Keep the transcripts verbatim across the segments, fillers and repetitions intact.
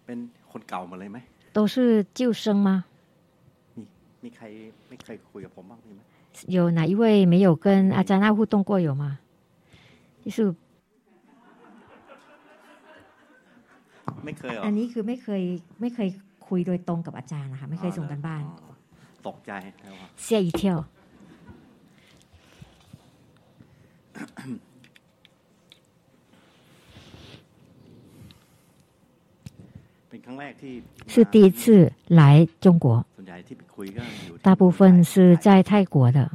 เป็นคนเก่าหมดเลยไหม都是旧生吗？ มีมีใครไม่เคยคุยกับผมบ้างมีไหม有哪一位没有跟阿詹娜互动过有吗？就是ไม่เคยหรออันนี้คือไม่เคยไม่เคยคุยโดยตรงกับอาจารย์นะคะไม่เคยส่งกันบ้านตกใจ吓一跳是第一次来中国，大部分是在泰国的。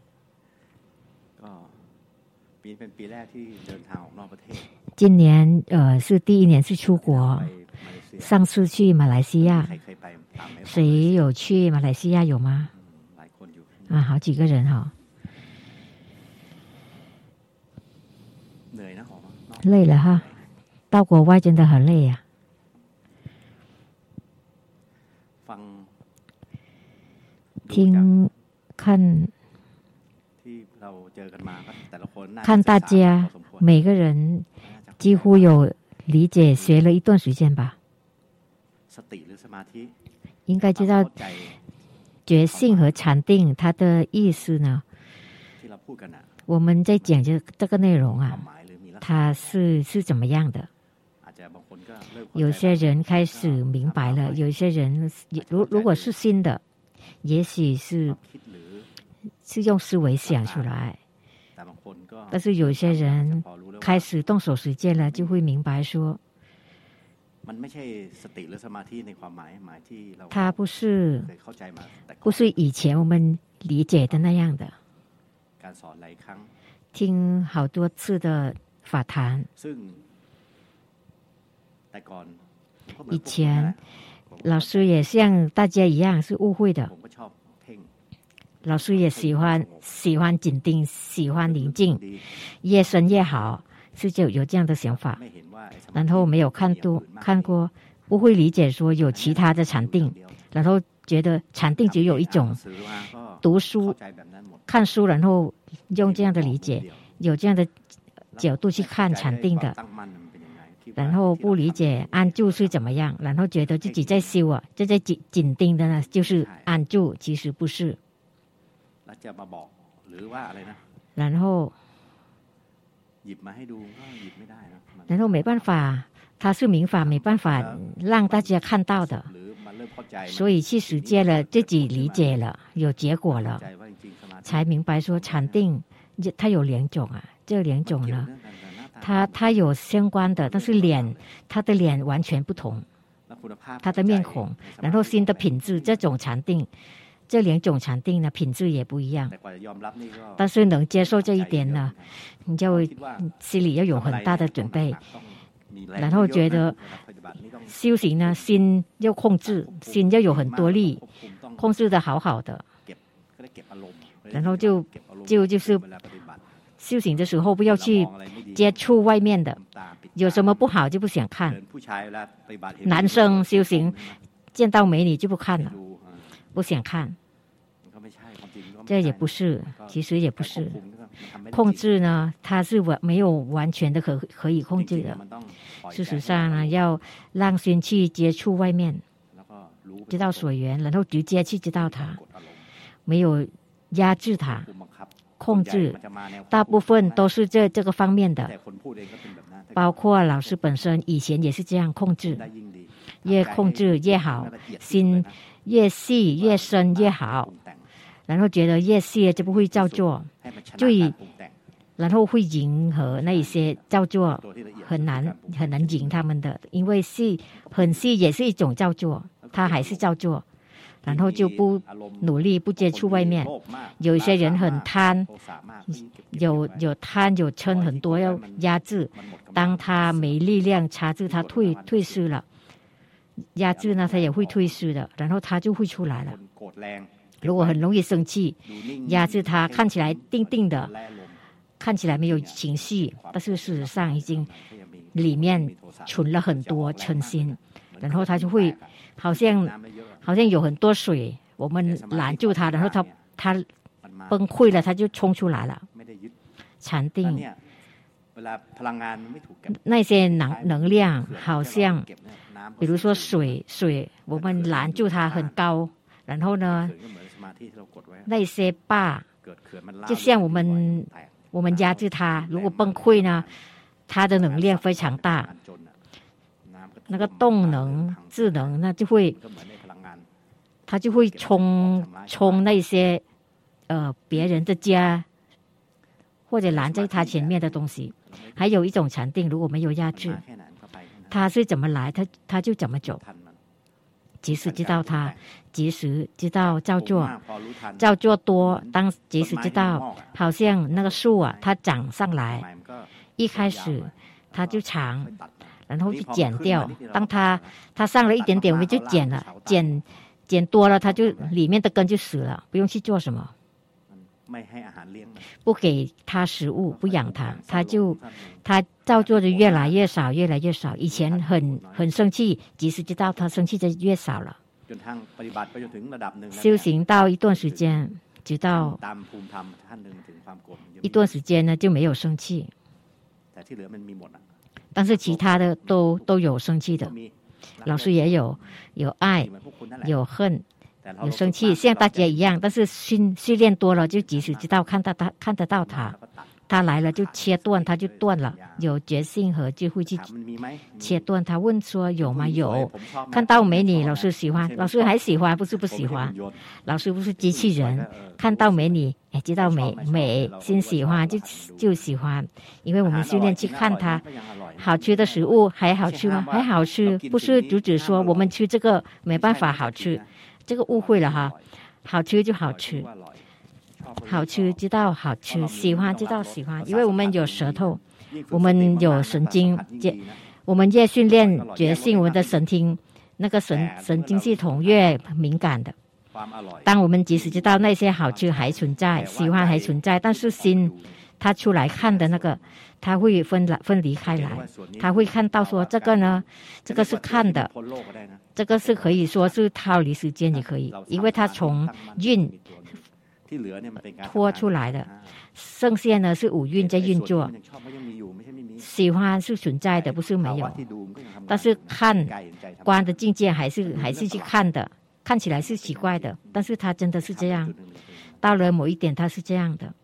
今年呃是第一年是出国，上次去马来西亚，谁有去马来西亚有吗？啊，好几个人哈。累了哈，到国外真的很累呀、啊。听看看大家每个人几乎有理解学了一段时間吧，應該知道覺性和禪定它的意思呢。我們在講這這個內容啊，它是是怎麼樣的？有些人開始明白了，有些人如如果是新的，也許是是用思維想出來，但是有些人開始動手實踐了，就會明白說，它不是不是以前我們理解的那樣的。聽好多次的法談，以前老師也像大家一樣是誤會的。老師也喜歡喜歡緊盯，喜歡寧靜，越深越好，是就有這樣的想法。然後沒有看多看過，不會理解說有其他的禪定，然後覺得禪定只有一種，讀書看書，然後用這樣的理解，有這樣的角度去看禪定的，然後不理解安住是怎麼樣，然後覺得自己在修啊，這在緊緊盯的呢就是安住，其實不是。然後然後沒辦法，他是明法，沒辦法讓大家看到的，所以去實踐了，自己理解了，有結果了，才明白說禪定它有兩種啊，這兩種呢它它有相關的，但是臉它的臉完全不同，它的面孔，然後心的品質，這種禪定這兩種禪定呢品質也不一樣，但是能接受這一點呢，你就心裡要有很大的準備，然後覺得修行呢心要控制，心要有很多力，控制得好好的，然後就就就是修行的時候不要去接觸外面的，有什麼不好就不想看。男生修行見到美女就不看了，不想看，這也不是，其實也不是控制呢，它是完沒有完全的可可以控制的。事實上呢，要讓心去接觸外面，知道所緣，然後直接去知道它，沒有壓制它，控制，大部分都是這這個方面的，包括老師本身以前也是這樣控制，越控制越好，心越細越深越好，然後覺得越細就不會造作，就以然後會迎合那一些造作，很難很難迎他們的，因為細很細也是一種造作，它還是造作，然後就不努力不接觸外面。有一些人很貪，有有貪有嗔很多要壓制，當他沒力量察知他退退失了，壓制呢他也會退失的，然後他就會出來了。如果很容易生氣，壓制他看起來定定的，看起來沒有情緒，但是事實上已經裡面存了很多嗔心，然後他就會好像好像有很多水，我們攔住他，然後他他崩潰了，他就衝出來了。禪定那些能能量好像比如说水水我们拦住它很高，然后呢那些坝就像我们我们压制它，如果崩溃呢它的能量非常大，那个动能智能那就会它就会冲冲那些呃别人的家或者拦在他前面的东西。还有一种禅定如果没有压制，他是怎么来他他就怎么走，即使知道他，即使知道照做，照做多，当即使知道好像那个树啊它长上来一开始它就长，然后就剪掉，当它它上了一点点我们就剪了，剪剪多了它就里面的根就死了，不用去做什么，不给它食物，不养它，它就它照做的越来越少越来越少。以前很很生气，即使知道它生气就越少了。修行到一段时间，直到一段时间呢就没有生气，但是其他的都都有生气的，老师也有有爱有恨有生气，像大家一样，但是训训练多了就即使知道看到他看得到他他来了就切断，他就断了，有决心和智慧去切断。他问说有吗？有。看到美女老师喜欢，老师还喜欢，不是不喜欢，老师不是机器人，看到美女哎知道美美心喜欢就就喜欢，因为我们训练去看他好吃的食物还好吃吗？还好吃，不是主旨说我们吃这个没办法好吃，这个误会了哈，好吃就好吃，好吃知道好吃，喜欢知道喜欢，因为我们有舌头，我们有神经，我们越训练觉性，我们的神经那个神神经系统越敏感的。当我们即使知道那些好吃还存在，喜欢还存在，但是心他出来看的那个，他会分分离开来，他会看到说这个呢，这个是看的，这个是可以说是逃离时间也可以，因为他从运拖出来的，剩下呢是五蕴在运作。喜欢是存在的，不是没有，但是看观的境界还是还是去看的，看起来是奇怪的，但是他真的是这样，到了某一点他是这样的。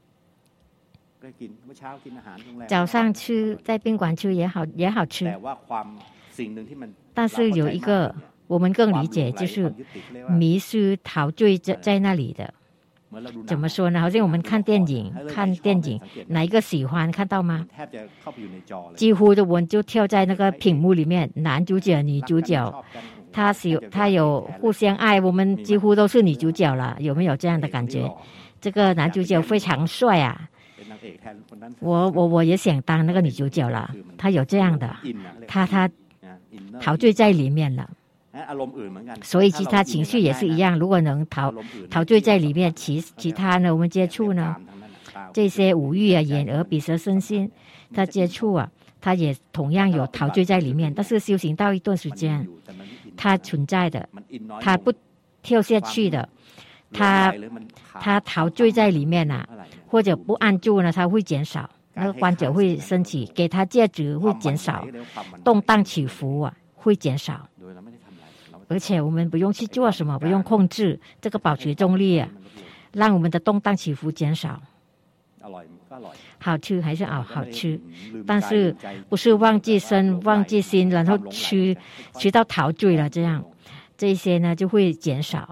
早上吃在宾馆吃也好也好吃，但是有一个我们更理解，就是迷失陶醉在在那里的。怎么说呢？好像我们看电影，看电影哪一个喜欢看到吗？几乎的我们就跳在那个屏幕里面，男主角、女主角，他喜他有互相爱，我们几乎都是女主角了，有没有这样的感觉？这个男主角非常帅啊！我我我也想当那个女主角了，他有这样的，他他陶醉在里面了。所以其他情绪也是一样，如果能陶陶醉在里面，其其他呢我们接触呢这些五欲啊眼耳鼻舌身心他接触啊，他也同样有陶醉在里面，但是修行到一段时间他存在的，他不跳下去的，他他陶醉在里面啊，或者不按住呢他会减少，那个观者会升起，给他戒指会减少，动荡起伏啊会减少，而且我们不用去做什么，不用控制，这个保持中立啊，让我们的动荡起伏减少。好吃还是好好吃，但是不是忘记身忘记心，然后吃吃到陶醉了，这样这些呢就会减少。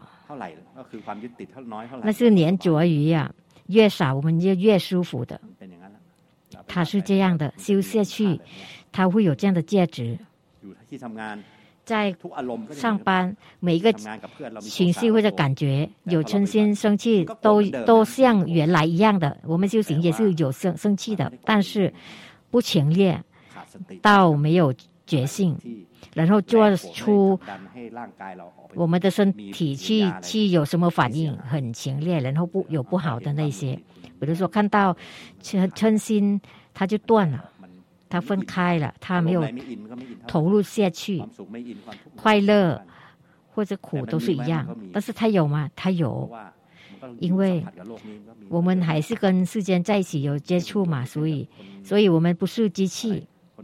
那是粘着于啊，越少我们就越舒服的。它是这样的，修下去它会有这样的价值。在上班每一个情绪或者感觉有嗔心生气都都像原来一样的，我们修行也是有生生气的，但是不强烈到没有觉性，然后做出我们的身体去去有什么反应很强烈，然后不有不好的那些，比如说看到嗔嗔心它就断了，他分开了，他没有投入下去，快乐或者苦都是一样，但是他有吗？他有，因为我们还是跟世间在一起有接触嘛，所以所以我们不是机器，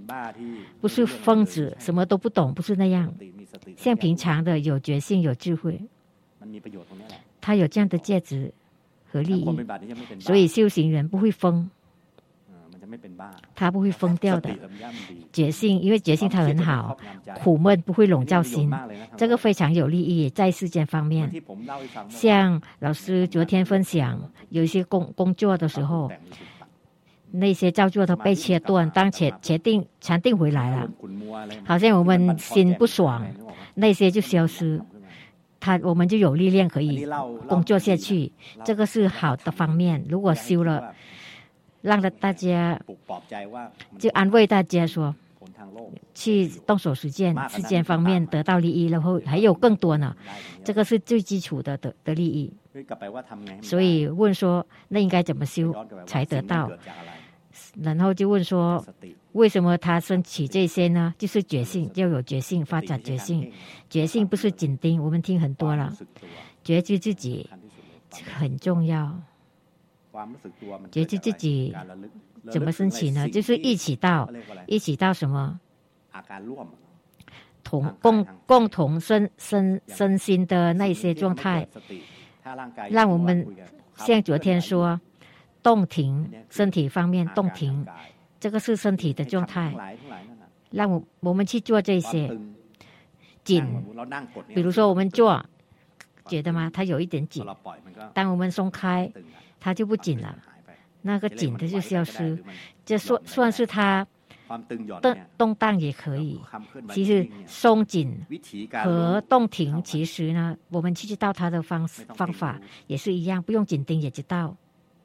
不是疯子，什么都不懂，不是那样。像平常的有觉性、有智慧，他有这样的价值和利益，所以修行人不会疯。他不会疯掉的。觉性，因为觉性它很好，苦闷不会笼罩心，这个非常有利益在世间方面。像老师昨天分享，有一些工工作的时候，那些造作都被切断，当前决定禅定回来了，好像我们心不爽，那些就消失，他我们就有力量可以工作下去，这个是好的方面。如果修了，让大家就安慰大家说，去动手实践，世间方面得到利益，然后还有更多呢，这个是最基础的 的, 的利益。所以问说，那应该怎么修才得到？然后就问说，为什么他升起这些呢？就是觉性，要有觉性，发展觉性。觉性不是紧盯，我们听很多了，觉知自己很重要。觉知自己怎么升起呢？就是一起到一起到什么同共共同身身身心的那些状态，让我们像昨天说动停，身体方面动停，这个是身体的状态，让我我们去做这些紧。比如说我们做，觉得吗？它有一点紧，当我们松开，它就不紧了，那个紧的就消失，这算算是它动动荡也可以。其实松紧和动停，其实呢，我们去知道它的方方法也是一样，不用紧盯也知道。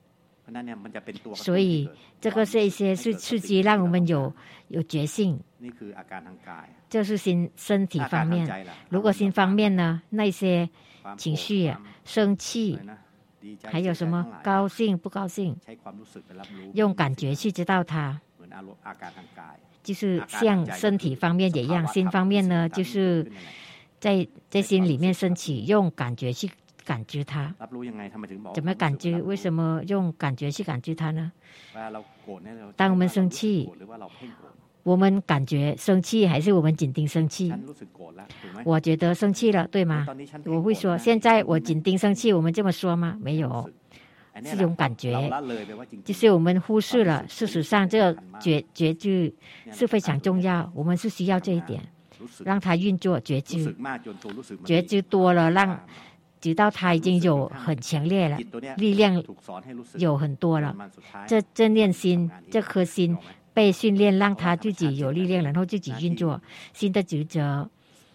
所以这个是一些是刺激，让我们有有觉性。这是心身体方面。如果心方面呢，那些情绪啊，生气。还有什么高兴不高兴，用感觉去知道它，就是像身体方面也一样，心方面呢，就是在在心里面升起，用感觉去感知它。怎么感知？为什么用感觉去感知它呢？当我们生气，我们感觉生气还是我们紧盯生气？我觉得生气了，对吗？我会说现在我紧盯生气，我们这么说吗？没有，是种感觉，就是我们忽视了。事实上，这个觉觉知是非常重要，我们是需要这一点，让它运作觉知，觉知多了，让直到它已经有很强烈了，力量有很多了，这正念心这颗心被训练，让他自己有力量，然后自己运作新的职责。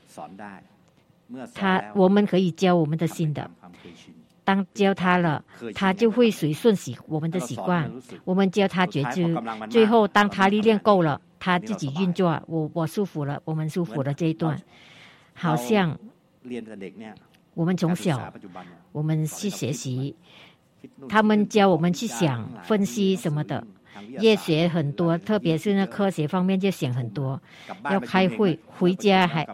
他我们可以教我们的心的，当教他了，他就会随顺习我们的习惯。我们教他觉知，最后当他力量够了，他自己运作。我我舒服了，我们舒服了这一段，好像我们从小我们去学习，他们教我们去想分析什么的。越学很多，特别是那科学方面就想很多，要开会，回家还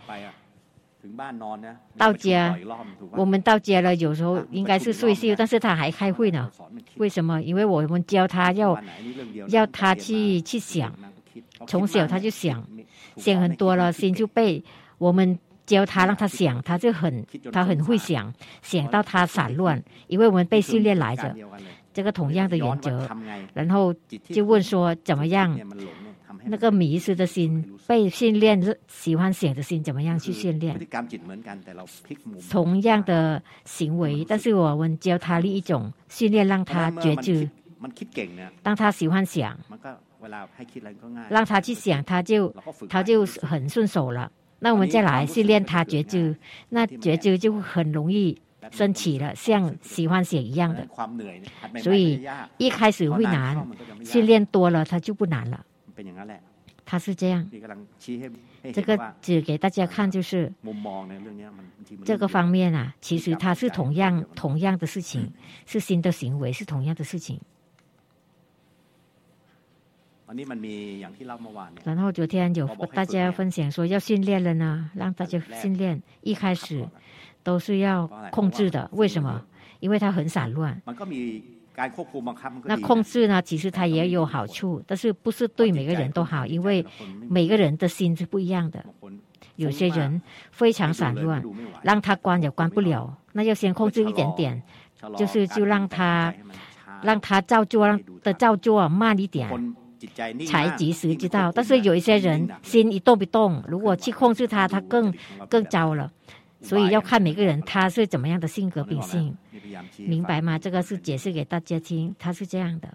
到家，我们到家了，有时候应该是睡觉，但是他还开会呢。为什么？因为我们教他要要他去去想，从小他就想想很多了，心就被我们教他，让他想，他就很他很会想，想到他散乱，因为我们被训练来着。这个同样的原则，然后就问说怎么样？那个迷失的心被训练，喜欢想的心怎么样去训练？同样的行为，但是我们教他另一种训练，让他觉知。当他喜欢想，让他去想，他就他就很顺手了。那我们再来训练他觉知，那觉知就很容易升起了，像喜欢想一样的。所以一开始会难，训练多了它就不难了。它是这样。这个只给大家看，就是这个方面啊，其实它是同样同样的事情，是新的行为，是同样的事情。然后昨天有大家分享说要训练了呢，让大家训练。一开始都是要控制的，为什么？因为它很散乱。 那控制呢，其实它也有好处，但是不是对每个人都好，因为每个人的心是不一样的。有些人非常散乱，让他关也关不了，那要先控制一点点，就是就让他让他照做的照做慢一点，才及时知道。但是有一些人心一动不动，如果去控制他，他更更糟了。所以要看每个人他是怎么样的性格秉性，明白吗？这个是解释给大家听，他是这样的。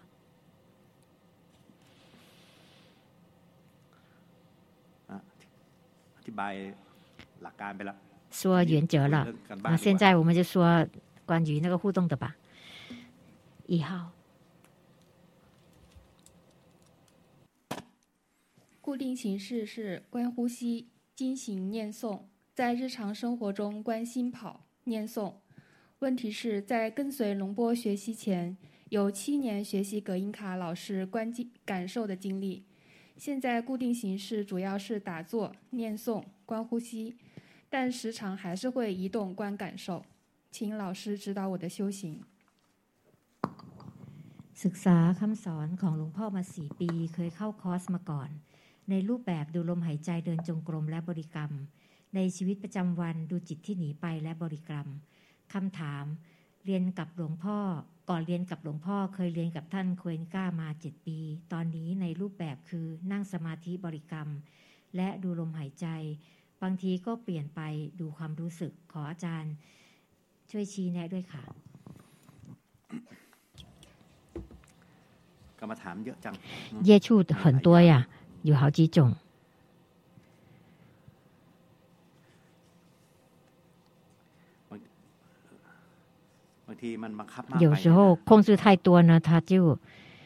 说原则了，那现在我们就说关于那个互动的吧。一号， 固定形式是观呼吸、精行念诵。在日常生活中观心跑念诵。问题是在跟随龙波学习前，有七年学习葛印卡老师观感受的经历。现在固定形式主要是打坐、念诵、观呼吸，但时常还是会移动观感受。请老师指导我的修行。 ศึกษาคำสอนของหลวงพ่อมาสี่ปีเคยเข้าคอร์สมาก่อนในรูปแบบดูลมหายใจเดินจงกรมและบริกรรมในชีวิตประจำวันดูจิตที่หนีไปและบริกรรมคำถามเรียนกับหลวงพ่อก่อนเรียนกับหลวงพ่อเคยเรียนกับท่านเควนก้ามาเจ็ดปีตอนนี้ในรูปแบบคือนั่งสมาธิบริกรรมและดูลมหายใจบางทีก็เปลี่ยนไปดูความรู้สึกขออาจารย์ช่วยชี้แนะด้วยค่ะกรรมฐานเยอะจัง业处很多呀有好几种有时候控制太多呢他就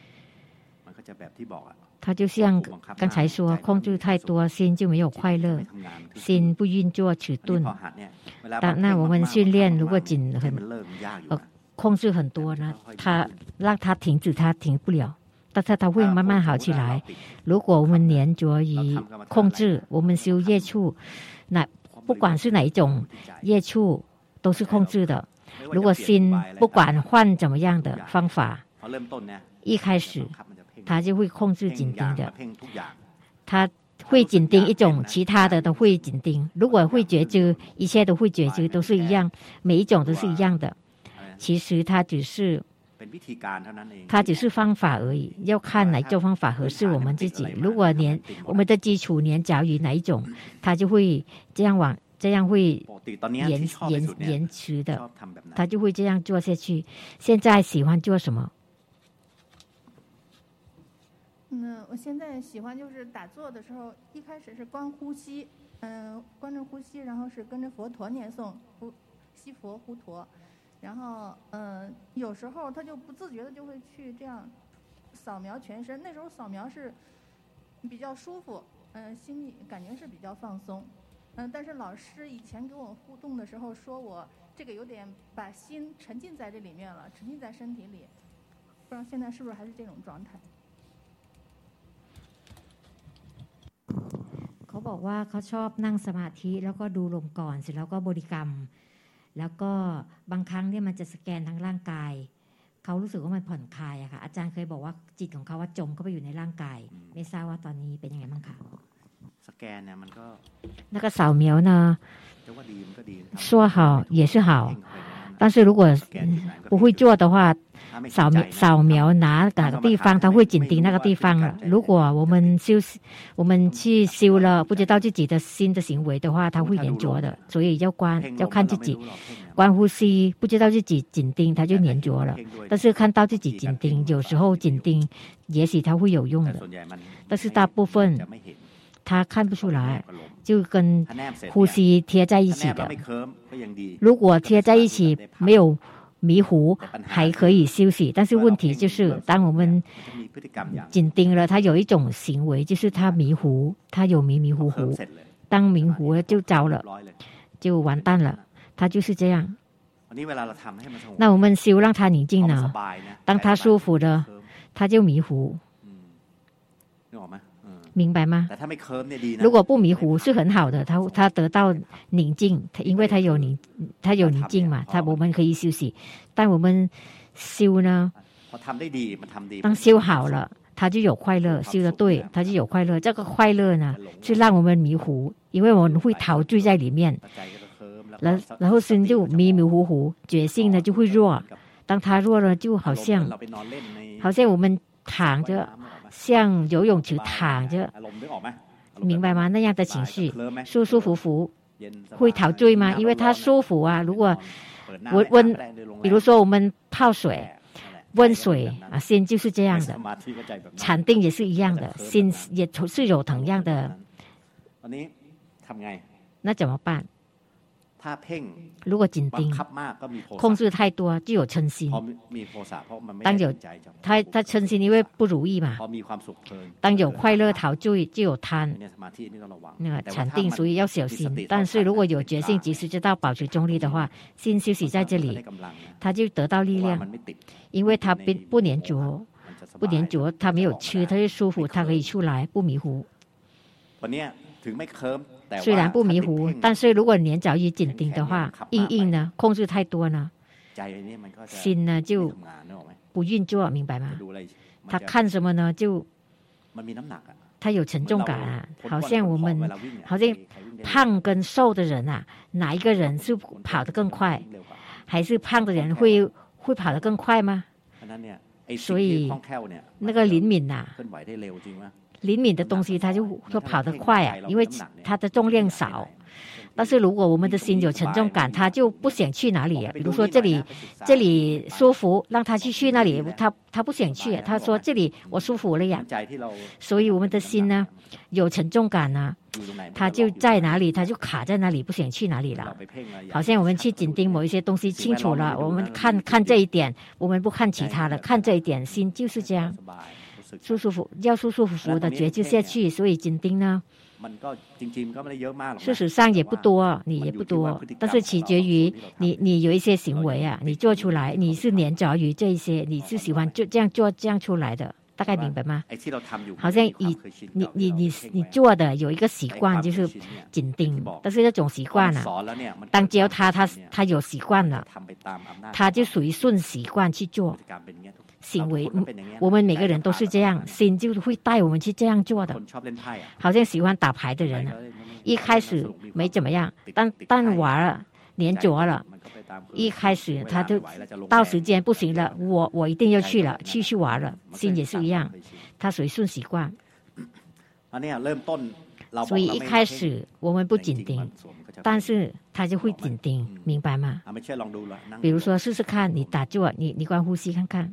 他就像刚才说控制太多心就没有快乐心不运作迟钝但那我们训练如果紧很呃控制很多呢他让他停止他停不了但是他会慢慢好起来如果我们黏着于控制我们修业处那不管是哪一种业处都是控制的如果心不管换怎么样的方法一开始他就会控制紧盯的他会紧盯一种其他的都会紧盯如果会觉知一切都会觉知都是一样每一种都是一样的其实他只是它只是方法而已要看哪种方法合适我们自己如果连我们的基础黏着于哪一种它就会这样往这样会延延延迟的他就会这样做下去现在喜欢做什么嗯我现在喜欢就是打坐的时候一开始是观呼吸嗯观着呼吸然后是跟着佛陀念诵呼吸佛呼陀然后嗯有时候他就不自觉的就会去这样扫描全身那时候扫描是比较舒服嗯心里感觉是比较放松嗯但是老师以前跟我互动的时候说我这个有点把心沉浸在这里面了沉浸在身体里不知道现在是不是还是这种状态เขาบอกว่าเขาชอบนั่งสมาธิแล้วก็ดูลมก่อนเสร็จแล้วก็บริกรรมแล้วก็บางครั้งเนี่ยมันจะสแกนทั้งร่างกายเขารู้สึกว่ามันผ่อนคลายอะค่ะอาจารย์เคยบอกว่าจิตของเขาว่าจมเข้าไปอยู่ในร่างกายไม่ทราบว่าตอนนี้เป็นยังไงบ้างคะสแกนเนี่ยมันก็那个扫描呢说好也是好但是如果不会做的话扫描扫描哪哪个地方他会紧盯那个地方了如果我们修我们去修了不知道自己的新的行为的话他会黏着的所以要观要看自己观呼吸不知道自己紧盯他就黏着了但是看到自己紧盯有时候紧盯也许他会有用的但是大部分他看不出来就跟呼吸贴在一起的如果贴在一起没有迷糊还可以休息但是问题就是当我们紧盯了他有一种行为就是他迷糊他有迷迷糊糊当迷糊了就糟了就完蛋了他就是这样那我们修让他宁静呢当他舒服了他就迷糊明白吗如果不迷糊是很好的他他得到宁静因为他有宁他有宁静嘛他我们可以休息但我们修呢当修好了，他就有快乐，修得对，他就有快乐。这个快乐呢，是让我们迷糊，因为我们会陶醉在里面，然然后心就迷迷糊糊，觉性呢就会弱。当他弱了，就好像好像我们躺着，像游泳池躺着，明白吗？那样的情绪，舒舒服服，会陶醉吗？因为他舒服啊。如果温温，比如说我们泡水。温水啊，心就是这样的，禅定也是一样的，心也是有同样的。那怎么办？如果紧盯，控制太多，就有嗔心。当有他他嗔心，因为不如意嘛。当有快乐陶醉，就有贪。那个禅定所以要小心。但是如果有决心，及时知道保持中立的话，心休息在这里，他就得到力量，因为他不不粘着，不粘着，他没有吃，他就舒服，他可以出来，不迷糊。虽然不迷糊，但是如果粘着于紧盯的话，硬硬呢，控制太多呢，心呢就不运作，明白吗？他看什么呢？就他有沉重感啊，好像我们好像胖跟瘦的人啊，哪一个人是跑得更快？还是胖的人会会跑得更快吗？所以那个灵敏呐。灵敏的东西，它就会跑得快啊，因为它的重量少。但是如果我们的心有沉重感，它就不想去哪里啊。比如说这里这里舒服，让他去去那里，他他不想去，他说这里我舒服了呀。所以我们的心呢有沉重感呢，他就在哪里，他就卡在哪里，不想去哪里了。好像我们去紧盯某一些东西清楚了，我们看看这一点，我们不看其他的，看这一点，心就是这样。舒舒服要舒舒服服的觉知下去，所以紧盯呢，事实上也不多，你也不多，但是取决于你，你有一些行为啊，你做出来，你是黏着于这一些，你是喜欢就这样做这样出来的，大概明白吗？好像以你你你你做的有一个习惯就是紧盯，但是这种习惯啊，当教他他他有习惯了，他就属于顺习惯去做。行为，我们每个人都是这样，心就会带我们去这样做的。好像喜欢打牌的人啊，一开始没怎么样，但但玩了，黏着了，一开始他就到时间不行了，我我一定要去了，继续玩了，心也是一样，他属于顺习惯。所以一开始我们不紧盯，但是他就会紧盯，明白吗？比如说试试看，你打坐，你你观呼吸看看。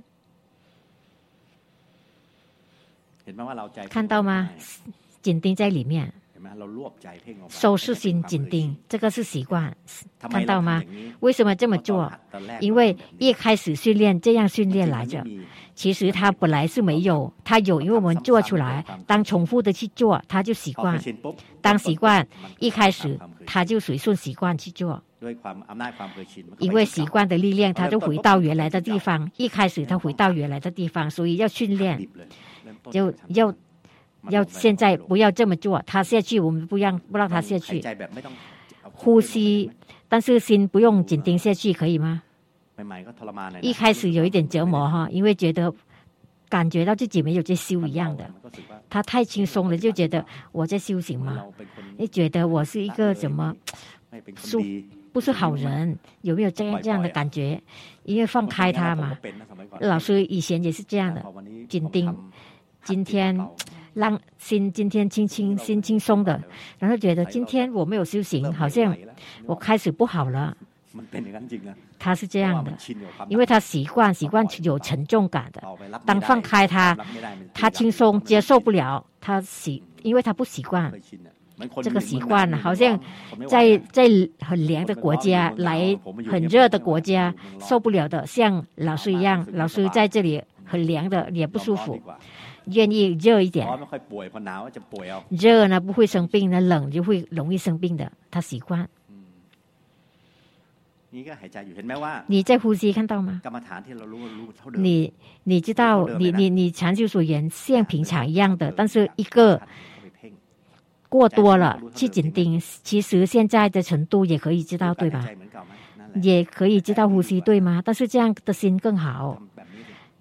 看到吗？紧盯在里面，收拾心紧盯，这个是习惯，看到吗？为什么这么做？因为一开始训练这样训练来着，其实他本来是没有，他有，因为我们做出来，当重复的去做，他就习惯。当习惯一开始，他就随顺习惯去做。因为习惯的力量，他就回到原来的地方。一开始他回到原来的地方，所以要训练。就要要现在不要这么做，他下去我们不让不让他下去，呼吸，但是心不用紧盯下去，可以吗？一开始有一点折磨哈，因为觉得感觉到自己没有在修一样的，他太轻松了，就觉得我在修行嘛，你觉得我是一个什么舒不是好人，有没有这样这样的感觉？因为放开他嘛，老师以前也是这样的，紧盯。今天让心今天轻轻心轻松的，然后觉得今天我没有修行，好像我开始不好了。他是这样的，因为他习惯习惯有沉重感的。当放开他，他轻松接受不了，他习因为他不习惯这个习惯，好像在在很凉的国家来很热的国家受不了的，像老师一样，老师在这里很凉的也不舒服。愿意热一点，热呢不会生病呢，冷就会容易生病的。他习惯。你在呼吸，看到吗？你你知道，你你你禅修所缘像平常一样的，但是一个过多了去紧盯，其实现在的程度也可以知道，对吧？也可以知道呼吸，对吗？但是这样的心更好。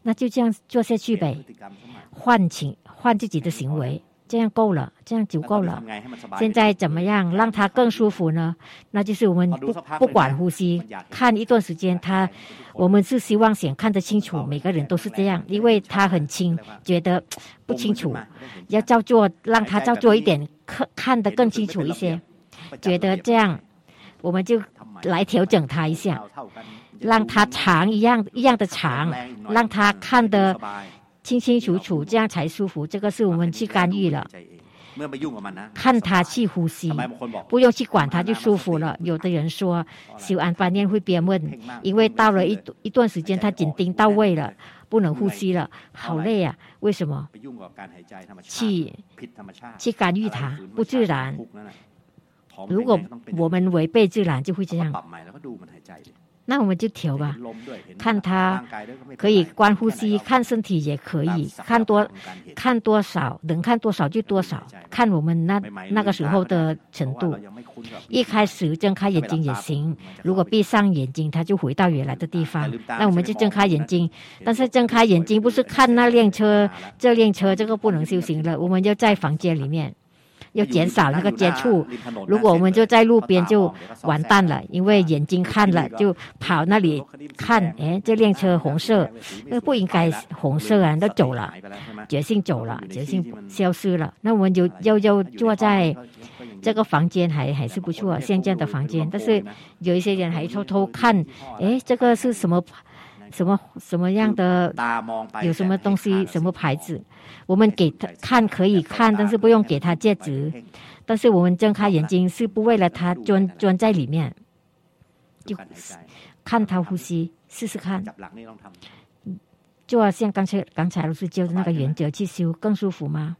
那就这样做下去呗，换情换自己的行为，这样够了，这样足够了。现在怎么样让他更舒服呢？那就是我们不不管呼吸，看一段时间他，我们是希望想看得清楚，每个人都是这样，因为他很轻，觉得不清楚，要照做，让他照做一点，看看得更清楚一些，觉得这样，我们就来调整他一下。让他长一样一样的长，让他看得清清楚楚，这样才舒服。这个是我们去干预了，看他去呼吸，不用去管他就舒服了。有的人说修安般念会憋闷，因为到了一一段时间他紧盯到位了，不能呼吸了，好累啊！为什么？去去干预他不自然。如果我们违背自然，就会这样。那我们就调吧，看他可以观呼吸，看身体也可以，看多看多少，能看多少就多少，看我们那那个时候的程度。一开始睁开眼睛也行，如果闭上眼睛，他就回到原来的地方。那我们就睁开眼睛，但是睁开眼睛不是看那辆车，这辆车这个不能修行了，我们就在房间里面。要减少那个接触，如果我们就在路边就完蛋了，因为眼睛看了就跑那里看，哎，这辆车红色，那不应该红色啊，都走了，决心走了，决心消失了，那我们就要要坐在这个房间还还是不错，现在的房间，但是有一些人还偷偷看，哎，这个是什么什么什么样的，有什么东西什么牌子。我们给他看可以看，但是不用给他戒指。但是我们睁开眼睛是不为了他钻钻在里面，就看他呼吸，试试看。就像刚才刚才老师教的那个原则去修，更舒服吗？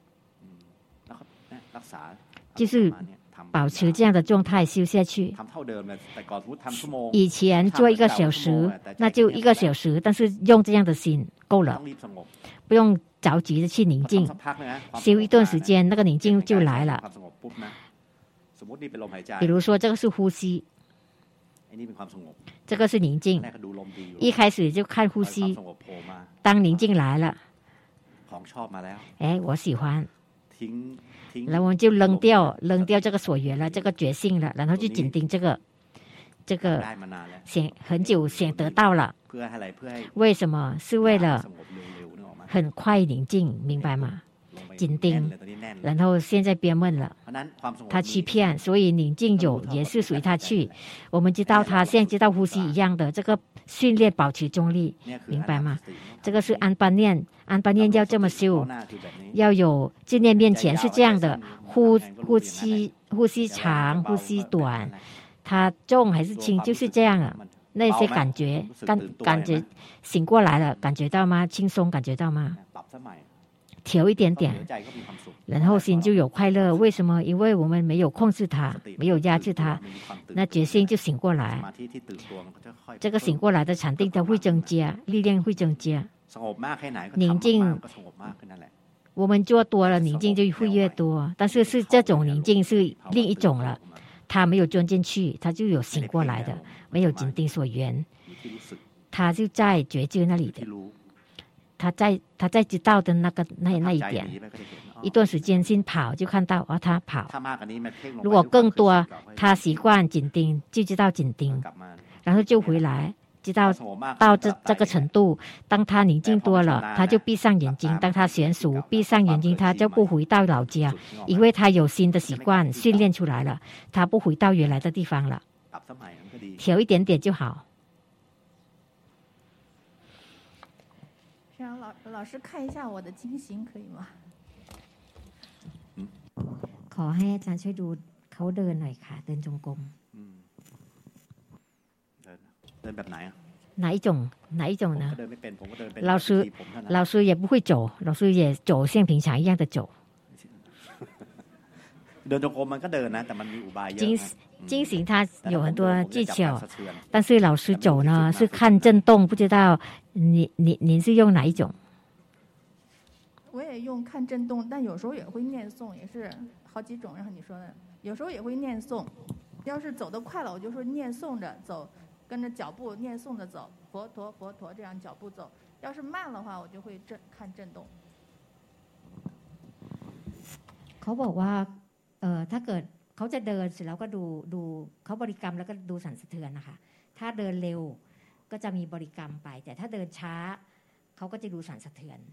就是保持这样的状态修下去。以前做一个小时，那就一个小时，但是用这样的心够了，不用着急的去宁静，修一段时间，那个宁静就来了。比如说，这个是呼吸，这个是宁静。一开始就看呼吸，当宁静来了，哎，我喜欢，然后我们就扔掉，扔掉这个所缘了，这个觉性了，然后就紧盯这个，这个想很久想得到了，为什么？是为了很快宁静，明白吗？紧盯，然后现在憋闷了，他欺骗，所以宁静有也是随他去。我们知道他现在知道呼吸一样的，这个训练保持中立，明白吗？这个是安般念，安般念要这么修，要有正念面前是这样的，呼呼吸呼吸长，呼吸短，它重还是轻，就是这样啊。那些感觉感感觉醒过来了，感觉到吗？轻松感觉到吗？调一点点，然后心就有快乐。为什么？因为我们没有控制它，没有压制它，那决心就醒过来。这个醒过来的禅定它会增加，力量会增加。宁静，我们做多了，宁静就会越多。但是是这种宁静是另一种了，它没有钻进去，它就有醒过来的，没有紧盯所缘，它就在觉知那里的。他在他在知道的那个那那一点，一段时间先跑就看到哦，他跑。如果更多，他习惯紧盯，就知道紧盯，然后就回来，知道到这这个程度。当他宁静多了，他就闭上眼睛。当他娴熟，闭上眼睛，他就不回到老家，因为他有新的习惯训练出来了，他不回到原来的地方了。调一点点就好。 让老老师看一下我的经行可以吗？ ขอให้อาจารย์ช่วยดูเขาเดินหน่อยค่ะเดินจงกรมเดินแบบไหนอ่ะ哪一种哪一种呢？ เดินไม่เป็นผมก็เดินเป็น老师老师也不会走，老师也走像平常一样的走。 เดินจงกรมมันก็เดินนะแต่มันมีอุบายเยอะ经行它有很多技巧，但是老师走呢是看震动，不知道你你您是用哪一种？ 我也用看震动，但有时候也会念诵，也是好几种。然后你说的，有时候也会念诵。要是走得快了，我就说念诵着走，跟着脚步念诵着走，佛陀佛陀这样脚步走。 要是慢的话，我就会震看震动。 เขาบอกว่าเออถ้าเกิดเขาจะเดินเสร็จแล้วก็ดูดูเขาบริกรรมแล้วก็ดูสั่นสะเทือนนะคะถ้าเดินเร็วก็จะมีบริกรรมไปแต่ถ้าเดินช้าเขาก็จะดูสั่นสะเทือน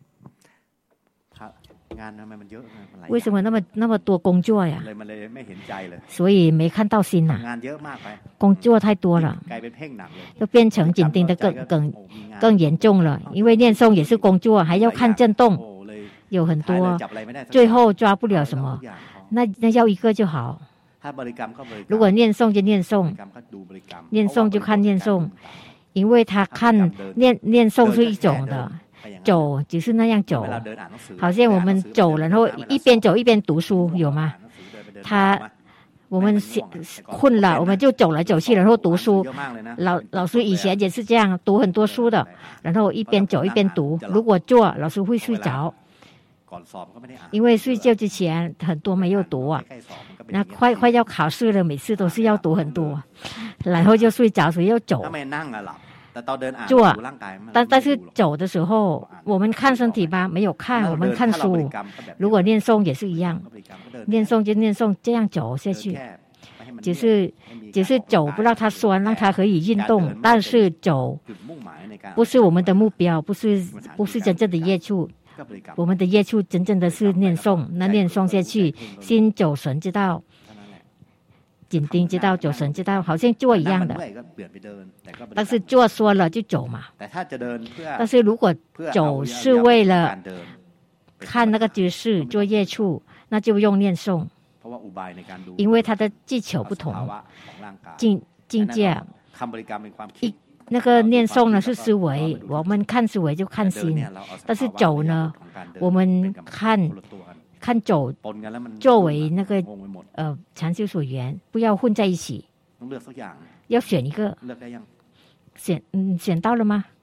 งานทำไมมันเยอะ为什么那么那么多工作呀เลยมันเลยไม่เห็นใจเลย所以没看到心啊งานเยอะมากไป工作太多了กลายเป็นเพ่งหนักเลย就变成紧盯的更更更严重了因为念诵也是工作还要看震动有很多最后抓不了什么那那要一个就好如果念诵就念诵念诵就看念诵因为他看念念诵是一种的走只是那样走好像我们走然后一边走一边读书有吗他我们困了我们就走来走去然后读书老老师以前也是这样读很多书的然后一边走一边读如果坐老师会睡着因为睡觉之前很多没有读啊那快快要考试了每次都是要读很多然后就睡着所以要走坐但但是走的时候我们看身体吧没有看我们看书如果念诵也是一样念诵就念诵这样走下去只是只是走不让它酸让它可以运动但是走不是我们的目标不是不是真正的业处我们的业处真正的是念诵那念诵下去心走神知道紧盯知道走神知道好像做一样的但是做说了就走嘛但是如果走是为了看那个姿势做业处那就用念诵因为它的技巧不同境境界一那个念诵呢是思维我们看思维就看心但是走呢我们看看走作为那个呃禅修所缘不要混在一起要选一个选嗯选到了吗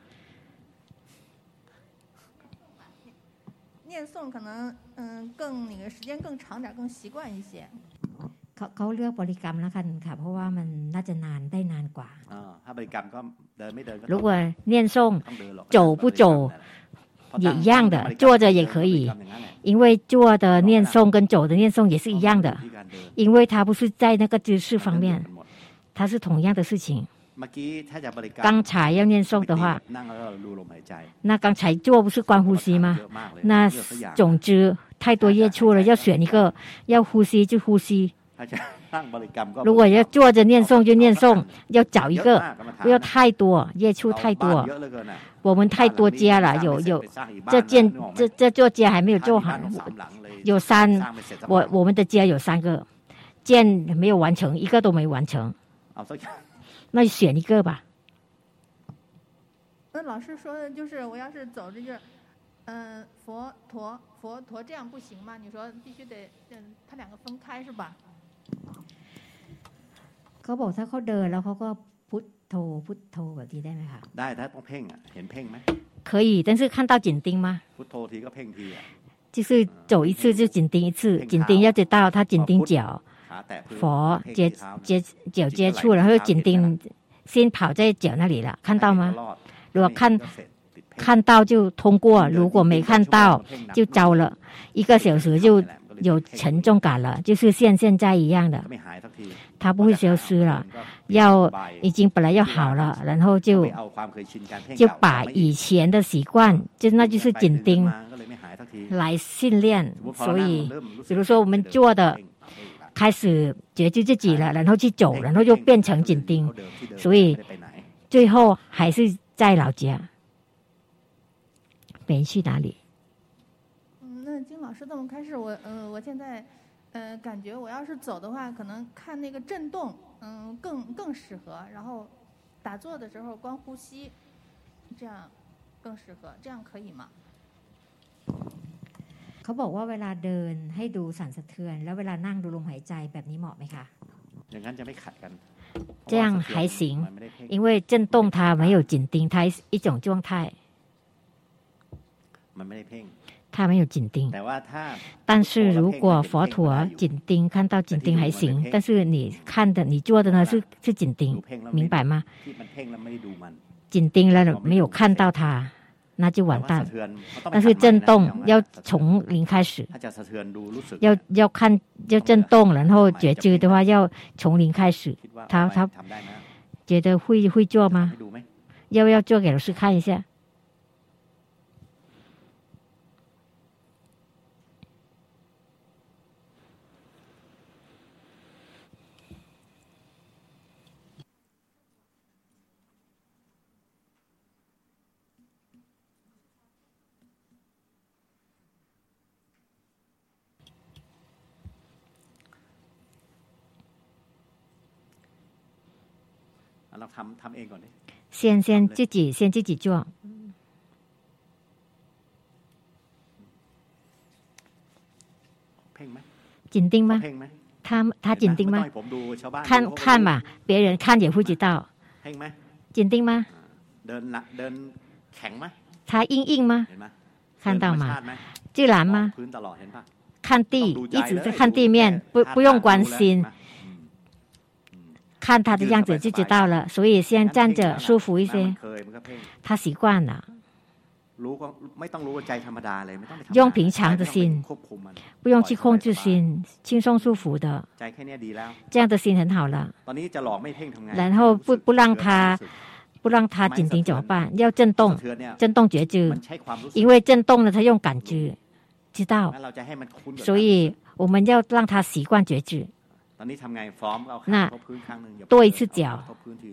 念诵可能嗯更那个时间更长点更习惯一些เขาเขาเลือกบริกรรมแล้วกันค่ะเพราะว่ามันน่าจะนานได้นานกว่าถ้าบริกรรมก็เดินไม่เดิน如果念诵走不走也一样的坐着也可以因为坐的念诵跟走的念诵也是一样的因为它不是在那个姿势方面它是同样的事情刚才要念诵的话那刚才做不是观呼吸吗那总之太多业处了要选一个要呼吸就呼吸如果要坐着念诵就念诵要找一个不要太多业处太多我们太多家了有有这件这这座家还没有做好有三我我们的家有三个件没有完成一个都没完成那就选一个吧那老师说的就是我要是走这个嗯佛陀佛陀这样不行吗你说必须得嗯他两个分开是吧เขาบอกถ้าเขาเดินแล้วเขาก็พุทโธพุทโธแบบนี้ได้ไหมคะได้ถ้าต้องเพ่งอ่ะเห็นเพ่งไหม可以但是看到紧盯吗พุทโธทีก็เพ่งทีอ่ะ就是走一次就紧盯一次紧盯要知道他紧盯脚佛接接脚接触然后紧盯先跑在脚那里了看到吗如果看看到就通过如果没看到就糟了一个小时就有沉重感了就是像现在一样的它不会消失了要已经本来要好了然后就就把以前的习惯就那就是紧盯来训练所以比如说我们做的开始觉知自己了然后去走然后就变成紧盯所以最后还是在老家没去哪里嗯那金老师这么开始我呃我现在呃感觉我要是走的话可能看那个震动嗯更更适合然后打坐的时候光呼吸这样更适合这样可以吗เขาบอกว่าเวลาเดินให้ดูสั่นสะเทือนแล้วเวลานั่งดูลมหายใจแบบนี้เหมาะไหมคะอย่างนั้นจะไม่ขัดกัน这样还行因为震动它没有紧盯它一种状态มันไม่ได้เพ่ง它没有紧盯但是如果佛陀紧盯看到紧盯还行但是你看的你做的呢是是紧盯明白吗紧盯了没有看到它那就完蛋。但是震动要从零开始，要要看要震动，然后觉知的话要从零开始。他他觉得会会做吗？要不要做给老师看一下？先先自己先自己做。紧盯吗？他他紧盯吗？看看嘛，别人看也会知道。紧盯吗？他硬硬吗？看到吗？自然吗？看地，一直在看地面，不不用关心。看他的样子就知道了，所以先站着舒服一些。他习惯了，用平常的心，不用去控制心，轻松舒服的，这样的心很好了。然后不不让他不让他紧盯怎么办？要震动，震动觉知，因为震动了，他用感知知道，所以我们要让他习惯觉知。那多一次脚，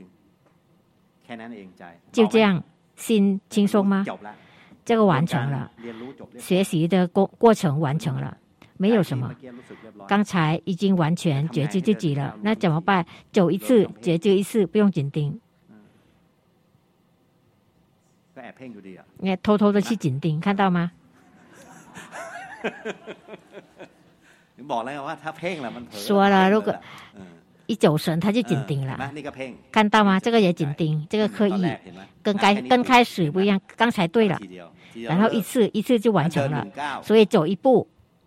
就这样，心轻松吗？这个完成了，学习的过过程完成了，没有什么。刚才已经完全觉知自己了，那怎么办？走一次，觉知一次，不用紧盯。你偷偷的去紧盯，看到吗？说了，如果一走神，他就紧盯了，看到吗？这个也紧盯，这个刻意，跟该跟开始不一样。刚才对了，然后一次一次就完成了，所以走一步。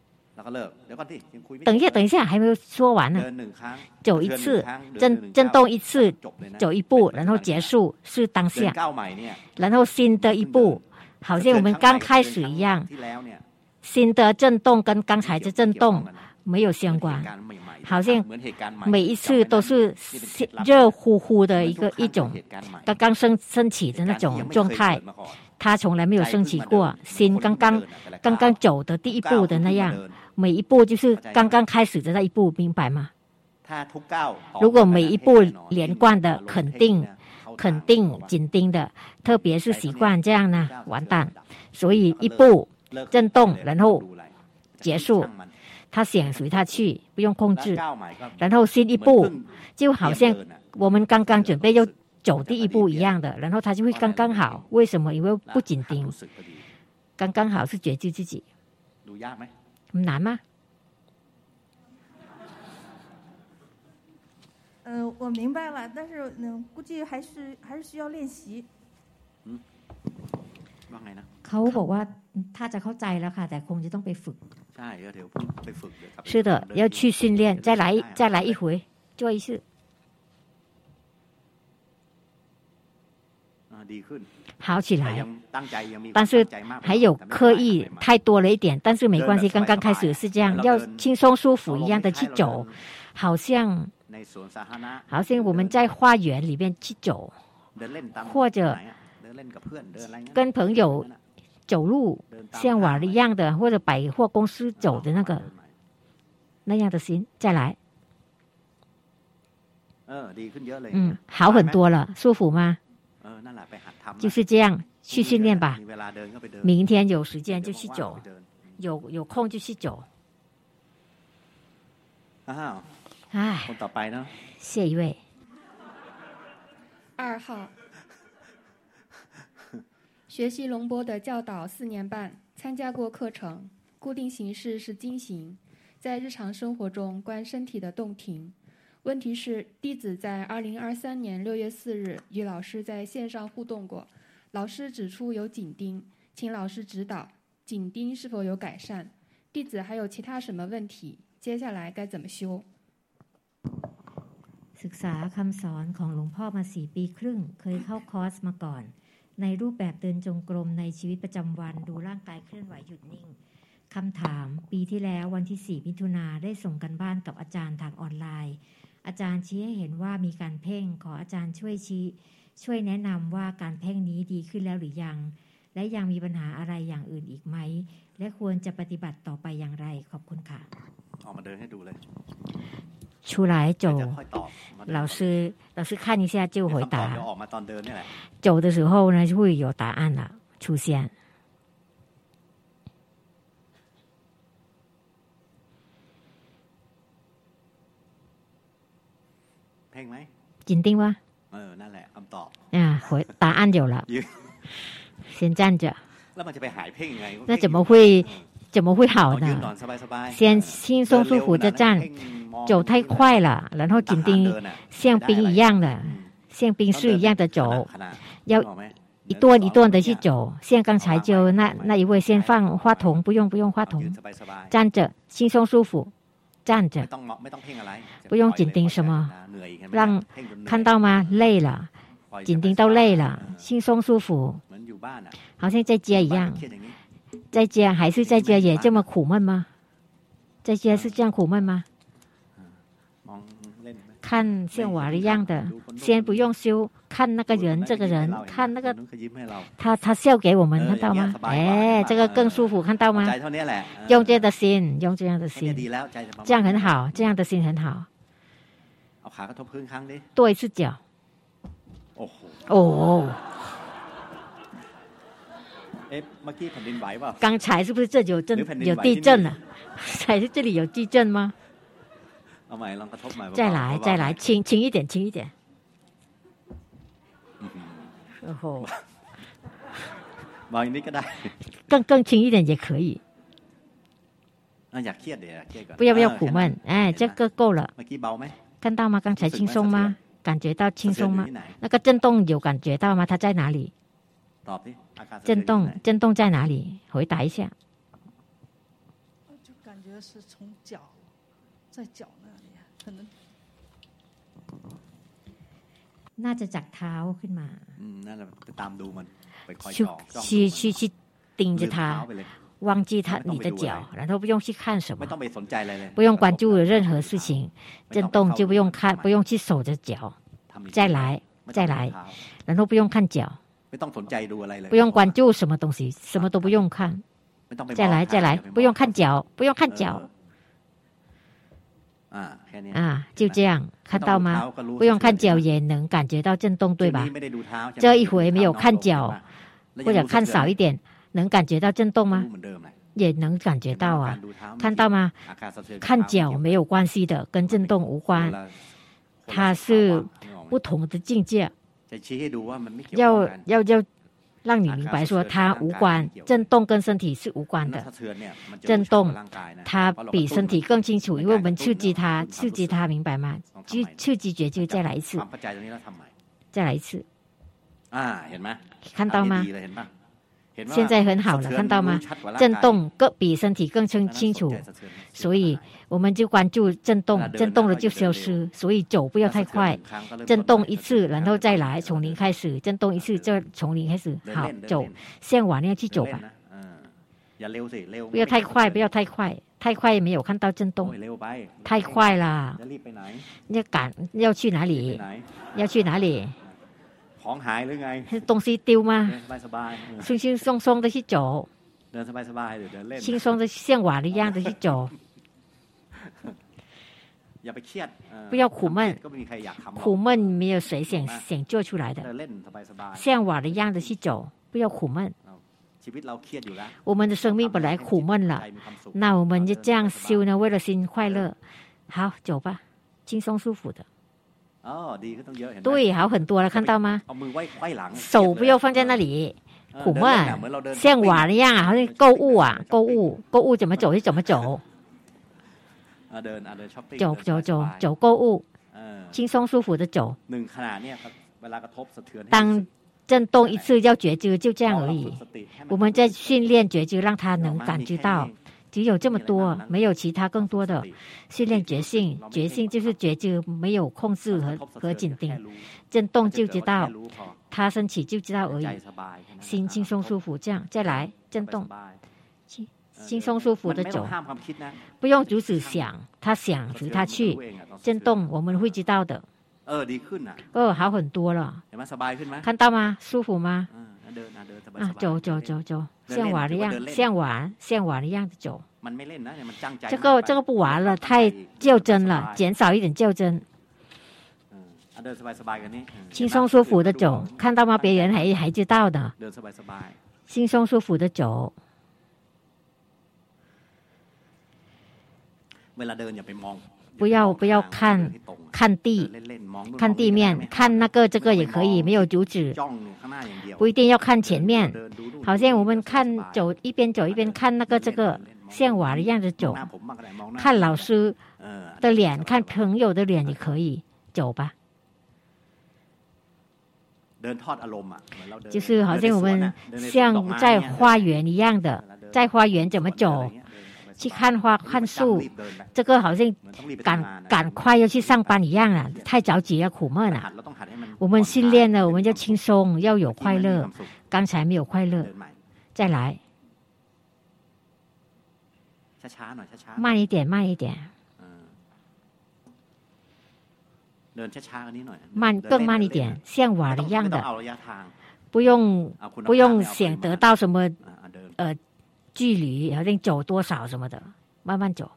等一下，等一下，还没有说完呢。走一次，震震动一次，走一步，然后结束是当下，然后新的一步，好像我们刚开始一样。新的震动跟刚才的震动没有相关，好像每一次都是热乎乎的一个一种刚刚升升起的那种状态，它从来没有升起过。心刚刚刚刚走的第一步的那样，每一步就是刚刚开始的那一步，明白吗？如果每一步连贯的肯定肯定紧盯的，特别是习惯这样呢，完蛋。所以一步震动，然后结束，他想随他去，不用控制。然后新一步，就好像我们刚刚准备要走第一步一样的，然后他就会刚刚好。为什么？因为不紧盯，刚刚好是觉知自己。难吗？ 嗯、呃，我明白了，但是嗯、呃，估计还是还是需要练习。 嗯。เขาบอกว่าถ้าจะเข้าใจแล้วค่ะแต่คงจะต้องไปฝึก是的，要去训练，再来再来一回，做一次。好起来，但是还有刻意太多了一点，但是没关系，刚刚开始是这样，要轻松舒服一样的去走，好像好像我们在花园里面去走，或者跟朋友走路像玩一样的，或者百货公司走的那个那样的心，再来。嗯，好很多了，舒服吗？就是这样去训练吧。明天有时间就去走，有有空就去走。哎，下一位。 二号。学习龙波的教导四年半，参加过课程，固定形式是经行，在日常生活中观身体的动停。问题是，弟子在二零二三年六月四日与老师在线上互动过，老师指出有紧盯，请老师指导紧盯是否有改善，弟子还有其他什么问题，接下来该怎么修？ ศึกษาคำสอนของหลวงพ่อมาสี่ปีครึ่งเคยเข้าคอร์สมาก่อนในรูปแบบเดินจงกรมในชีวิตประจำวันดูร่างกายเคลื่อนไหวหยุดนิ่งคำถามปีที่แล้ววันที่สี่มิถุนาได้ส่งกันบ้านกับอาจารย์ทางออนไลน์อาจารย์ชี้ให้เห็นว่ามีการเพ่งขออาจารย์ช่วยชี้ช่วยแนะนำว่าการเพ่งนี้ดีขึ้นแล้วหรือยังและยังมีปัญหาอะไรอย่างอื่นอีกไหมและควรจะปฏิบัติต่อไปอย่างไรขอบคุณค่ะออกมาเดินให้ดูเลย出来走老师老师看一下就回答走的时候呢会有答案了出现เพ่งไหม紧盯吗เออนั่นแหละคำตอบ啊回答案有了先站着แล้วมันจะไปหายเพ่งยังไง那怎么会怎么会好呢先轻松舒服的站走太快了然后紧盯像兵一样的像兵士一样的走要一段一段的去走像刚才就那那一位先放话筒不用不用话筒站着轻松舒服站着不用紧盯什么让看到吗累了紧盯到累了轻松舒服好像在家一样在家还是在家也这么苦闷吗在家是这样苦闷吗看像我一样的先不用修看那个人这个人看那个他他笑给我们看到吗哎这个更舒服看到吗用这样的心用这样的心这样很好这样的心很好跺一次脚哦刚才是不是这有震有地震了还是这里有地震吗再来再来轻轻一点轻一点哦吼更更轻一点也可以不要不要苦闷哎这个够了看到吗刚才轻松吗感觉到轻松吗那个震动有感觉到吗它在哪里震动震动在哪里回答一下就感觉是从脚在脚那里可能น่าจะจากเท้าขึ้นมาอืมนั่นแหละไปตามดูมันไปคอยจ้อง去去去盯着它忘记它你的脚然后不用去看什么ไม่ต้องไปสนใจอะไรเลย不用关注任何事情震动就不用看不用去守着脚再来再来然后不用看脚ไม่ต้องสนใจดูอะไรเลย不用关注什么东西什么都不用看再来再来不用看脚不用看脚啊就这样看到吗不用看脚也能感觉到震动对吧这一回没有看脚或者看少一点能感觉到震动吗也能感觉到啊看到吗看脚没有关系的跟震动无关它是不同的境界要要要让你明白说它无关震动跟身体是无关的震动它比身体更清楚因为我们刺激它刺激它明白吗去刺激觉知再来一次再来一次看到吗现在很好了看到吗震动更比身体更清楚所以我们就关注震动震动了就消失所以走不要太快震动一次然后再来从零开始震动一次就从零开始好走像我那样去走吧不要太快不要太快太快没有看到震动太快了要赶要去哪里要去哪里ของหายหรือไง东西丢吗轻轻松松的去走เดินสบายๆเดี๋ยวเล่น轻松的像我一样的去走อย่าไปเครียด不要苦闷苦闷没有谁想想做出来的像我一样的去走不要苦闷我们的生命本来苦闷了那我们就这样修呢为了心快乐好走吧轻松舒服的对好很多了看到吗手不要放在那里苦闷像我一样啊好像购物啊购物购物怎么走就怎么走走走走走购物轻松舒服的走当震动一次要觉知就这样而已我们在训练觉知让它能感觉到只有这么多，没有其他更多的训练觉性。觉性就是觉知，没有控制和和紧盯，震动就知道，它升起就知道而已。心轻松舒服，这样再来震动，轻松舒服的走，不用阻止想，他想随他去，震动我们会知道的。哦，好很多了，看到吗？舒服吗？啊，走走走走，像玩的样，像玩像玩的样子走。这个这个不玩了，太较真了，减少一点较真。轻松舒服的走，看到吗？别人还还知道的。轻松舒服的走。不要不要看看地，看地面，看那个这个也可以，没有阻止，不一定要看前面。好像我们看走一边走一边看那个这个，像我的样子走，看老师的脸，看朋友的脸也可以，走吧。就是好像我们像在花园一样的，在花园怎么走？去看花看树，这个好像赶赶快要去上班一样啊，太着急了，苦闷啊。我们训练了，我们就轻松，要有快乐。刚才没有快乐，再来，慢一点，慢一点，慢更慢一点，像我一样的，不用不用想得到什么呃。距离好像走多少什么的，慢慢走，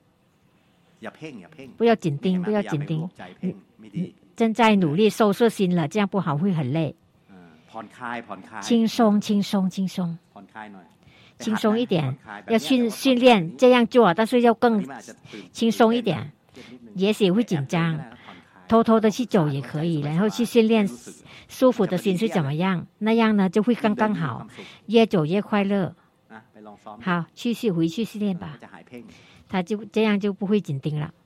不要紧盯，不要紧盯。正在努力收摄心了，这样不好，会很累。轻松，轻松，轻松，轻松一点。要训训练这样做，但是要更轻松一点。也许会紧张，偷偷的去走也可以，然后去训练舒服的心是怎么样，那样呢就会刚刚好，越走越快乐。好，继续回去训练吧，他就这样就不会紧盯了。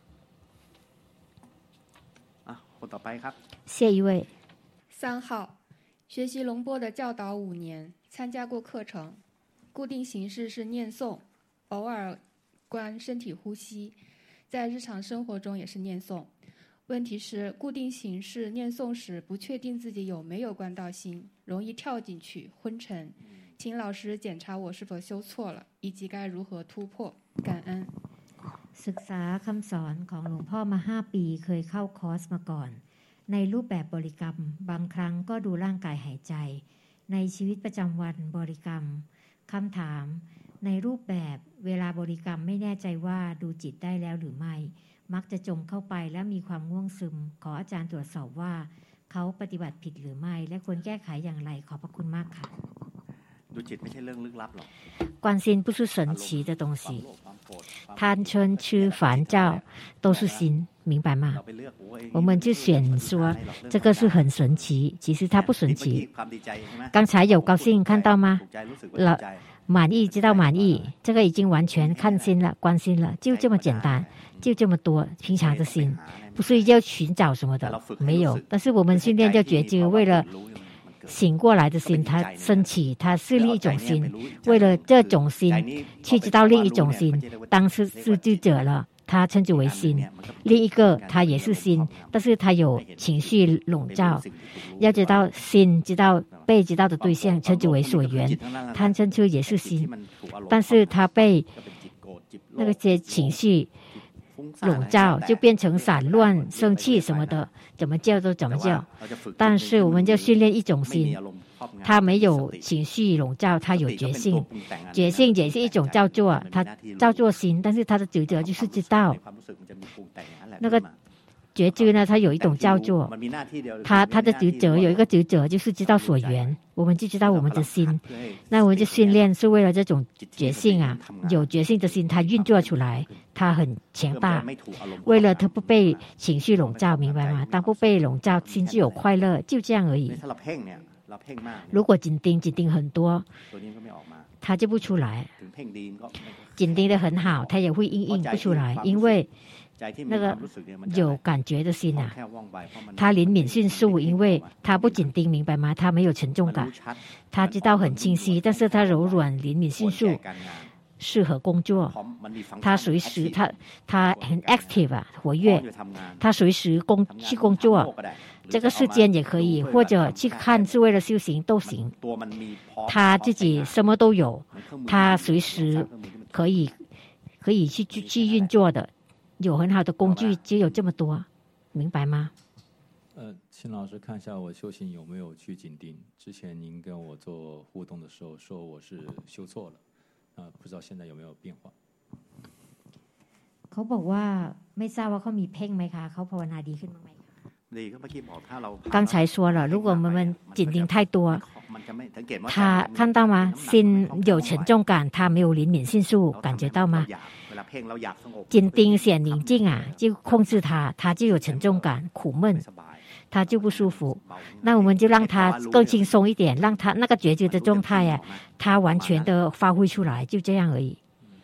下一位， 三号，学习龙波的教导五年，参加过课程，固定形式是念诵，偶尔观身体呼吸，在日常生活中也是念诵。问题是，固定形式念诵时不确定自己有没有观到心，容易跳进去昏沉。请老师检查我是否修错了，以及该如何突破。感恩。 ศึกษาคำสอนของหลวงพ่อมาห้าปีเคยเข้าคอร์สมาก่อนในรูปแบบบริกรรมบางครั้งก็ดูร่างกายหายใจในชีวิตประจำวันบริกรรมคำถามในรูปแบบเวลาบริกรรมไม่แน่ใจว่าดูจิตได้แล้วหรือไม่มักจะจมเข้าไปและมีความง่วงซึมขออาจารย์ตรวจสอบว่าเขาปฏิบัติผิดหรือไม่และควรแก้ไขอย่างไรขอบพระคุณมากค่ะดูจิตไม่ใช่เรื่องลึกลับหรอก观心不是神奇的东西，贪嗔痴烦躁都是心，明白吗？我们就选说这个是很神奇，其实它不神奇。刚才有高兴看到吗？了满意知道满意，这个已经完全看心了，关心了，就这么简单，就这么多平常的心，不是要寻找什么的，没有。但是我们训练就觉知，为了醒过来的心，它升起，它是另一种心，为了这种心去知道另一种心，当是是智者了，它称之为心。另一个它也是心，但是它有情绪笼罩。要知道心，知道被知道的对象，称之为所缘。贪嗔痴也是心，但是它被那个些情绪笼罩，就变成散乱、生气什么的，怎么叫都怎么叫。但是我们就训练一种心，它没有情绪笼罩，它有觉性，觉性也是一种叫做，它叫做心，但是它的职责就是知道。那个觉知呢，它有一种叫做，它它的职责有一个职责就是知道所缘，我们就知道我们的心。那我们就训练是为了这种觉性啊，有觉性的心，它运作出来，它很强大。为了它不被情绪笼罩，明白吗？当不被笼罩，心就有快乐，就这样而已。如果紧盯紧盯很多，它就不出来。紧盯的很好，它也会硬硬不出来，因为那个有感觉的心啊，他灵敏迅速，因为他不紧盯，明白吗？他没有沉重感，他知道很清晰，但是他柔软灵敏迅速， 适合工作，他随时他他很 active 啊，活跃，他随时工去工作，这个时间也可以，或者去看是为了修行都行。他自己什么都有，他随时可以可以去去去运作的，有很好的工具，只有这么多，明白吗？ 呃，请老师看一下我修行有没有去紧盯。之前您跟我做互动的时候说我是修错了，啊、呃，不知道现在有没有变化。 เขาบอกว่าไม่ทราบว่าเขามีเพ่งไหมคะเขาภาวนาดีขึ้นบ้างไหม刚才说了，如果我们紧盯太多，他看到吗？心有沉重感，他没有灵敏性素，感觉到吗？紧盯显宁静啊，就控制他，他就有沉重感、苦闷。他就不舒服，那我们就让他更轻松一点，让他那个觉知的状态呀、啊，他完全的发挥出来，就这样而已。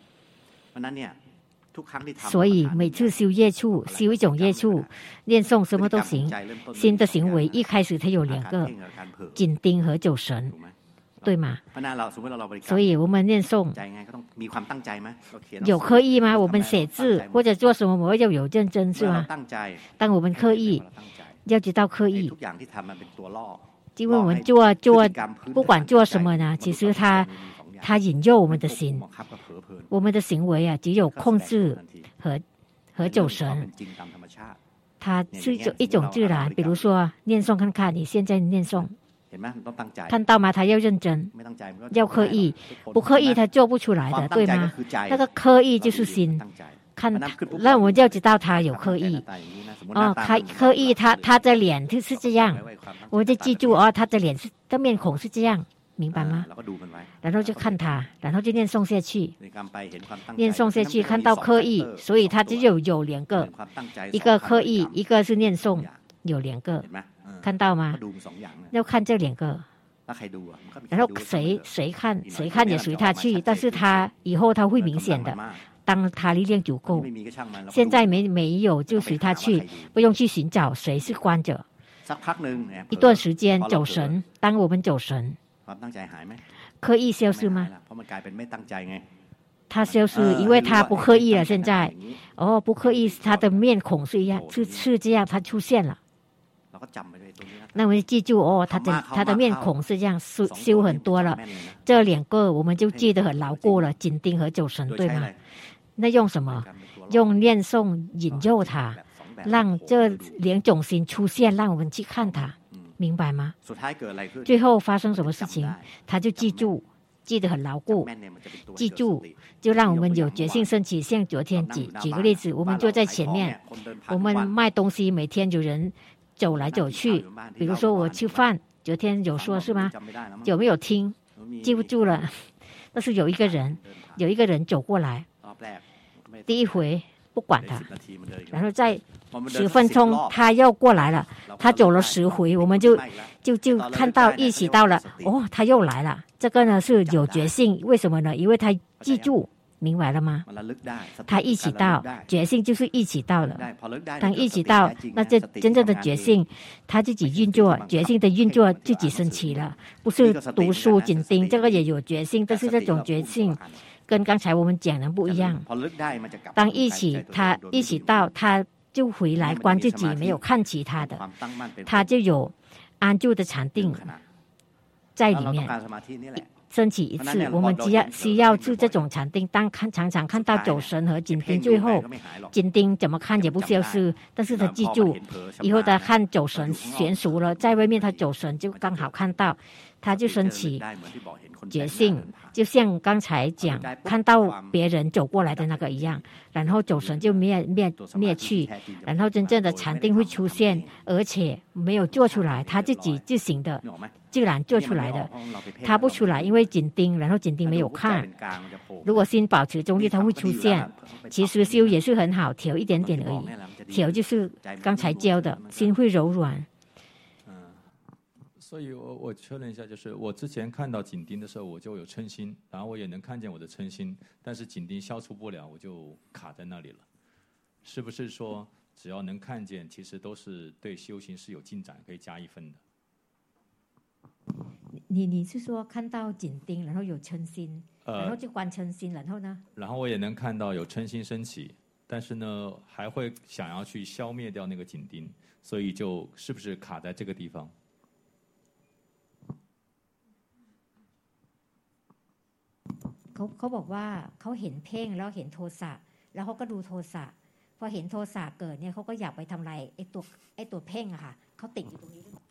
所以每次修业处，修一种业处，念诵什么都行。新的行为一开始它有两个，紧盯和走神，对吗？所以我们念诵有刻意吗？我们写字或者做什么，我们要有认真是吗？当我们刻意。要知道刻意，因为我们做做不管做什么呢，其实它它引诱我们的心，我们的行为啊，只有控制和和走神，它是一种自然。比如说念诵，看看你现在念诵，看到吗？他要认真，要刻意，不刻意他做不出来的，对吗？那个刻意就是心。看，那我们就知道他有刻意。哦，他刻意，他他的脸就是这样，我就记住哦，他的脸是的面孔是这样，明白吗？然后就看他，然后就念诵下去，念诵下去，看到刻意，所以他只有有两个，一个刻意，一个是念诵，有两个，看到吗？要看这两个。然后谁谁看谁看也随他去，但是他以后他会明显的。当他力量足够，现在没没有就随他去，不用去寻找谁是观者。一段时间走神，当我们走神，刻意消失吗？他消失，因为他不刻意了。现在，哦，不刻意，他的面孔是一样，是是这样，他出现了。那我们记住哦，他的他的面孔是这样，修修很多了。这两个我们就记得很牢固了，紧盯和走神，对吗？那用什么？用念诵引诱他，让这两种心出现，让我们去看他，明白吗？最后发生什么事情，他就记住，记得很牢固，记住，就让我们有决心升起。像昨天举举个例子，我们坐在前面，我们卖东西，每天有人走来走去，比如说我吃饭，昨天有说是吗？有没有听？记不住了。但是有一个人，有一个人走过来。第一回不管他，然后在十分钟他又过来了，他走了十回，我们就就就看到一起到了，哦，他又来了。这个呢是有决心，为什么呢？因为他记住，明白了吗？他一起到，决心就是一起到了。当一起到，那这真正的决心，他自己运作，决心的运作自己升起了，不是读书紧盯，这个也有决心，但是这种决心。跟刚才我们讲的不一样，当一起他一起到，他就回来观自己，没有看其他的，他就有安住的禅定在里面升起一次。我们只要需要住这种禅定，当看常常看到走神和紧盯，最后紧盯怎么看也不消失，但是他记住，以后他看走神娴熟了，在外面他走神就刚好看到，他就升起觉性。就像刚才讲看到别人走过来的那个一样，然后走神就灭灭灭去，然后真正的禅定会出现，而且没有做出来，他自己自行的自然做出来的，他不出来，因为紧盯，然后紧盯没有看。如果心保持中立，它会出现。其实修也是很好，调一点点而已，调就是刚才教的，心会柔软。 所以我我确认一下，就是我之前看到紧盯的时候，我就有嗔心，然后我也能看见我的嗔心，但是紧盯消除不了，我就卡在那里了。是不是说只要能看见，其实都是对修行是有进展，可以加一分的？ 你你是说看到紧盯，然后有嗔心，然后就观嗔心，然后呢？ 然后我也能看到有嗔心升起，但是呢，还会想要去消灭掉那个紧盯，所以就是不是卡在这个地方？ เขาเขาบอกว่าเขาเห็นเพ่งแล้วเห็นโทสะแล้วเขาก็ดูโทสะพอเห็นโทสะเกิดเนี่ยเขาก็อยากไปทำลายไอ้ตัวไอ้ตัวเพ่งอะค่ะเขาติดอยู่ตรงนี้ด้วย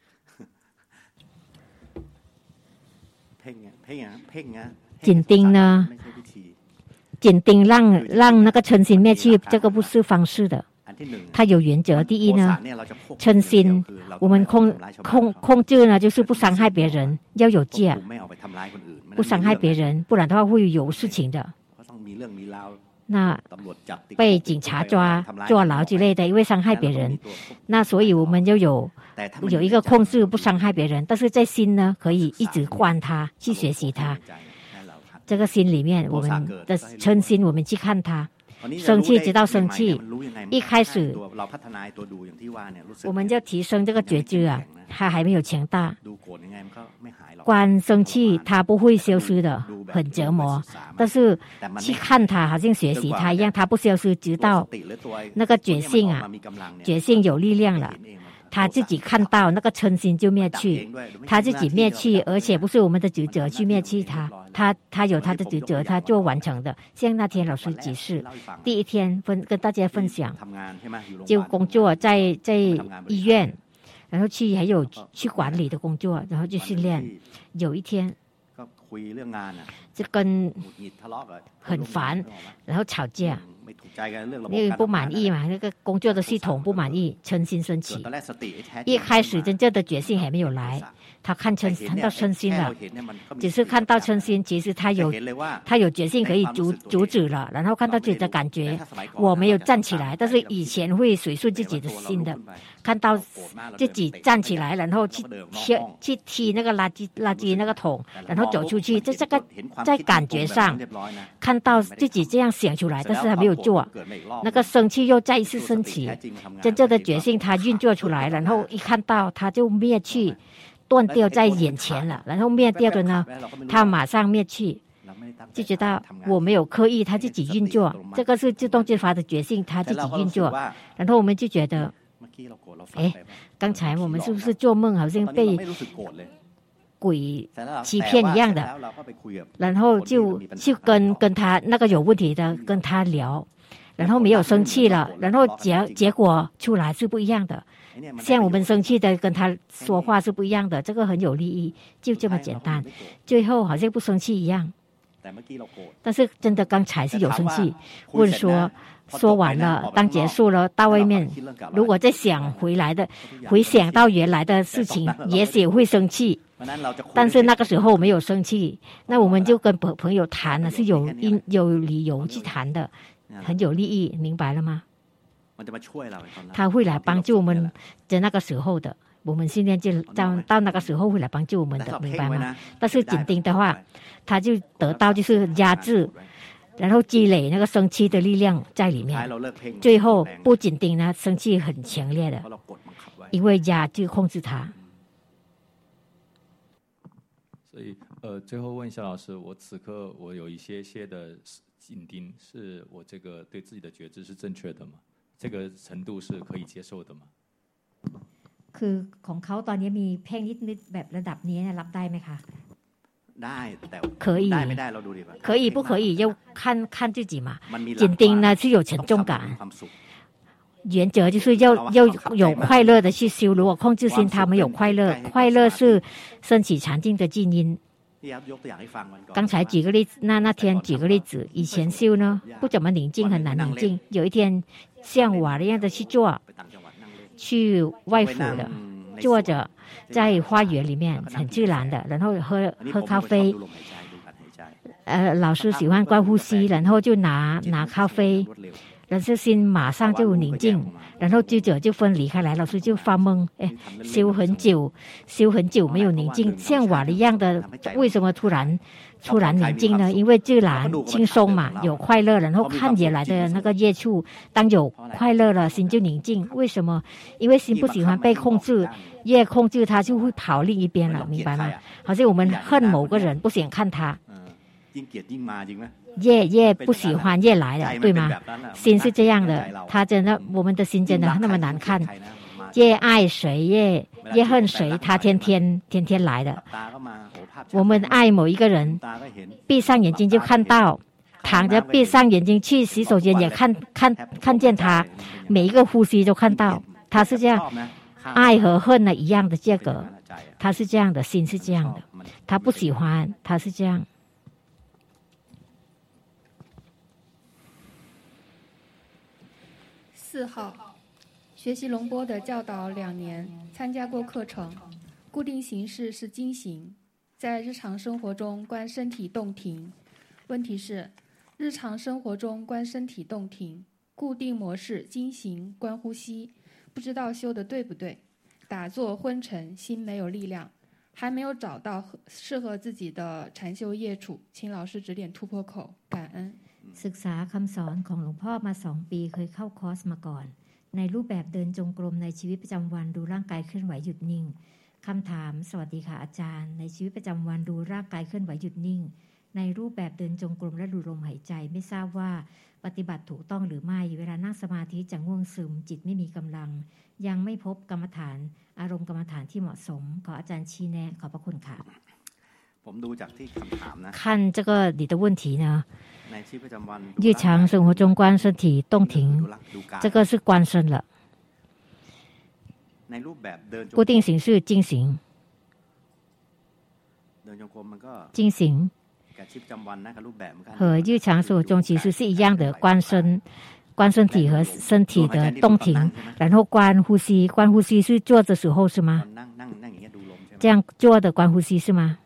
เพ่ง啊，เพ่ง啊，เพ่ง啊。 紧盯呢，紧盯让让那个嗔心灭去，这个不是方式的。它有原则。第一呢，嗔心我们控控控制呢，就是不伤害别人，要有戒，不伤害别人，不然的话会有事情的。那被警察抓坐牢之类的，因为伤害别人，那所以我们就有有一个控制，不伤害别人。但是在心呢，可以一直观它，去学习它。这个心里面，我们的嗔心，我们去看它。生气知道生气，一开始我们就提升这个觉知啊，它还没有强大。观生气，它不会消失的，很折磨。但是去看它，好像学习它一样，它不消失，直到那个觉性啊，觉性有力量了。他自己看到那个嗔心就灭去，他自己灭去，而且不是我们的职责去灭去他，他他有他的职责，他做完成的。像那天老师指示，第一天分跟大家分享，就工作在在医院，然后去还有去管理的工作，然后去训练。有一天就跟很烦，然后吵架。因为不满意嘛，那个工作的系统不满意，嗔心升起。一开始真正的觉性还没有来，他看嗔看到嗔心了，只是看到嗔心，其实他有他有觉性可以阻阻止了。然后看到自己的感觉，我没有站起来，但是以前会随顺自己的心的，看到自己站起来，然后去踢去踢那个垃圾垃圾那个桶，然后走出去，在这个在感觉上看到自己这样想出来，但是还没有做，那个生气又再一次升起，真正的觉性它运作出来，然后一看到它就灭去，断掉在眼前了，然后灭掉的呢，它马上灭去，就知道我没有刻意，它自己运作，这个是自动自发的觉性，它自己运作，然后我们就觉得，哎，刚才我们是不是做梦，好像被鬼欺骗一样的，然后就就跟跟他那个有问题的跟他聊，然后没有生气了，然后结结果出来是不一样的，像我们生气的跟他说话是不一样的，这个很有利益，就这么简单，最后好像不生气一样，但是真的刚才是有生气，或者说说完了，当结束了，到外面，如果再想回来的，回想到原来的事情，也许会生气。但是那个时候没有生气，那我们就跟朋朋友谈了，是有因有理由去谈的，很有利益，明白了吗？他会来帮助我们在那个时候的，我们训练就到到那个时候会来帮助我们的，明白吗？但是紧盯的话，他就得到就是压制，然后积累那个生气的力量在里面，最后不紧盯呢，生气很强烈的，因为压制控制他。 所以，呃，最后问一下老师，我此刻我有一些些的紧盯，是我这个对自己的觉知是正确的吗？这个程度是可以接受的吗？ คือของเขาตอนนี้มีเพ่งนิดๆแบบระดับนี้รับได้ไหมคะ可以可以不可以要看看自己嘛，紧盯呢是有沉重感，原则就是要要有快乐的去修，如果控制心它没有快乐，快乐是升起禅定的静音。刚才举个例子，那那天举个例子，以前修呢不怎么宁静，很难宁静，有一天像我那样的去做，去外府的坐着在花园里面很自然的，然后喝喝咖啡，呃，老师喜欢观呼吸，然后就拿拿咖啡， 然后心马上就宁静，然后接着就分离开来，老师就发懵，哎，修很久，修很久没有宁静，像碗一样的，为什么突然突然宁静呢？因为自然轻松嘛，有快乐，然后看起来的那个业处，当有快乐了，心就宁静。为什么？因为心不喜欢被控制，越控制它就会跑另一边了，明白吗？好像我们恨某个人，不想看他。越越不喜欢越来的，对吗？心是这样的，他真的，我们的心真的那么难看。越爱谁越越恨谁，他天天天天来的。我们爱某一个人，闭上眼睛就看到，躺着闭上眼睛去洗手间也看看看见他，每一个呼吸都看到，他是这样。爱和恨呢一样的这个，他是这样的，心是这样的，他不喜欢，他是这样。 四号，学习龙波的教导两年，参加过课程，固定形式是经行，在日常生活中观身体动停。问题是，日常生活中观身体动停，固定模式经行观呼吸，不知道修的对不对？打坐昏沉，心没有力量，还没有找到适合自己的禅修业处，请老师指点突破口，感恩。 ศึกษาคำสอนของหลวงพ่อมาสองปีเคยเข้าคอร์สมาก่อนในรูปแบบเดินจงกรมในชีวิตประจำวันดูร่างกายเคลื่อนไหวหยุดนิ่งคำถามสวัสดีค่ะอาจารย์ในชีวิตประจำวันดูร่างกายเคลื่อนไหวหยุดนิ่งในรูปแบบเดินจงกรมและดูลมหายใจไม่ทราบว่าปฏิบัติถูกต้องหรือไม่เวลานั่งสมาธิจะง่วงซึมจิตไม่มีกำลังยังไม่พบกรรมฐานอารมณ์กรรมฐานที่เหมาะสมขออาจารย์ชี้แนะขอบพระคุณค่ะผมดูจากที่คำถามนะ看这个你的问题呢日常生活中观身体动停这个是观身了固定形式进行进行和日常生活中其实是一样的观身观身体和身体的动停然后观呼吸观呼吸是坐的时候是吗这样坐的观呼吸是吗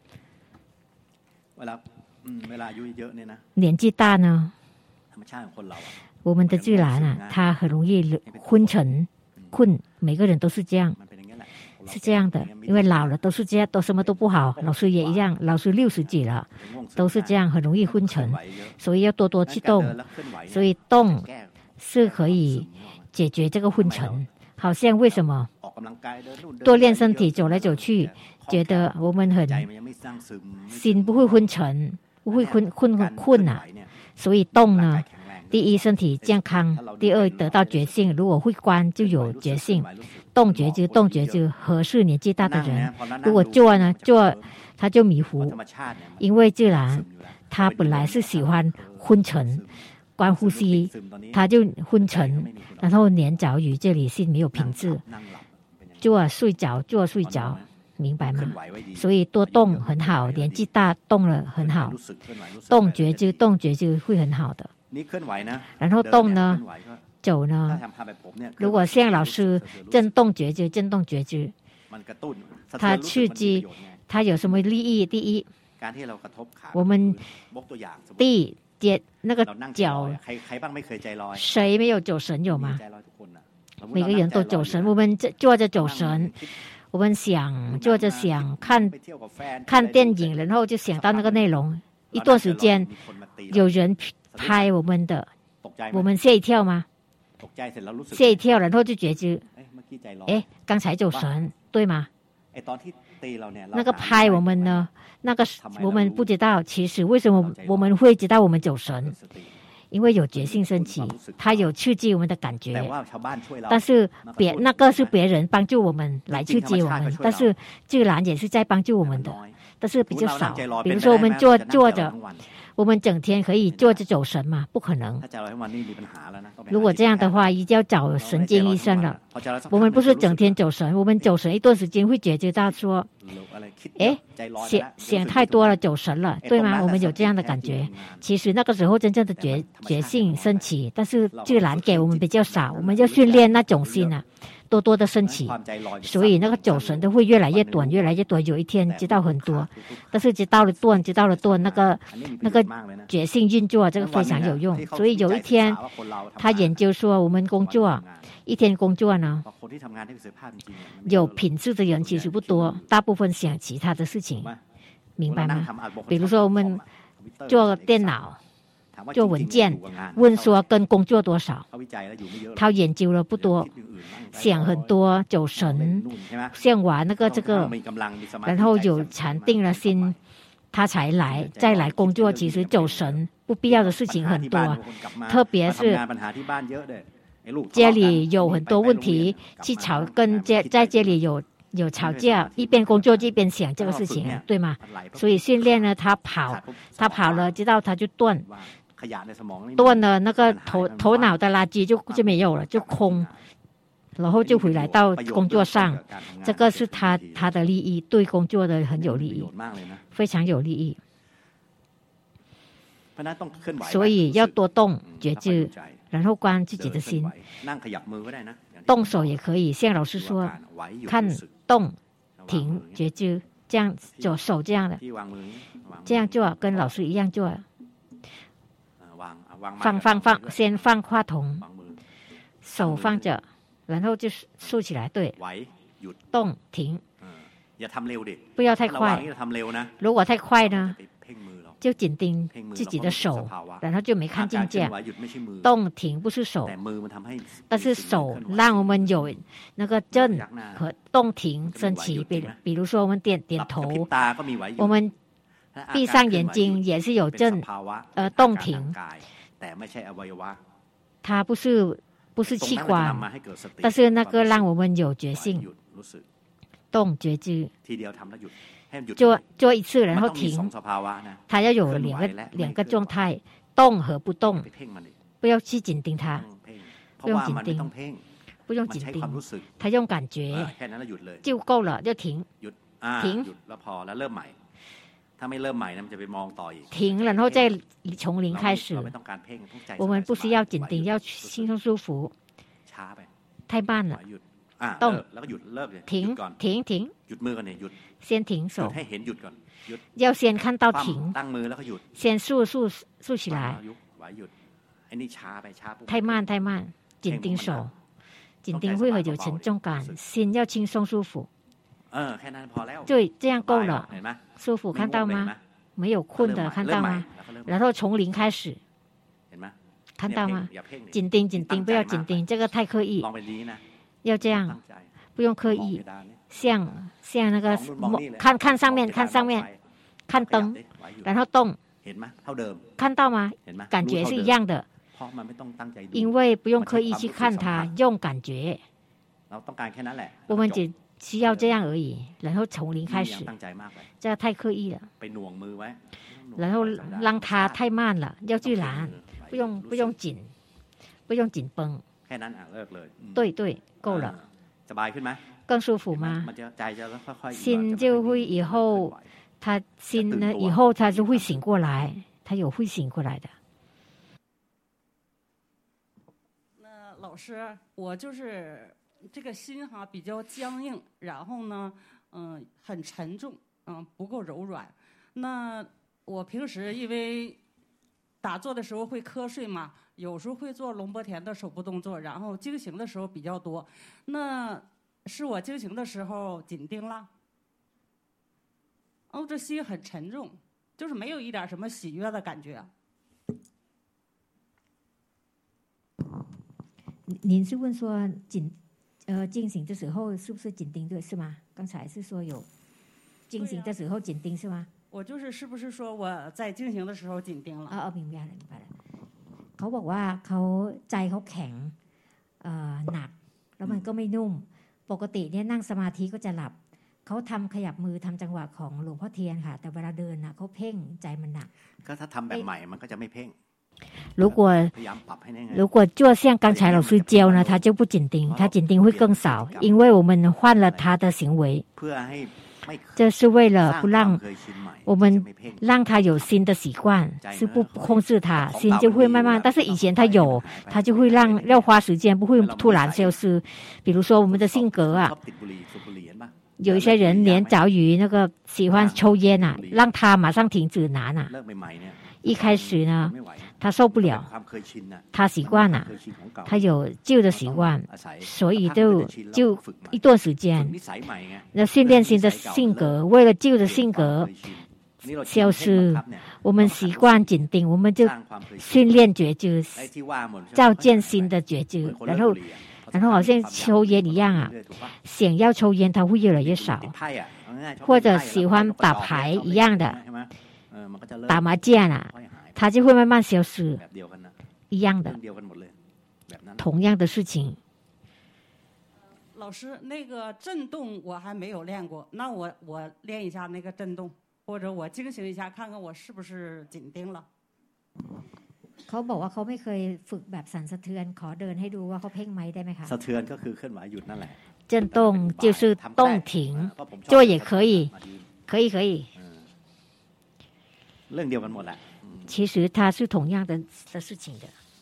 年纪大呢我们的自然啊它很容易昏沉困每个人都是这样是这样的因为老了都是这样都什么都不好老师也一样老师六十几了都是这样很容易昏沉所以要多多去动所以动是可以解决这个昏沉好像为什么多练身体走来走去觉得我们很心不会昏沉不会困困困啊所以动呢第一身体健康第二得到觉性如果会观就有觉性动觉知动觉知合适年纪大的人如果坐呢坐他就迷糊因为自然他本来是喜欢昏沉观呼吸他就昏沉然后黏着于这里心没有品质坐睡着坐睡着明白吗所以多动很好年纪大动了很好动觉知动觉知会很好的然后动呢走呢如果像老师震动觉知震动觉知它刺激它有什么利益第一我们地跌那个脚谁没有走神有吗每个人都走神我们坐着走神我们想坐着想看看电影然后就想到那个内容一段时间有人拍我们的我们吓一跳吗吓一跳然后就觉知哎刚才走神对吗那个拍我们呢那个我们不知道其实为什么我们会知道我们走神因为有觉性升起它有刺激我们的感觉但是别那个是别人帮助我们来刺激我们但是自然也是在帮助我们的但是比较少比如说我们坐坐着我们整天可以坐着走神吗不可能如果这样的话一定要找神经医生了我们不是整天走神我们走神一段时间会觉知到说诶想想太多了走神了对吗我们有这样的感觉其实那个时候真正的觉觉性升起但是自然给我们比较少我们要训练那种心啊多多多的升起，所以那个走神都会越来越短，越来越短。有一天知道很多，但是知道了断，知道了断，那个那个觉性运作，这个非常有用。所以有一天，他研究说，我们工作一天工作呢，有品质的人其实不多，大部分想其他的事情，明白吗？比如说我们做电脑。做文件，问说跟工作多少，他研究了不多，想很多，走神，想玩那个这个，然后有禅定了心，他才来，再来工作。其实走神不必要的事情很多，特别是家里有很多问题，去吵跟家在家里有有吵架，一边工作一边想这个事情，对吗？所以训练呢，他跑，他跑了，直到他就断。断了那个头头脑的垃圾就就没有了，就空，然后就回来到工作上，这个是他他的利益，对工作的很有利益，非常有利益。所以要多动觉知，然后观自己的心，动手也可以，像老师说，看动停觉知，这样做手这样的，这样做跟老师一样做。放放放，先放话筒，手放着，然后就竖起来，对，动停，不要太快。如果太快呢，就紧盯自己的手，然后就没看境界。动停不是手，但是手让我们有那个正和动停升起。比比如说我们点点头，我们闭上眼睛也是有正呃动停。它不是不是器官，但是那个让我们有觉性，动觉知，做做一次然后停，它要有两个两个状态，动和不动，不要去紧盯它，不用紧盯，不用紧盯，它用感觉就够了，就停，停。停，然后再从零开始。我们不需要紧盯，要轻松舒服。太慢了，动，停，停，停，先停手，要先看到停，先竖竖竖起来。太慢，太慢，紧盯手，紧盯会很有沉重感，心要轻松舒服。对，这样够了，舒服，看到吗？没有困的，看到吗？然后从零开始，看到吗？紧盯，紧盯，不要紧盯，这个太刻意。要这样，不用刻意，像像那个看看上面，看上面，看灯，然后动，看到吗？感觉是一样的，因为不用刻意去看它，用感觉。我们只需要这样而已，然后从零开始，这样太刻意了。然后让它太慢了，要去拦，不用不用紧，不用紧绷。对对，够了。更舒服吗？心就会以后，他心呢以后他就会醒过来，他有会醒过来的。 那老师，我就是。这个心哈比较僵硬，然后呢，嗯，很沉重，嗯，不够柔软。那我平时因为打坐的时候会瞌睡嘛，有时候会做龙波田的手部动作，然后经行的时候比较多。那是我经行的时候紧盯了，哦，这心很沉重，就是没有一点什么喜悦的感觉。 您是问说紧？呃，进行的时候是不是紧盯对是吗？刚才是说有进行的时候紧盯是吗？ 我就是是不是说我在进行的时候紧盯了？ 哦哦，明白了明白了。เขาบอกว่าเขาใจเขาแข็งเอ่อหนักแล้วมันก็ไม่นุ่มปกติเนี่ยนั่งสมาธิก็จะหลับเขาทำขยับมือทำจังหวะของหลวงพ่อเทียนค่ะแต่เวลาเดินน่ะเขาเพ่งใจมันหนักก็ถ้าทำแบบใหม่มันก็จะไม่เพ่ง如果如果做像刚才老师教呢，他就不紧盯，他紧盯会更少，因为我们换了他的行为，这是为了不让我们让他有新的习惯，是不控制他，心就会慢慢。但是以前他有，他就会让要花时间，不会突然消失。比如说我们的性格啊，有一些人连早于那个喜欢抽烟啊，让他马上停止拿啊。一开始呢，他受不了，他习惯了，他有旧的习惯，所以就就一段时间，那训练新的性格，为了旧的性格消失，我们习惯紧盯，我们就训练觉知，造建新的觉知，然后然后好像抽烟一样啊，想要抽烟他会越来越少，或者喜欢打牌一样的，打麻将啊，他就会慢慢消失，一样的，同样的事情。 老师，那个震动我还没有练过，那我我练一下那个震动，或者我惊醒一下，看看我是不是紧盯了。 เขาบอกว่าเขาไม่เคยฝึกแบบสั่นสะเทือนขอเดินให้ดูว่าเขาเพ่งไหมได้ไหมคะสะเทือนก็คือเคลื่อนไหวหยุดนั่นแหละ震动就是动停做也可以可以可以เรื่องเดียวกันหมดแหละ其实它是同样的的事情的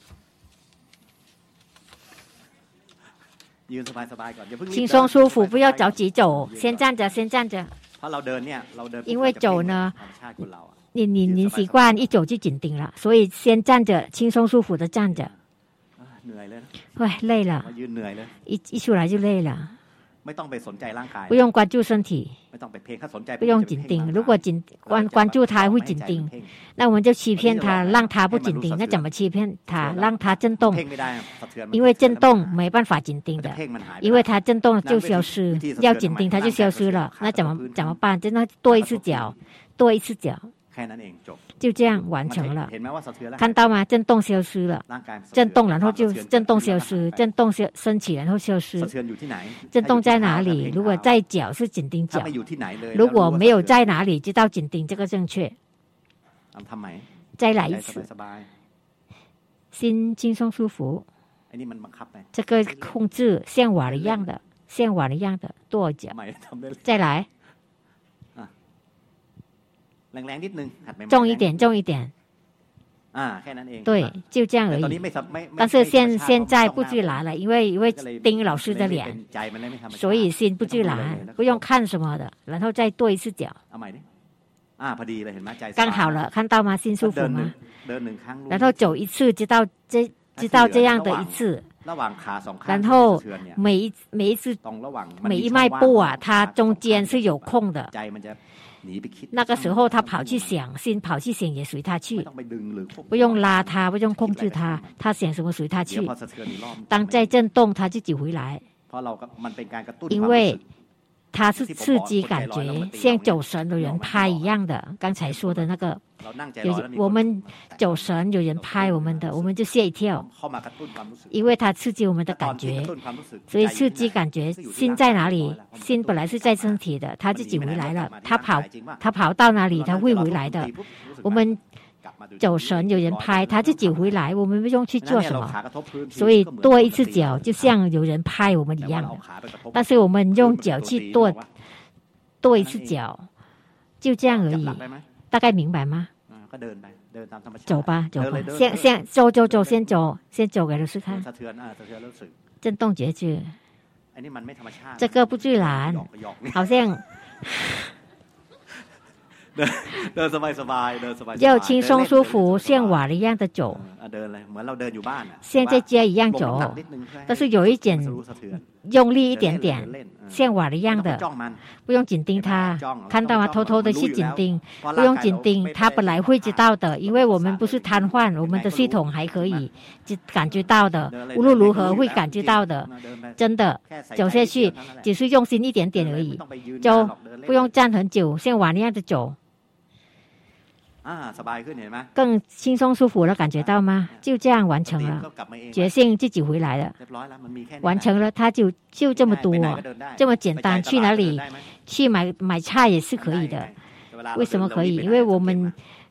ยืนสบายๆก่อนอย่าเพิ่ง轻松舒服不要着急走先站着先站着เพราะเราเดินเนี่ยเราเดิน因为走呢你你你习惯一走就紧盯了，所以先站着，轻松舒服的站着。喂，累了，一一出来就累了。不用关注身体，不用紧盯。如果紧关关注他会紧盯，那我们就欺骗他，让他不紧盯。那怎么欺骗他？让他震动，因为震动没办法紧盯的，因为他震动就消失，要紧盯他就消失了。那怎么怎么办？就那跺一次脚，跺一次脚。就这样完成了，看到吗？震动消失了，震动然后就震动消失，震动消升起然后消失。震动在哪里？如果在脚是紧盯脚，如果没有在哪里，知道紧盯这个正确。再来一次，心轻松舒服。这个控制像碗一样的，像碗一样的跺脚。再来。重一点，重一点。对，就这样而已。但是现现在不自然了，因为因为盯老师的脸，所以心不自然，不用看什么的，然后再跺一次脚。刚好了，看到吗？心舒服吗？然后走一次，知道这知道这样的一次。然后每一每一次每一迈步啊，它中间是有空的。那个时候他跑去想，心跑去想也随他去，不用拉他，不用控制他，他想什么随他去。当在震动，他自己回来，因为他是刺激感觉，像走神有人拍一样的。刚才说的那个，有我们走神有人拍我们的，我们就吓一跳，因为他刺激我们的感觉，所以刺激感觉。心在哪里？心本来是在身体的，他自己回来了，他跑，他跑到哪里，他会回来的。我们走神有人拍，他自己回来，我们不用去做什么。所以跺一次脚就像有人拍我们一样的，但是我们用脚去跺跺一次脚，就这样而已。大概明白吗？走吧，走吧，先先走走走，先走，先走给老师看。震动觉知，这个不自然，好像。要轻松舒服，像瓦一样的走，像在家一样走，但是有一点用力一点点，像瓦一样的，不用紧盯它，看到吗？偷偷的去紧盯，不用紧盯，它本来会知道的，因为我们不是瘫痪，我们的系统还可以感觉到的，无论如何会感觉到的，真的走下去，只是用心一点点而已，就不用站很久，像瓦一样的走。更轻松舒服了，感觉到吗？就这样完成了，觉性自己回来了，完成了，它就就这么多，这么简单。去哪里？去买买菜也是可以的。为什么可以？因为我们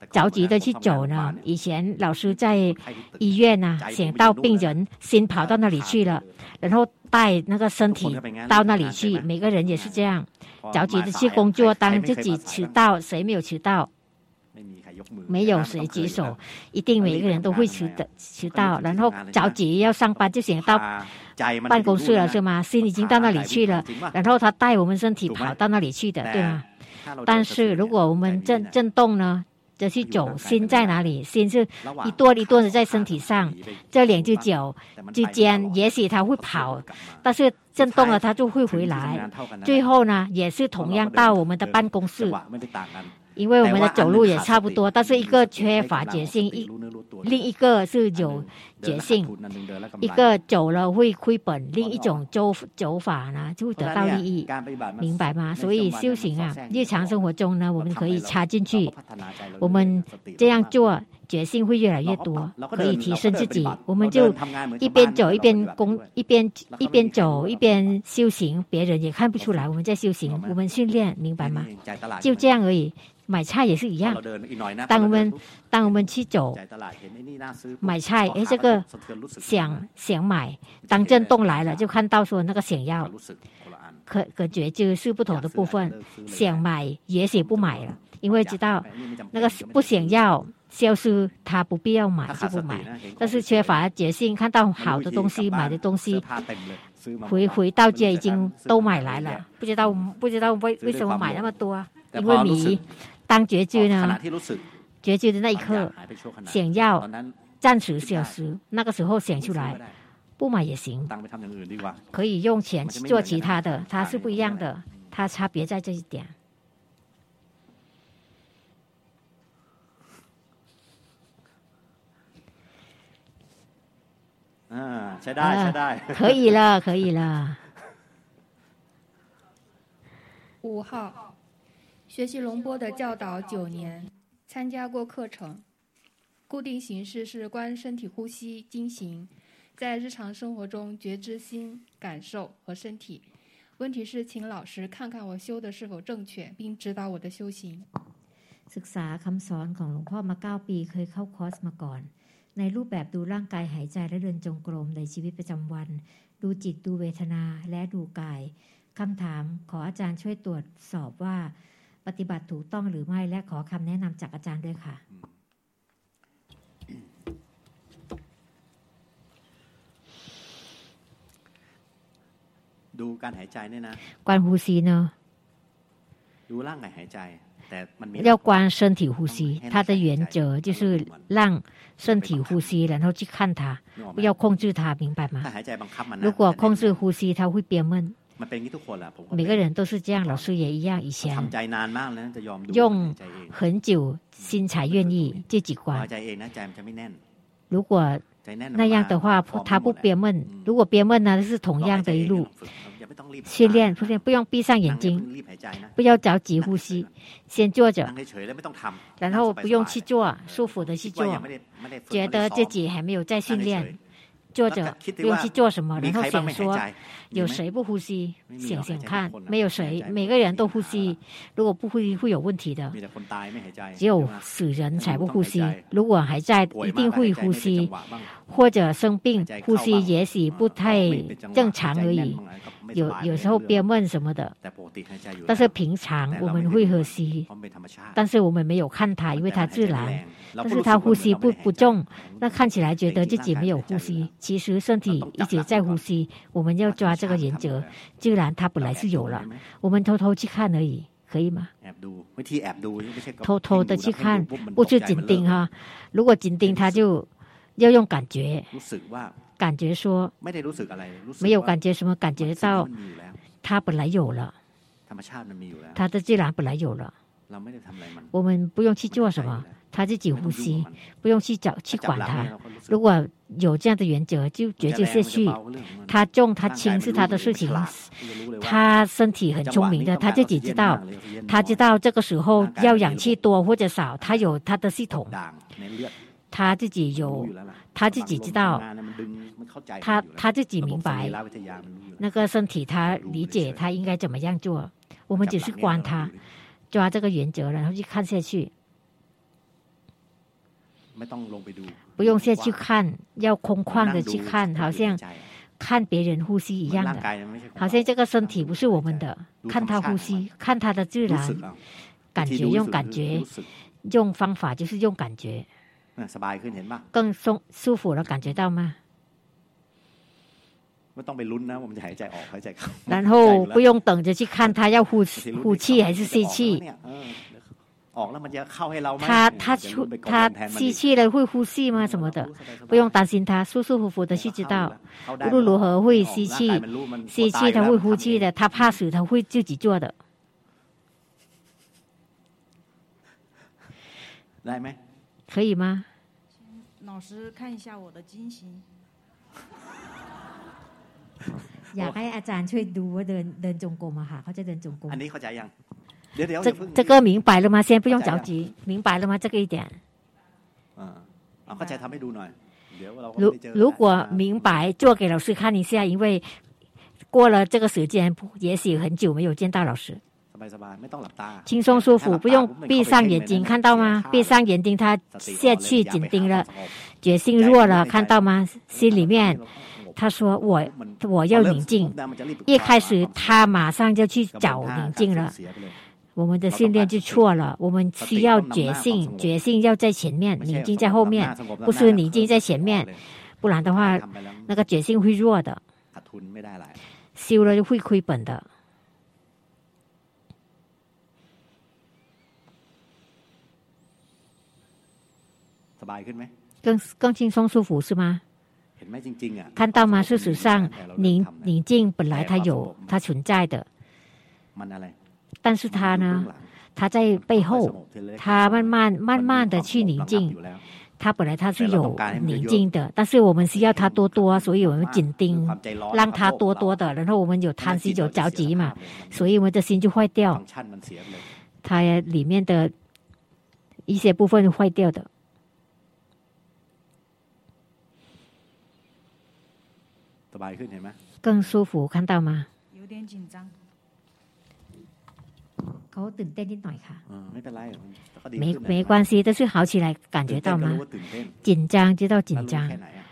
着急的去走呢。以前老师在医院呢、啊，想到病人先跑到那里去了，然后带那个身体到那里去。每个人也是这样，着急的去工作。当自己迟到，谁没有迟到？没有谁举手，一定每个人都会迟的迟到。然后着急要上班，就想到办公室了，是吗？心已经到那里去了，然后他带我们身体跑到那里去的，对吗？但是如果我们震震动呢，就去走，心在哪里？心是一段一段的在身体上，这两只脚之间，也许它会跑，但是震动了它就会回来。最后呢，也是同样到我们的办公室。因为我们的走路也差不多，但是一个缺乏觉性，一另一个是有觉性，一个走了会亏本，另一种走走法呢就会得到利益，明白吗？所以修行啊，日常生活中呢，我们可以插进去，我们这样做，觉性会越来越多，可以提升自己。我们就一边走一边工，一边一边走一边修行，别人也看不出来我们在修行，我们训练，明白吗？就这样而已。买菜也是一样，当我们当我们去走买菜，哎，这个想想买，当震动来了，就看到说那个想要，可可觉就是不同的部分。想买也许不买了，因为知道那个不想要消失，他不必要买就不买。但是缺乏觉性，看到好的东西、买的东西，回回到家已经都买来了，不知道不知道为为什么买那么多，因为迷。当觉知呢，觉知的那一刻，想要暂时消失，那个时候想出来，不买也行，可以用钱去做其他的，它是不一样的，它差别在这一点。 嗯，ใช้ได้ใช้ได้， 可以了，可以了。 五号。学习龙波的教导九年，参加过课程。固定形式是观身体呼吸经行，在日常生活中觉知心、感受和身体。问题是，请老师看看我修的是否正确，并指导我的修行。 ศึกษาคำสอนของหลวงพ่อมาเก้าปีเคยเข้าคอร์สมาก่อนในรูปแบบดูร่างกายหายใจและเดินจงกรมในชีวิตประจำวันดูจิตดูเวทนาและดูกายคำถามขออาจารย์ช่วยตรวจสอบว่าปฏิบัติถูกต้องหรือไม่และขอคำแนะนำจากอาจารย์ด้วยค่ะดูการหายใจเนี่ยนะ观呼吸呢ดูร่างกายหายใจแต่มันมี要观身体呼吸它的原则就是让身体呼吸然后去看它不要控制它明白吗如果控制呼吸它会憋闷每个人都是这样，老师也一样。以前用很久心才愿意自己关。如果那样的话，他不憋闷。如果憋闷呢，是同样的一路训练，不不用闭上眼睛，不要着急呼吸，先坐着，然后不用去做，舒服的去做，觉得自己还没有在训练。坐着不用去做什么，然后想说有谁不呼吸，想想看，没有谁，每个人都呼吸。如果不呼吸会有问题的，只有死人才不呼吸。如果还在，一定会呼吸，或者生病呼吸也许不太正常而已。有有时候憋闷什么的，但是平常我们会呼吸，但是我们没有看它，因为它自然。但是他呼吸不不重，那看起来觉得自己没有呼吸，其实身体一直在呼吸。我们要抓这个原则，自然它本来是有了，我们偷偷去看而已，可以吗？偷偷的去看，不是紧盯哈。如果紧盯，他就要用感觉，感觉说没有感觉什么，感觉到它本来有了，它的自然本来有了，我们不用去做什么。他自己呼吸，不用去找去管他。如果有这样的原则，就觉知下去。他重他轻是他的事情，他身体很聪明的，他自己知道，他知道这个时候要氧气多或者少，他有他的系统，他自己有，他自己知道，他他自己明白那个身体，他理解他应该怎么样做。我们只是观他，抓这个原则，然后去看下去。 不用先去看，要空旷的去看，好像看别人呼吸一样的，好像这个身体不是我们的，看他呼吸，看他的自然感觉，用感觉，用方法就是用感觉，更松舒服了，感觉到吗？然后不用等着去看他要呼呼气还是吸气。他他出他吸气了会呼吸吗？什么的，不用担心他，舒舒服服的去知道，无论如何会吸气，吸气他会呼气的，他怕死他会自己做的。可以吗？ 老师看一下我的金星。 อยากให้อาจารย์ช่วยดูว่าเดินเดินจงกรมอะค่ะเขาจะเดินจงกรมอันนี้เข้าใจยัง这这个明白了吗？先不用着急，明白了吗？这个一点。 เข้าใจทำให้ดูหน่อย如如果明白，做给老师看一下，因为过了这个时间，也许很久没有见到老师。轻松舒服，不用闭上眼睛，看到吗？闭上眼睛，他下去紧盯了，决心弱了，看到吗？心里面。他说我我要宁静，一开始他马上就去找宁静了，我们的训练就错了，我们需要觉性，觉性要在前面，宁静在后面，不是宁静在前面，不然的话那个觉性会弱的，修了就会亏本的。更更轻松舒服是吗？看到吗？事实上，宁宁静本来它有它存在的，但是它呢，它在背后，它慢慢慢慢的去宁静。它本来它是有宁静的，但是我们需要它多多，所以我们紧盯，让它多多的。然后我们有贪心有着急嘛，所以我们的心就坏掉，它里面的一些部分坏掉的。更舒服，看到吗？ 有点紧张。 เขาตื่นเต้นนิดหน่อยค่ะ没没关系，但是好起来，感觉到吗？紧张知道紧张，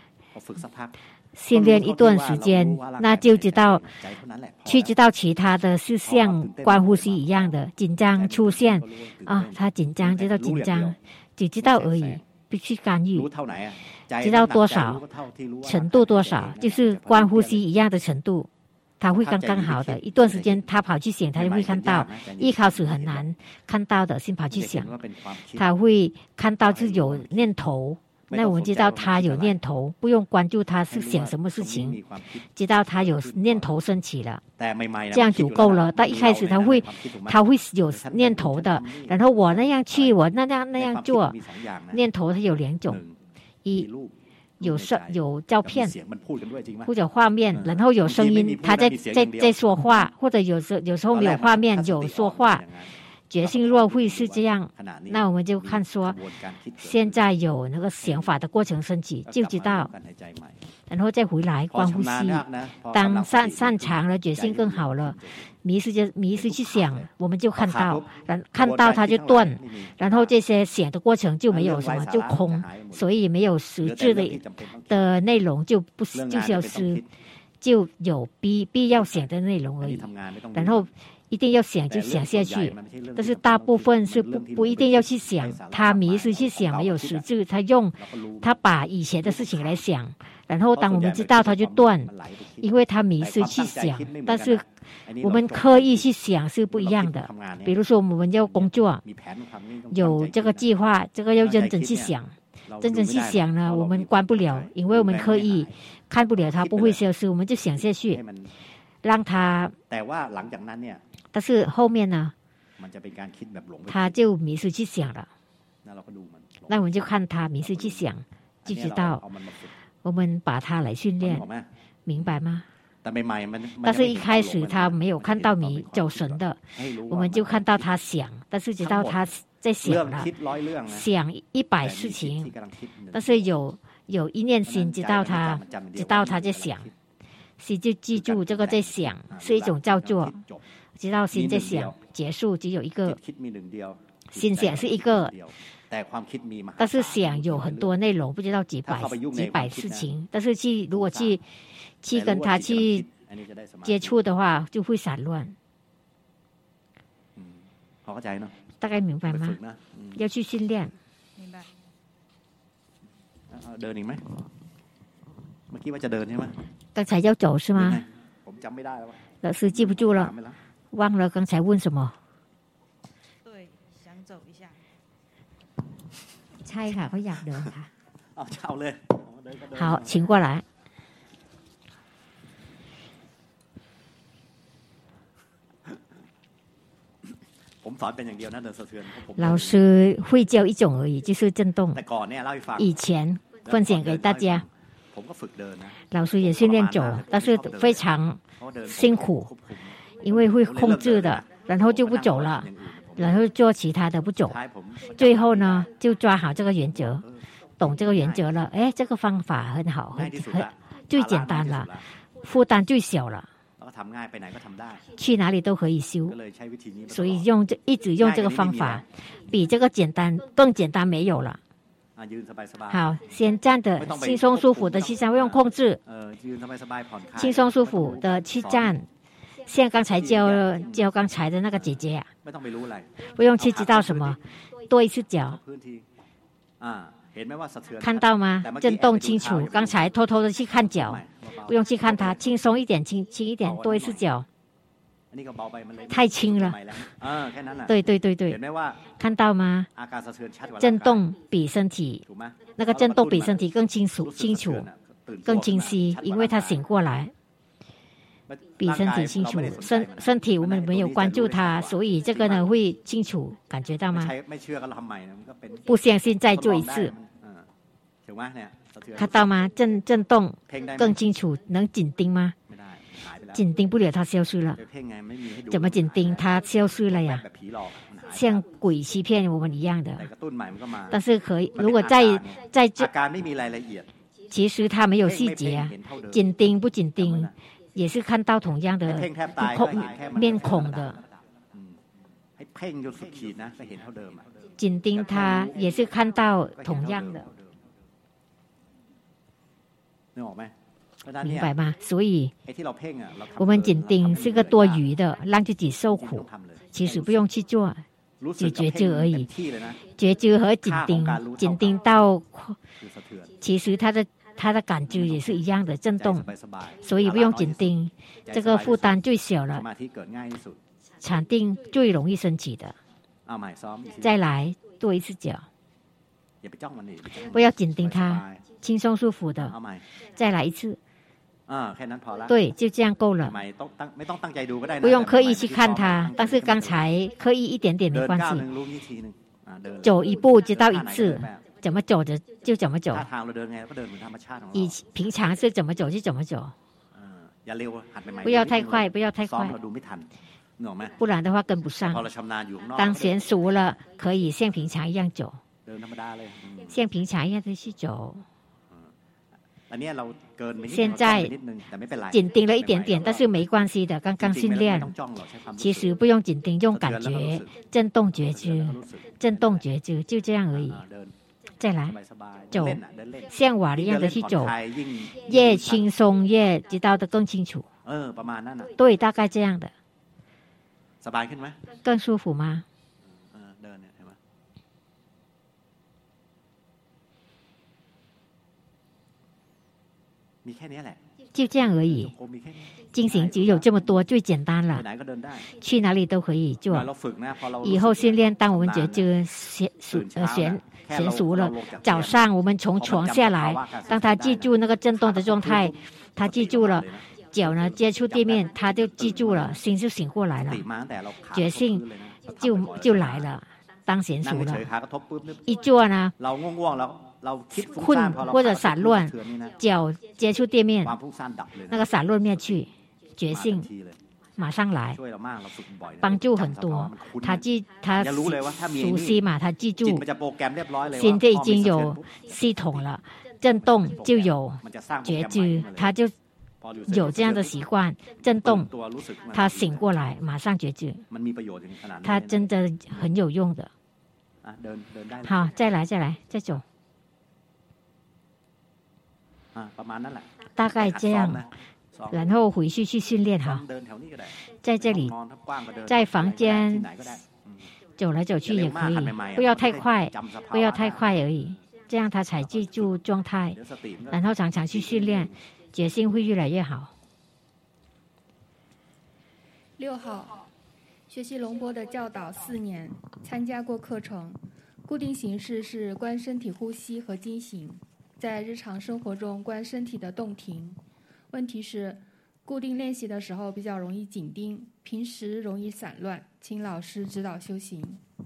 训练一段时间，那就知道去知道其他的是像观呼吸一样的紧张出现啊，他紧张知道紧张，只知道而已，不去干预。知道多少程度多少，就是观呼吸一样的程度，他会刚刚好的。一段时间他跑去想，他就会看到。一开始很难看到的，先跑去想，他会看到是有念头。那我们知道他有念头，不用关注他是想什么事情，知道他有念头升起了，这样足够了。到一开始他会他会有念头的，然后我那样去，我那样那样做，念头它有两种，一有声有照片或者画面，然后有声音，他在在在说话，或者有时有时候没有画面有说话。觉性若会是这样，那我们就看说现在有那个想法的过程升起，就知道，然后再回来观呼吸。当擅擅长了，觉性更好了，迷失就迷失去想，我们就看到，然看到它就断，然后这些想的过程就没有什么，就空，所以没有实质的的内容就不就消失，就有必必要想的内容而已，然后。一定要想就想下去，但是大部分是不不一定要去想，他迷失去想没有实质，他用他把以前的事情来想，然后当我们知道他就断，因为他迷失去想，但是我们刻意去想是不一样的。比如说我们要工作，有这个计划，这个要认真去想，认真去想呢，我们关不了，因为我们刻意看不了它不会消失，我们就想下去，让它。但是后面呢，他就迷失去想了。那我们就看他迷失去想，就知道我们把他来训练，明白吗？但是一开始他没有看到迷走神的，我们就看到他想，但是知道他在想了，想一百事情，但是有有一念心知道他知道他在想，心就记住这个在想是一种叫做。知道心在想，结束只有一个， 心想是一个，但是想有很多内容，不知道几百几百事情，但是去如果去去跟他去接触的话，就会散乱。大概明白吗？要去训练。 明白。 เดินอีกไหมเมื่อกี้ว่าจะเดินใช่ไหม刚才要走是吗？ ผมจำไม่ได้แล้ว老师记不住了，忘了刚才问什么。 对，想走一下。 ใช่ค่ะเขาอยากเดินค่ะเอาเช่าเลย好，请过来。老师会教一种而已，就是震动。以前分享给大家，老师也训练走，但是非常辛苦，因为会控制的，然后就不走了，然后做其他的不走，最后呢就抓好这个原则，懂这个原则了，哎，这个方法很好，很很最简单了，负担最小了。去哪里都可以修，所以用这一直用这个方法，比这个简单更简单没有了。好，先站的轻松舒服的去站，不用控制，轻松舒服的去站。像刚才教教刚才的那个姐姐啊，不用去知道什么，多一次脚。看到吗？震动清楚。刚才偷偷的去看脚，不用去看它，轻松一点，轻轻一点，多一次脚。太轻了。对对对对，看到吗？震动比身体那个震动比身体更清楚、清楚、更清晰，因为它醒过来，比身体清楚。身身体我们没有关注它，所以这个呢会清楚，感觉到吗？不相信再做一次。看到吗？震震动更清楚，能紧盯吗？紧盯不了，它消失了。怎么紧盯？它消失了呀，像鬼欺骗我们一样的。但是可以，如果在在这，其实它没有细节啊，紧盯不紧盯，也是看到同样的面孔的。紧盯它也是看到同样的。明白吗？所以我们紧盯是个多余的，让自己受苦，其实不用去做，只觉知而已。觉知和紧盯，紧盯到，其实它的它的感知也是一样的震动，所以不用紧盯，这个负担最小了，禅定最容易升起的。再来多一次脚，不要紧盯它，轻松舒服的。再来一次。对，就这样够了，不用刻意去看它，但是刚才刻意一点点没关系。走一步知道一次，怎么走的就怎么走，以平常是怎么走就怎么走，不要太快，不要太快，不然的话跟不上。当娴熟了，可以像平常一样走，像平常一样的去走。现在紧盯了一点点，但是没关系的，刚刚训练，其实不用紧盯，用感觉震动觉知，震动觉知就这样而已。再来走，像我一样的去走，越轻松越知道的更清楚。对，大概这样的。更舒服吗？就这样而已，进行只有这么多，最简单了，去哪里都可以做。以后训练，当我们觉知娴熟呃娴娴熟了，早上我们从床下来，当他记住那个震动的状态，他记住了，脚呢接触地面，他就记住了，心就醒过来了，觉性就就来了，当娴熟了，一做呢。困或者散乱，脚接触地面，那个散乱灭去，觉性马上来，帮助很多。他记他熟悉嘛，他记住，心就已经有系统了，震动就有觉知，他就有这样的习惯，震动，他醒过来，马上觉知，他真的很有用的。 好，再来再来再走。大概这样，然后回去去训练哈。在这里，在房间走来走去也可以，不要太快，不要太快而已。这样他才记住状态，然后常常去训练，决心会越来越好。 六号，学习龙波的教导四年，参加过课程，固定形式是观身体呼吸和经行，在日常生活中观身体的动停。问题是，固定练习的时候比较容易紧盯，平时容易散乱，请老师指导修行。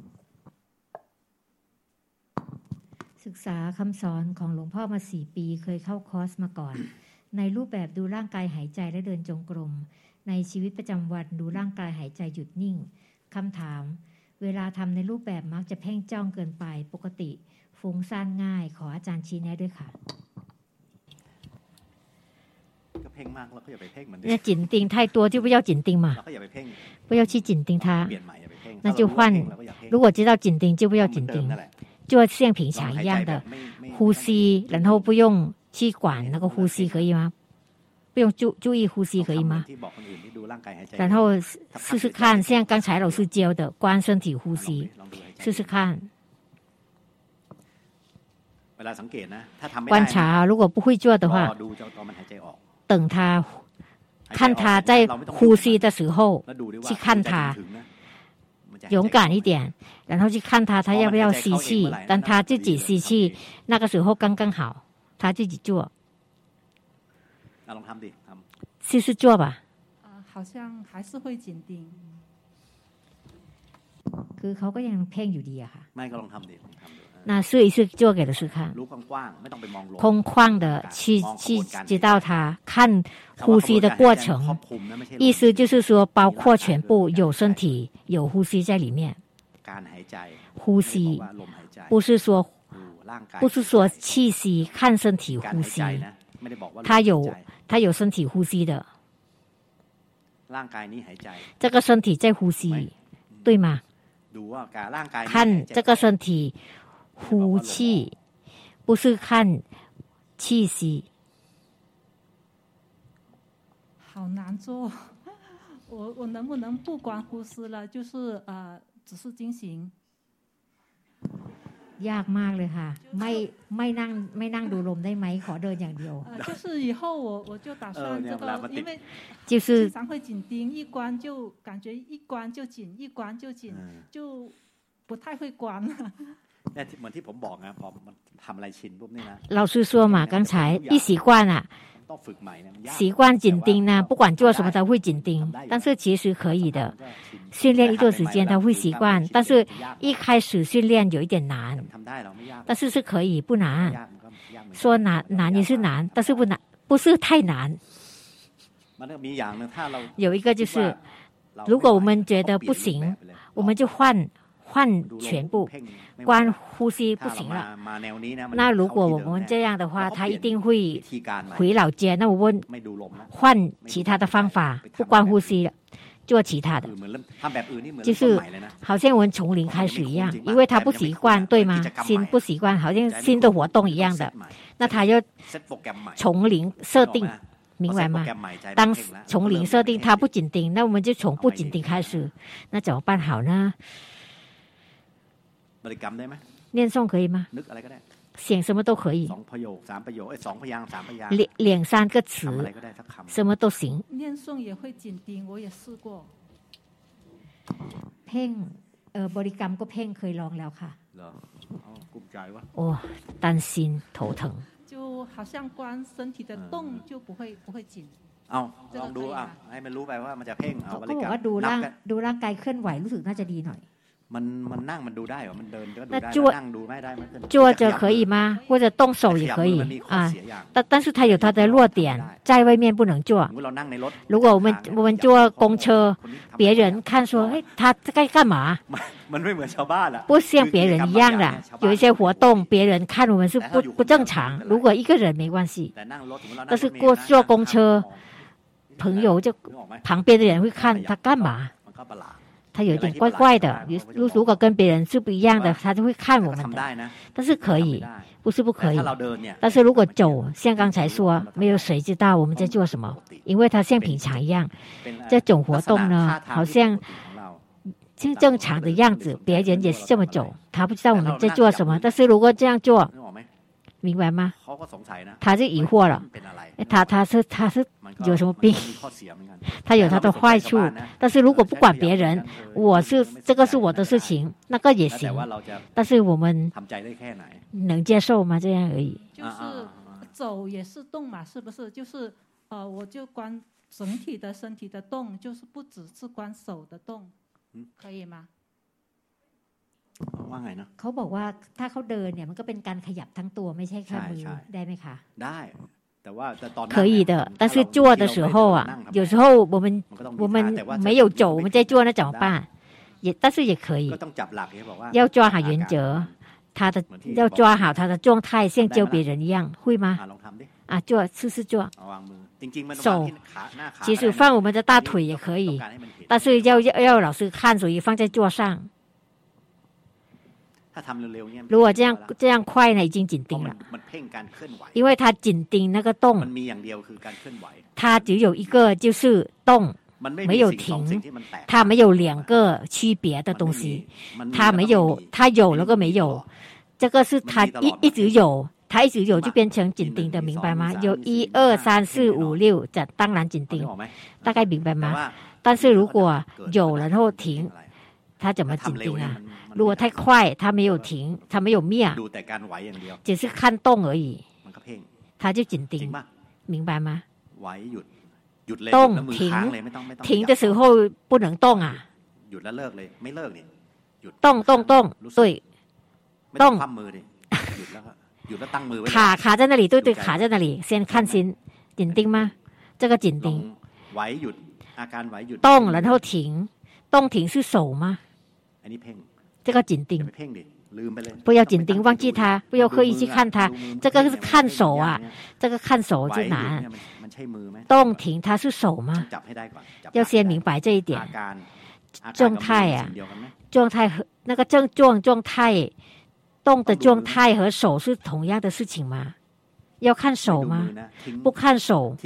ศึกษาคำสอนของหลวงพ่อมาสี่ปีเคยเข้าคอร์สมาก่อนในรูปแบบดูร่างกายหายใจและเดินจงกรมในชีวิตประจำวันดูร่างกายหายใจหยุดนิ่งคำถามเวลาทำในรูปแบบมักจะเพ่งจ้องเกินไปปกติฟุ้งซ่านง่ายขออาจารย์ชี้แนะด้วยค่ะก็เพ่งมากแล้วก็อย่าไปเพ่งมัน那紧盯太多就不要紧盯嘛不要去紧盯它那就换如果知道紧盯就不要紧盯就像平常一样的呼吸然后不用去管那个呼吸可以吗不用注注意呼吸可以吗然后试试看像刚才老师教的观身体呼吸试试看观察如果不会做的话等他看他在呼吸的时候去看他勇敢一点然后去看他他要不要吸气当他自己吸气那个时候刚刚好他自己做试试做吧好像还是会紧盯คือเขาก็ยังเพ่งอยู่ดีอะค่ะ那试一试做给老师看空旷的去去知道他看呼吸的过程意思就是说包括全部有身体有呼吸在里面呼吸不是说不是说气息看身体呼吸他有他有身体呼吸的这个身体在呼吸对吗看这个身体呼气不是看气息好难做我我能不能不管呼吸了就是呃只是进行ยากมากเลยค่ะไม่ไม่นั่งไม่นั่งดูลมได้ไหมขอเดินอย่างเดียว就是以后我我就打算这个因为就是经常会紧盯一关就感觉一关就紧一关就紧就不太会关了เหมือนที่ผมบอกนะพอมันทำอะไรชินปุ๊บนี่นะ老师说嘛刚才一习惯啊习惯紧盯呢不管做什么他会紧盯但是其实可以的训练一段时间他会习惯但是一开始训练有一点难但是是可以不难说难难也是难但是不难不是太难有一个就是如果我们觉得不行我们就换换全部观呼吸不行了那如果我们这样的话他一定会回老家那我问换其他的方法不观呼吸了做其他的就是好像我们从零开始一样因为他不习惯对吗心不习惯好像心的活动一样的那他要从零设定明白吗当从零设定他不紧盯那我们就从不紧盯开始那怎么办好呢念诵可以吗想什么都可以两两三个词什么都行念诵也会紧盯我也试过เพ่งเออบริกรรมก็เพ่งเคยลองแล้วค่ะโอ้担心头疼就好像观身体的动就不会不会紧เอาลองดูอ่ะให้มันรู้ไปว่ามันจะเพ่งเอาบริกรรมว่าดูร่างดูร่างกายเคลื่อนไหวรู้สึกน่าจะดีหน่อยมันมันนั่งมันดูได้เหรอมันเดินก็ดูได้นั่งดูไม่ได้มัน坐着可以吗或者动手也可以啊但但是它有它的弱点在外面不能做如果我们我们坐公车别人看说哎他在干嘛มันไม่เหมือนชาวบ้านอ่ะ不像别人一样的有一些活动别人看我们是不不正常如果一个人没关系但是过坐公车朋友就旁边的人会看他干嘛他有点怪怪的。如如果跟别人是不一样的，他就会看我们的。但是可以，不是不可以。但是如果走，像刚才说，没有谁知道我们在做什么，因为他像平常一样。这种活动呢，好像像正常的样子，别人也是这么走，他不知道我们在做什么。但是如果这样做，明白吗？他就疑惑了，他他是他是有什么病？他有他的坏处，但是如果不管别人，我是这个是我的事情，那个也行。但是我们能接受吗？这样而已。 就是走也是动嘛，是不是？就是呃，我就观整体的身体的动，就是不只是观手的动，可以吗？ ว่าไงนะเขาบอกว่าถ้าเขาเดินเนี่ยมันก็เป็นการขยับทั้งตัวไม่ใช่แค่มือได้ไหมคะได้แต่ว่าตอน可以的但是做的时候啊有时候我们我们没有走我们在做那怎么办也但是也可以要抓好原则他的要抓好他的状态像教别人一样会吗啊做试试做手其实放我们的大腿也可以但是要要要老师看所以放在桌上如果这样这样快呢已经紧盯了因为它紧盯那个动它只有一个就是动没有停它没有两个区别的东西它没有它有了个没有这个是它一一直有它一直有就变成紧盯的明白吗有一二三四五六这当然紧盯大概明白吗但是如果有然后停它怎么紧盯啊如果太快他没有停他没有灭只是看动而已他就紧盯明白吗动停停的时候不能动啊动动动对动卡卡在那里对对卡在那里先看心紧盯吗这个紧盯动然后停动停是手吗这个紧盯不要紧盯忘记它不要刻意去看它这个是看手啊这个看手就难动停它是手吗要先明白这一点状态啊状态和那个症状状态动的状态和手是同样的事情吗要看手吗不看手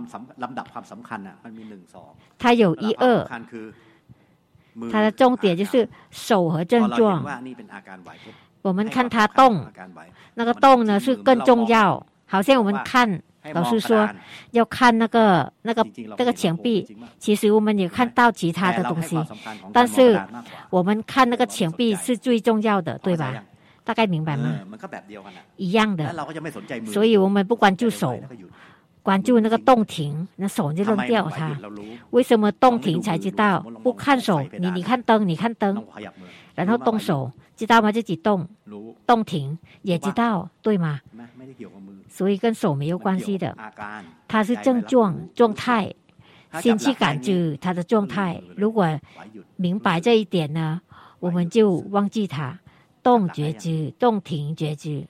它有一二它的重点就是手和症状我们看它动那个动呢是更重要好像我们看老师说要看那个那个那个墙壁其实我们也看到其他的东西但是我们看那个墙壁是最重要的对吧大概明白吗一样的所以我们不关注手关注那个动停那手就扔掉它为什么动停才知道不看手你你看灯你看灯然后动手知道吗自己动动停也知道对吗所以跟手没有关系的它是症状状态先去感知它的状态如果明白这一点呢我们就忘记它动觉知动停觉知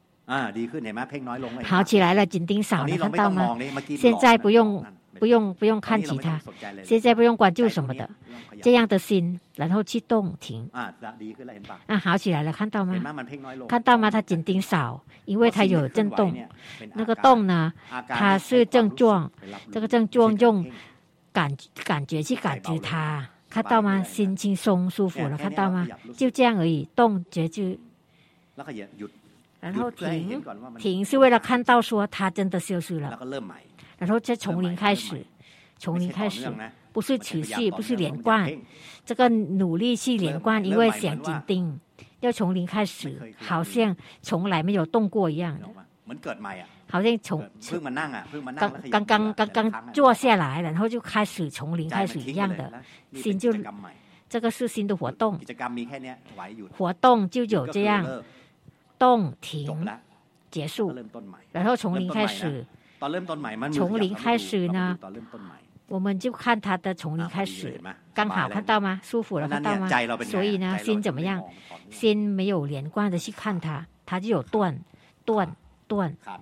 好起来了紧盯少了看到吗现在不用不用不用看其他现在不用关注什么的这样的心然后去动停啊好起来了看到吗看到吗它紧盯少因为它有震动那个动呢它是症状这个症状用感感觉去感知它看到吗心轻松舒服了看到吗就这样而已动觉知然后停停是为了看到说他真的消失了然后再从零开始从零开始不是持续不是连贯这个努力去连贯因为想紧盯要从零开始好像从来没有动过一样好像从刚刚刚刚刚坐下来然后就开始从零开始一样的心就这个是新的活动活动就有这样动停结束然后从零开始从零开始呢我们就看它的从零开始刚好看到吗舒服了看到吗所以呢心怎么样心没有连贯的去看它它就有断断断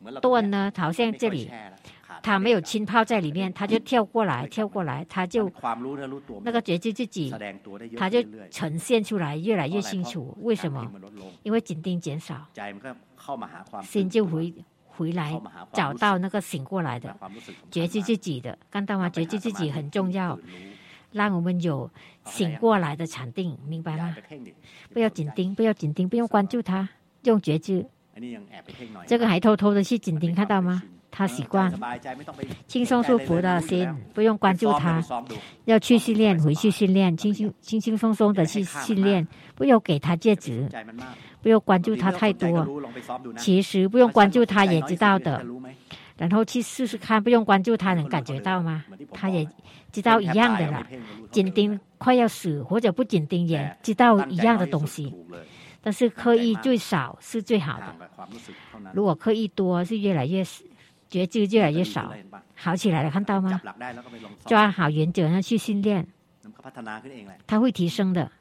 断呢，好像这里他没有浸泡在里面，他就跳过来跳过来，他就那个觉知自己，他就呈现出来越来越清楚。为什么？因为紧盯减少，心就回回来找到那个醒过来的觉知自己的，看到吗？觉知自己很重要，让我们有醒过来的禅定，明白吗？不要紧盯，不要紧盯，不用关注它，用觉知。这个还偷偷的去紧盯，看到吗？他习惯轻松舒服的心，不用关注它。要去训练，回去训练，轻轻轻轻松松的去训练，不要给他戒指，不要关注他太多。其实不用关注他也知道的，然后去试试看，不用关注他能感觉到吗？他也知道一样的啦。紧盯快要死，或者不紧盯也知道一样的东西。但是刻意最少是最好的，如果刻意多是越来越觉知越来越少，好起来了，看到吗？抓好原则呢去训练，它会提升的。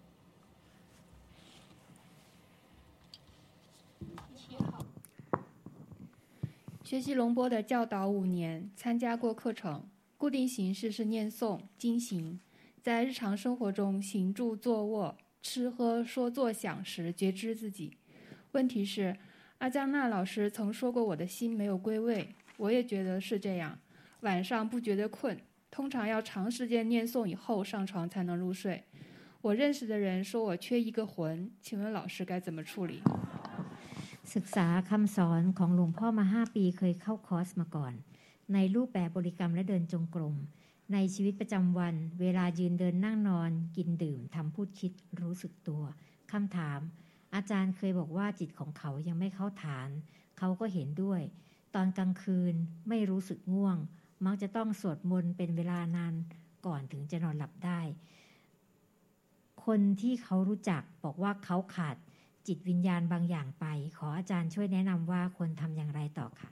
学习龙波的教导五年，参加过课程，固定形式是念诵经行，在日常生活中行住坐卧吃喝说做想时觉知自己。问题是阿江娜老师曾说过我的心没有归位，我也觉得是这样，晚上不觉得困，通常要长时间念诵以后上床才能入睡。我认识的人说我缺一个魂，请问老师该怎么处理？ ศึกษาคำสอนของหลวงพ่อมาห้าปีเคยเข้าคอร์สมาก่อนในรูปแบบบริกรรมและเดินจงกรมในชีวิตประจำวันเวลายืนเดินนั่งนอนกินดื่มทำพูดคิดรู้สึกตัวคำถามอาจารย์เคยบอกว่าจิตของเขายังไม่เข้าฐานเขาก็เห็นด้วยตอนกลางคืนไม่รู้สึกง่วงมักจะต้องสวดมนต์เป็นเวลานานก่อนถึงจะนอนหลับได้คนที่เขารู้จักบอกว่าเขาขาดจิตวิญญาณบางอย่างไปขออาจารย์ช่วยแนะนำว่าควรทำอย่างไรต่อค่ะ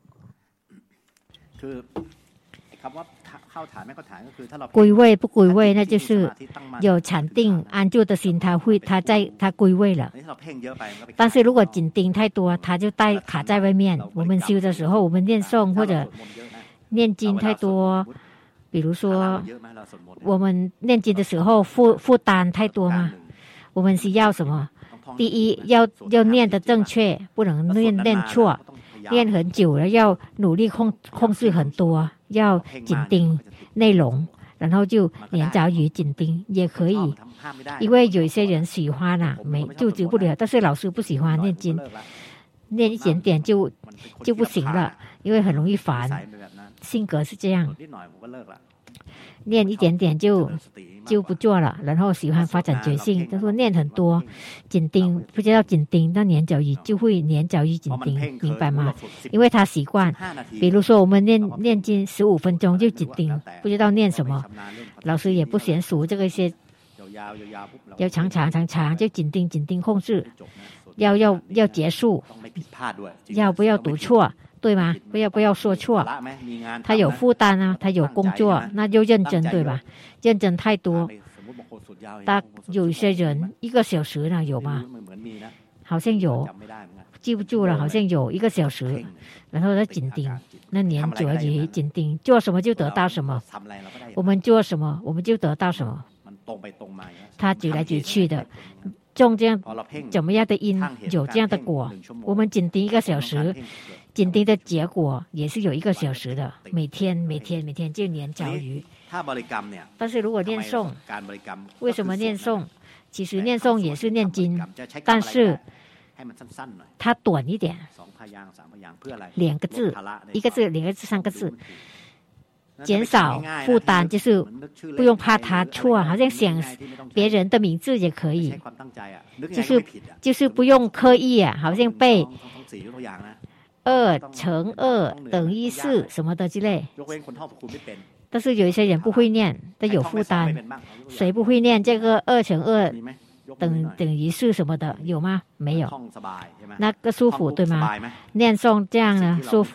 คือคำว่าเข้าฐานไม่เข้าฐานก็คือถ้าเรา归位不归位那就是有禅定安住的心他会他在他归位了但是如果紧盯太多他就带卡在外面我们修的时候我们念诵或者念经太多比如说我们念经的时候负负担太多吗我们是要什么第一要要念得正确不能念念错念很久了要努力控控制很多要紧盯内容然后就连着于紧盯也可以因为有一些人喜欢啊没就止不了但是老师不喜欢念经念一点点就就不行了因为很容易烦性格是这样念一点点就就不做了然后喜欢发展觉性他说念很多紧盯不知道紧盯那黏着于就会黏着于紧盯明白吗因为他习惯比如说我们念念经十五分钟就紧盯不知道念什么老师也不娴熟这个些要长长长长就紧盯紧盯控制要要要结束要不要读错对吗不要不要说错他有负担啊他有工作那就认真对吧认真太多大有一些人一个小时呢有吗好像有记不住了好像有一个小时然后他紧盯那黏着于紧盯做什么就得到什么我们做什么我们就得到什么他举来举去的种这样怎么样的因有这样的果我们紧盯一个小时紧盯的结果也是有一个小时的每天每天每天就黏着于但是如果念诵为什么念诵其实念诵也是念经但是它短一点两个字一个字两个字三个字减少负担就是不用怕他错好像想别人的名字也可以就是就是不用刻意啊好像背二乘二等于四什么的之类但是有一些人不会念他有负担谁不会念这个二乘二等等于是什么的有吗没有那个舒服对吗念诵这样呢舒服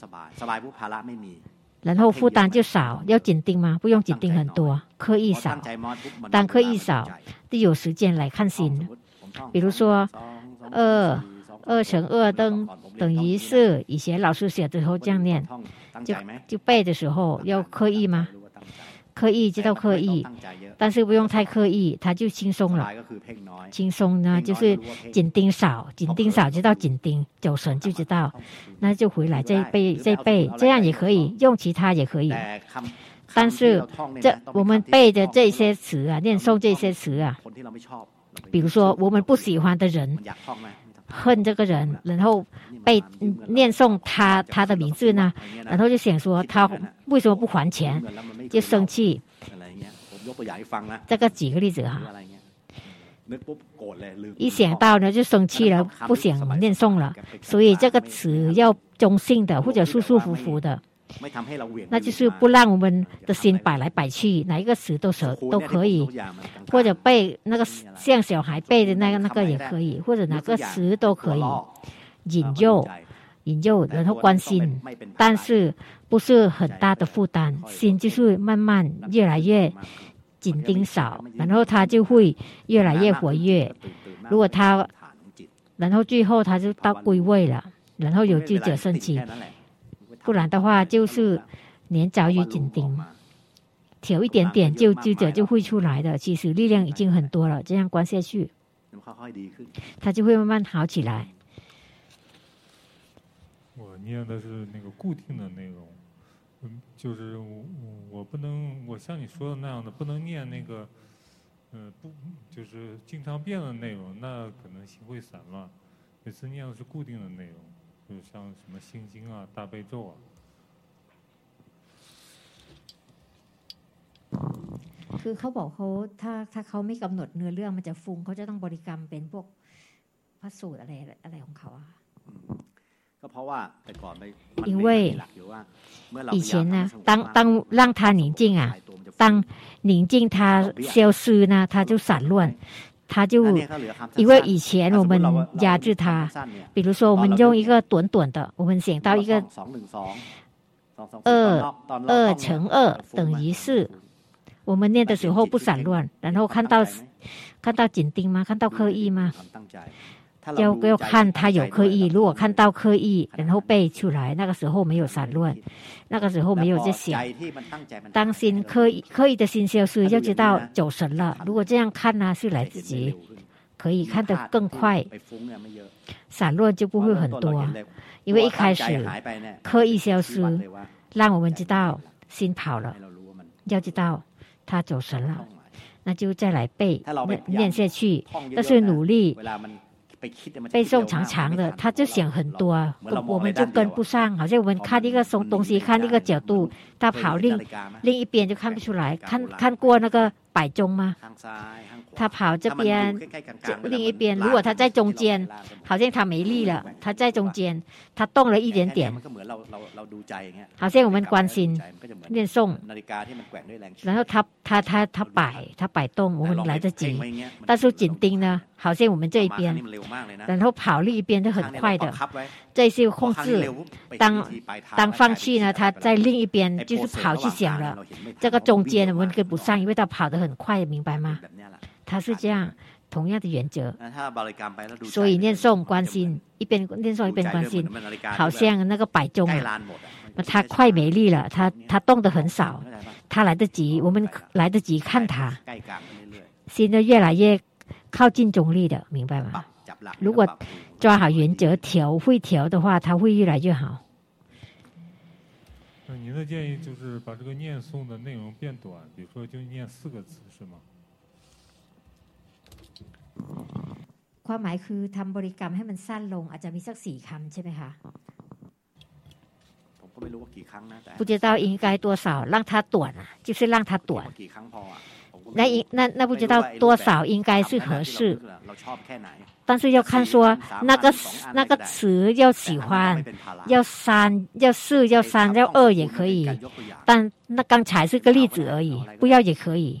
然后负担就少要紧盯吗不用紧盯很多刻意少当刻意少就有时间来看心比如说二二乘二等等于四，以前老师写的时候这样念，就就背的时候要刻意吗？刻意知道刻意，但是不用太刻意，它就轻松了。轻松呢，就是紧盯少，紧盯少知道紧盯，走神就知道，那就回来再背再背，这样也可以，用其他也可以。但是这我们背的这些词啊，念诵这些词啊，比如说我们不喜欢的人，恨这个人，然后背念诵他他的名字呢，然后就想说他为什么不还钱，就生气。这个举个例子哈，一想到呢就生气了，不想念诵了，所以这个词要中性的或者舒舒服服的，那就是不让我们的心摆来摆去，哪一个词都都可以，或者背那个像小孩背的那个那个也可以，或者哪个词都可以，引诱引诱然后关心，但是不是很大的负担，心就是慢慢越来越紧盯少，然后他就会越来越活跃。如果他然后最后他就到归位了，然后有智者升起，不然的话就是年早于紧盯，调一点点就智者就会出来的。其实力量已经很多了，这样关下去，他就会慢慢好起来。 我念的是那个固定的内容，嗯，就是我我不能，我像你说的那样的，不能念那个，呃，不，就是经常变的内容，那可能心会散乱。每次念的是固定的内容，就像什么心经啊、大悲咒啊。 คือเขาบอกเขาถ้าถ้าเขาไม่กำหนดเนื้อเรื่องมันจะฟุ้งเขาจะต้องบริกรรมเป็นพวกพระสูตรอะไรอะไรของเขา啊。因为以前呢，当当让它宁静啊，当宁静它消失呢，它就散乱，它就因为以前我们压制它，比如说我们用一个短短的，我们想到一个二二乘二等于四，我们念的时候不散乱，然后看到看到紧盯吗？看到刻意吗？要要看他有刻意，如果看到刻意，然后背出来，那个时候没有散乱，那个时候没有在想。当心刻意刻意的心消失，要知道走神了。如果这样看呢，是来自己可以看得更快，散乱就不会很多。因为一开始刻意消失，让我们知道心跑了，要知道他走神了，那就再来背念下去。但是努力。背诵长长的，他就想很多啊，我们就跟不上。好像我们看一个东西，看一个角度，他跑另另一边就看不出来。看看过那个摆钟吗？他跑这边，另一边，如果他在中间，好像他没力了，他在中间，他动了一点点，好像我们关心念诵，然后他他他他摆他摆动，我们来得及，但是紧盯呢，好像我们这一边，然后跑另一边就很快的，这是控制。当当放弃呢，他在另一边就是跑去想了，这个中间我们跟不上，因为他跑得很快，明白吗？他是这样同样的原则，所以念诵关心，一边念诵一边关心，好像那个摆钟啊，他快没力了，他他动得很少，他来得及，我们来得及看他，心呢越来越靠近中立的，明白吗？如果抓好原则，调会调的话，他会越来越好。 那您的建议就是把这个念诵的内容变短，比如说就念四个字，是吗？ ความหมายคือทำบริกรรมให้มันสั้นลงอาจจะมีสักสี่คำใช่ไหมคะ不知道应该多少让它短啊，就是让它短。那那那不知道多少应该是合适，但是要看说那个那个词要喜欢，要三要四要三要二也可以，但那刚才是个例子而已，不要也可以。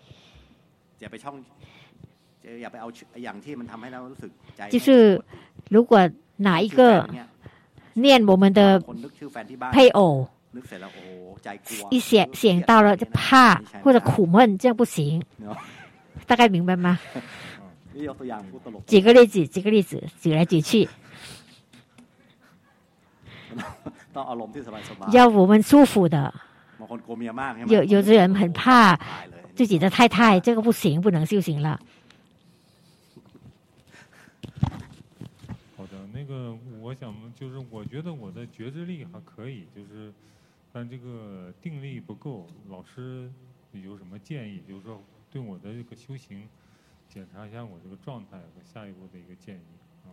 就是如果哪一个念我们的配偶，一想想到了就怕或者苦闷，这样不行。大概明白吗？ 举个例子，举个例子，举来举去。要我们舒服的。有有的人很怕自己的太太，这个不行，不能修行了。 好的，那个我想就是我觉得我的觉知力还可以，就是但这个定力不够。老师有什么建议？就是说对我的这个修行检查一下我这个状态和下一步的一个建议啊。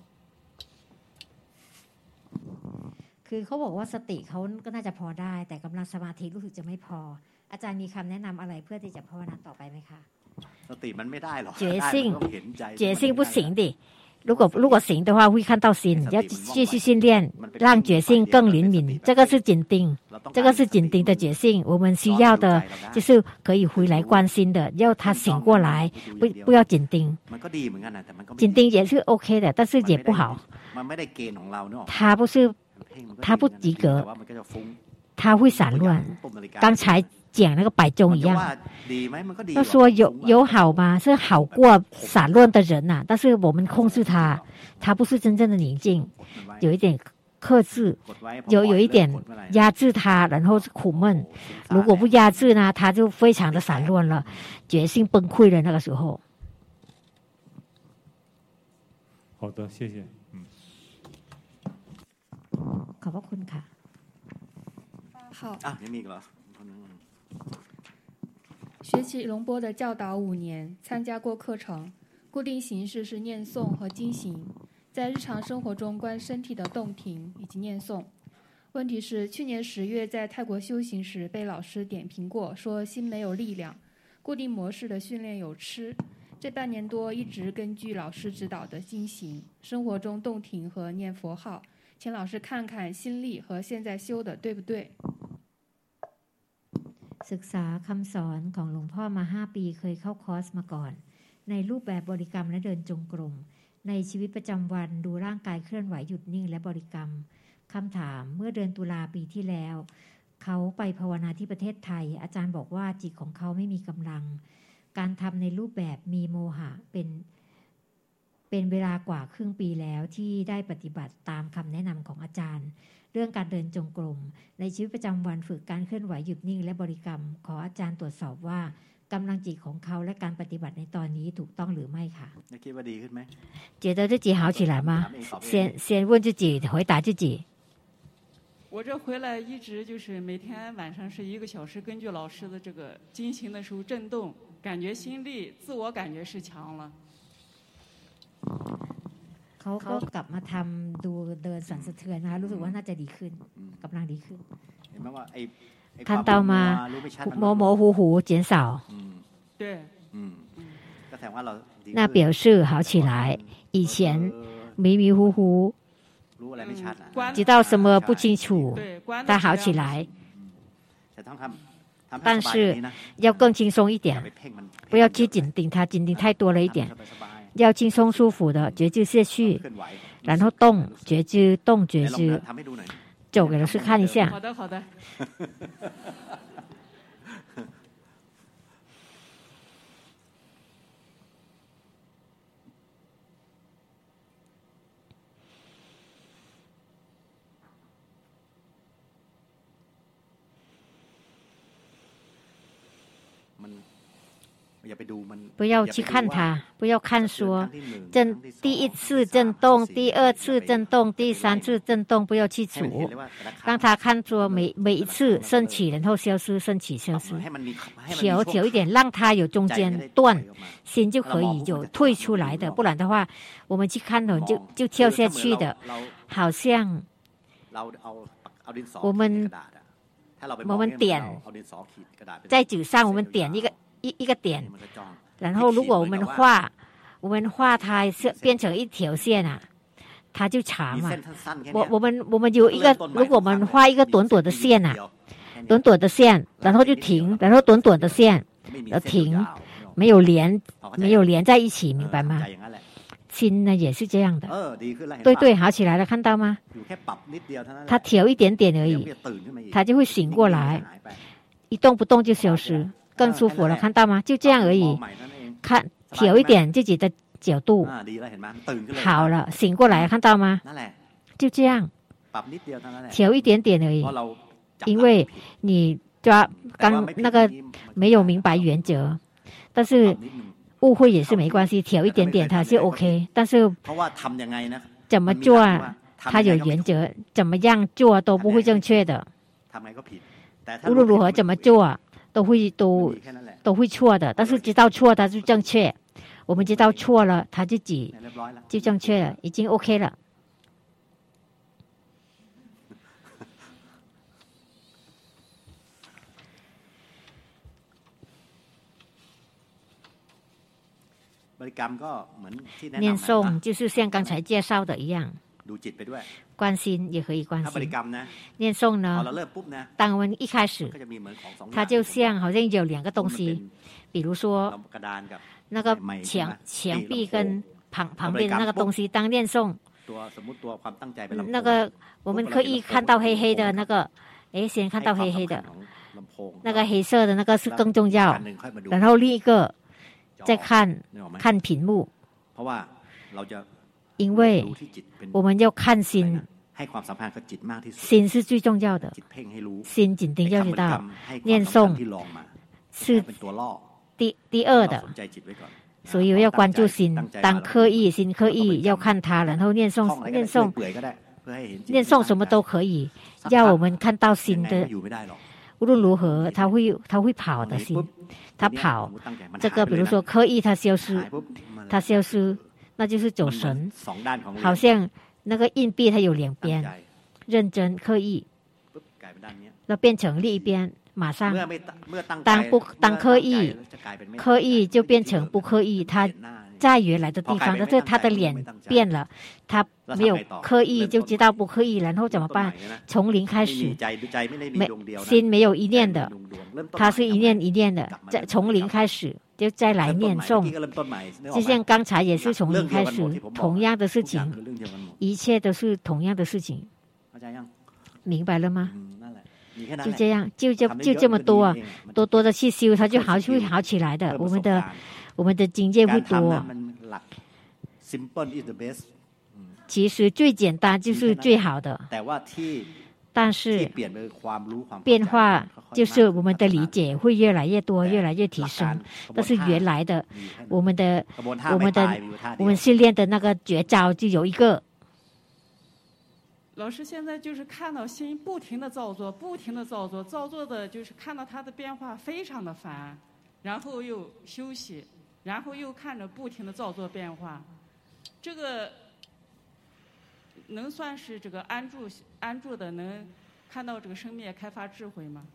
คือเขาบอกว่าสติเขาก็น่าจะพอได้แต่กำลังสมาธิรู้สึกจะไม่พออาจารย์มีคำแนะนำอะไรเพื่อที่จะภาวนาต่อไปไหมคะสติมันไม่ได้หรอก觉性觉性不行的如果如果行的话会看到心要继续训练让觉性更灵敏这个是紧盯这个是紧盯的觉性我们需要的就是可以回来关心的要他醒过来不不要紧盯紧盯也是 OK 的但是也不好他不是他不及格他会散乱刚才讲那个摆钟一样他说有有好吗是好过散乱的人啊但是我们控制他他不是真正的宁静有一点克制有有一点压制他然后是苦闷如果不压制呢他就非常的散乱了决心崩溃了那个时候好的谢谢ขอบพระคุณค่ะ好啊ยังมีอีกเหรอ学习龙波的教导五年参加过课程固定形式是念诵和经行在日常生活中观身体的动停以及念诵问题是去年十月在泰国修行时被老师点评过说心没有力量固定模式的训练有吃这半年多一直根据老师指导的经行生活中动停和念佛号请老师看看心力和现在修的对不对ศึกษาคำสอนของหลวงพ่อมาห้าปีเคยเข้าคอร์สมาก่อนในรูปแบบบริกรรมและเดินจงกรมในชีวิตประจำวันดูร่างกายเคลื่อนไหวหยุดนิ่งและบริกรรมคำถามเมื่อเดือนตุลาปีที่แล้วเขาไปภาวนาที่ประเทศไทยอาจารย์บอกว่าจิตของเขาไม่มีกำลังการทำในรูปแบบมีโมหะเป็นเป็นเวลากว่าครึ่งปีแล้วที่ได้ปฏิบัติตามคำแนะนำของอาจารย์เรื่องการเดินจงกรมในชีวิตประจำวันฝึกการเคลื่อนไหวหยุดนิ่งและบริกรรมขออาจารย์ตรวจสอบว่ากำลังจิตของเขาและการปฏิบัติในตอนนี้ถูกต้องหรือไม่ค่ะคิดว่าดีขึ้นไหม觉得自己好起来吗先先问自己回答自己我这回来一直就是每天晚上是一个小时根据老师的这个进行的时候震动感觉心力自我感觉是强了เขาก็กลับมาทำดูเดินสั่นสะเทือนนะคะรู้สึกว่าน่าจะดีขึ้นกำลังดีขึ้นเห็นไหมว่าไอ้看到吗模模糊糊减少对ก็แสดงว่าเรา那表示好起来以前迷迷糊糊รู้อะไรไม่ชัด知道什么不清楚但好起来แต่ต้องทำ但是要更轻松一点不要去紧盯它紧盯太多了一点要轻松舒服的觉知下去然后动觉知动觉知走给老师看一下好的好的不要去看它不要看说震第一次震动第二次震动第三次震动不要去数让它看说每每一次升起然后消失升起消失调调一点让它有中间断心就可以有退出来的不然的话我们去看了就就跳下去的好像我们我们点在纸上我们点一个一一个点然后如果我们画我们画它是变成一条线啊它就长嘛我我们我们有一个如果我们画一个短短的线啊短短的线然后就停然后短短的线然后停没有连没有连在一起明白吗心呢也是这样的对对好起来了看到吗它调一点点而已它就会醒过来一动不动就消失更舒服了看到吗就这样而已看调一点自己的角度。好了，醒过来看到吗？就这样，调一点点而已。因为你抓刚那个没有明白原则，但是误会也是没关系，调一点点它是 OK。但是怎么做它有原则，怎么样做都不会正确的。无论如何怎么做都会都都会错的，但是知道错它就正确。我们知道错了，它自己就正确了，已经 OK 了。念诵就是像刚才介绍的一样，观心也可以观心。念诵呢，当我们一开始，它就像好像有两个东西，比如说那个墙墙壁跟旁旁边的那个东西，当念诵，那个我们可以看到黑黑的那个，哎，先看到黑黑的，那个黑色的那个是更重要，然后另一个。再看看屏幕，因为我们要看心，心是最重要的，心紧盯要知道，念诵是第第二的，所以要关注心。当刻意心刻意要看它，然后念诵念诵念诵什么都可以，要我们看到心的。无论如何，他会他会跑的心，他跑。这个比如说刻意他消失，他消失，那就是走神。好像那个硬币它有两边，认真刻意，那变成另一边，马上当不当刻意，刻意就变成不刻意，他在原来的地方，但是他的脸变了，他没有刻意就知道不刻意，然后怎么办？从零开始，没心没有一念的，他是一念一念的，再从零开始就再来念诵，就像刚才也是从零开始，同样的事情，一切都是同样的事情，明白了吗？就这样，就就就这么多，多多的去修，它就好会好起来的。我们的我们的经验会多。其实最简单就是最好的，但是变化就是我们的理解会越来越多，越来越提升。但是原来的我们的我们的我们训练的那个绝招就有一个。 老师现在就是看到心不停的造作，不停的造作，造作的就是看到它的变化非常的烦，然后又休息，然后又看着不停的造作变化，这个能算是这个安住安住的，能看到这个生灭开发智慧吗？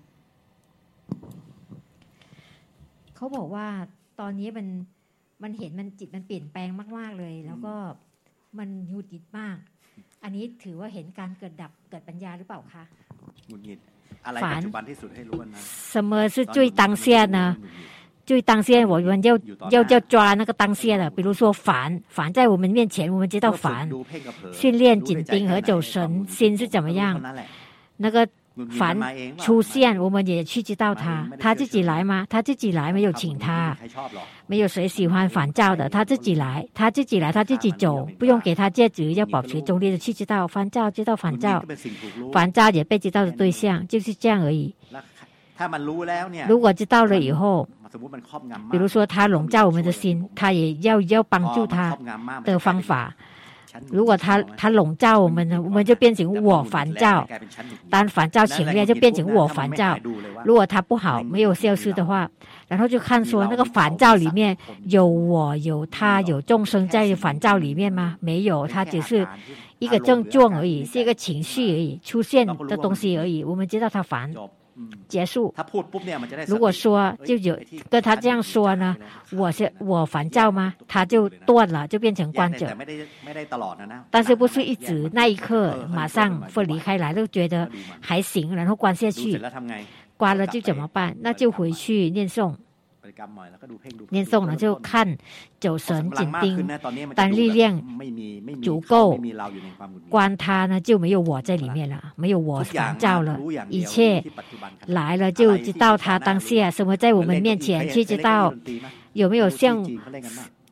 เขาบอกว่าตอนนี้มันมันเห็นมันจิตมันเปลี่ยนแปลงมากๆเลยแล้วก็มันหงุดหงิดมากอันนี้ถือว่าเห็นการเกิดดับเกิดปัญญาหรือเปล่าคะหงุดหงิดอะไรปัจจุบันที่สุดให้รู้นะ什么是最当下呢？最当下我们要要要抓那个当下的，比如说烦烦在我们面前，我们知道烦，训练紧盯和走神，心是怎么样？那个烦出现，我们也去知道他，他自己来吗？他自己来，没有请他，没有谁喜欢烦躁的，他自己来，他自己来，他自己走，不用给他戒指，要保持中立的去知道烦躁，知道烦躁，烦躁也被知道的对象，就是这样而已。如果知道了以后，比如说他笼罩我们的心，他也要要帮助他的方法。如果他他笼罩我们呢，我们就变成我烦躁，当烦躁强烈就变成我烦躁。如果他不好没有消失的话，然后就看说那个烦躁里面有我有他有众生在烦躁里面吗？没有，他只是一个症状而已，是一个情绪而已，出现的东西而已。我们知道他烦，结束。如果说就有跟他这样说呢，我是我烦躁吗？他就断了，就变成观者。但是不是一直那一刻马上分离开来，就觉得还行，然后关下去，关了就怎么办？那就回去念诵。念诵了就看走神紧盯，当力量足够观他呢，就没有我在里面了，没有我烦躁了，一切来了就知道他当下什么在我们面前，去知道有没有像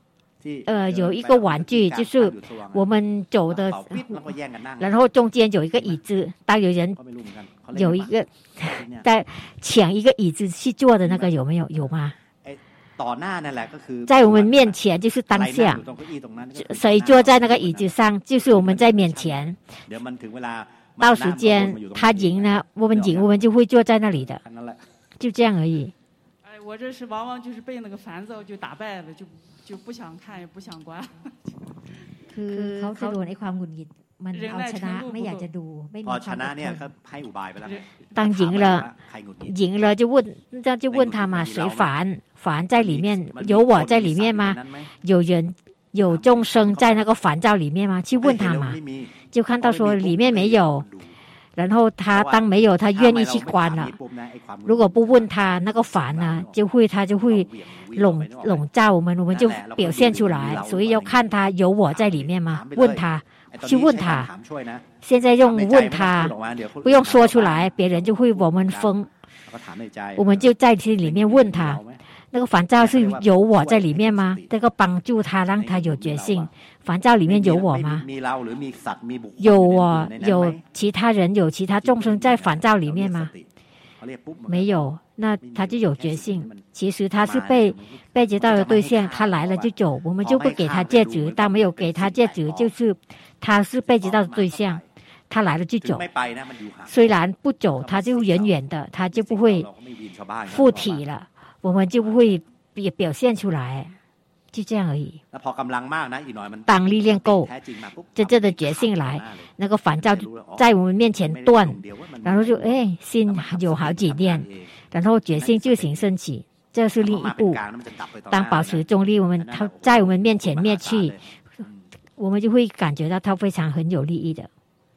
呃有一个玩具，就是我们走的，然后中间有一个椅子，当有人有一个在抢一个椅子去坐的那个有没有？有吗？在我们面前就是当下，谁坐在那个椅子上，就是我们在面前。到时间他赢了，我们赢，我们就会坐在那里的，就这样而已。 哎，我这是往往就是被那个烦躁就打败了，就就不想看也不想观。 คือเขาจะโดนไอ้ความหงุดหงิดมันเอาชนะไม่อยากจะดูไม่มีความอดทน当赢了赢了就问这就问他嘛，谁烦烦在里面，有我在里面吗？有人有众生在那个烦躁里面吗？去问他嘛，就看到说里面没有，然后他当没有，他愿意去关了。如果不问他那个烦呢，就会他就会笼笼罩我们，我们就表现出来。所以要看他有我在里面吗？问他，去问他。现在用问他，不用说出来，别人就会我们疯。我们就在这里面问他。那个烦躁是有我在里面吗？这个帮助他，让他有觉性。烦躁里面有我吗？有我，有其他人，有其他众生在烦躁里面吗？没有，那他就有觉性。其实他是被被接到的对象，他来了就走，我们就会给他戒指。当没有给他戒指，就是他是被接到的对象，他来了就走。虽然不走，他就远远的，他就不会附体了。我们就不会也表现出来，就这样而已。当力量够，真正的觉性来，那个烦躁在我们面前断，然后就哎心有好几念，然后觉性自行升起，这是另一步。当保持中立，我们它在我们面前灭去，我们就会感觉到它非常很有利益的。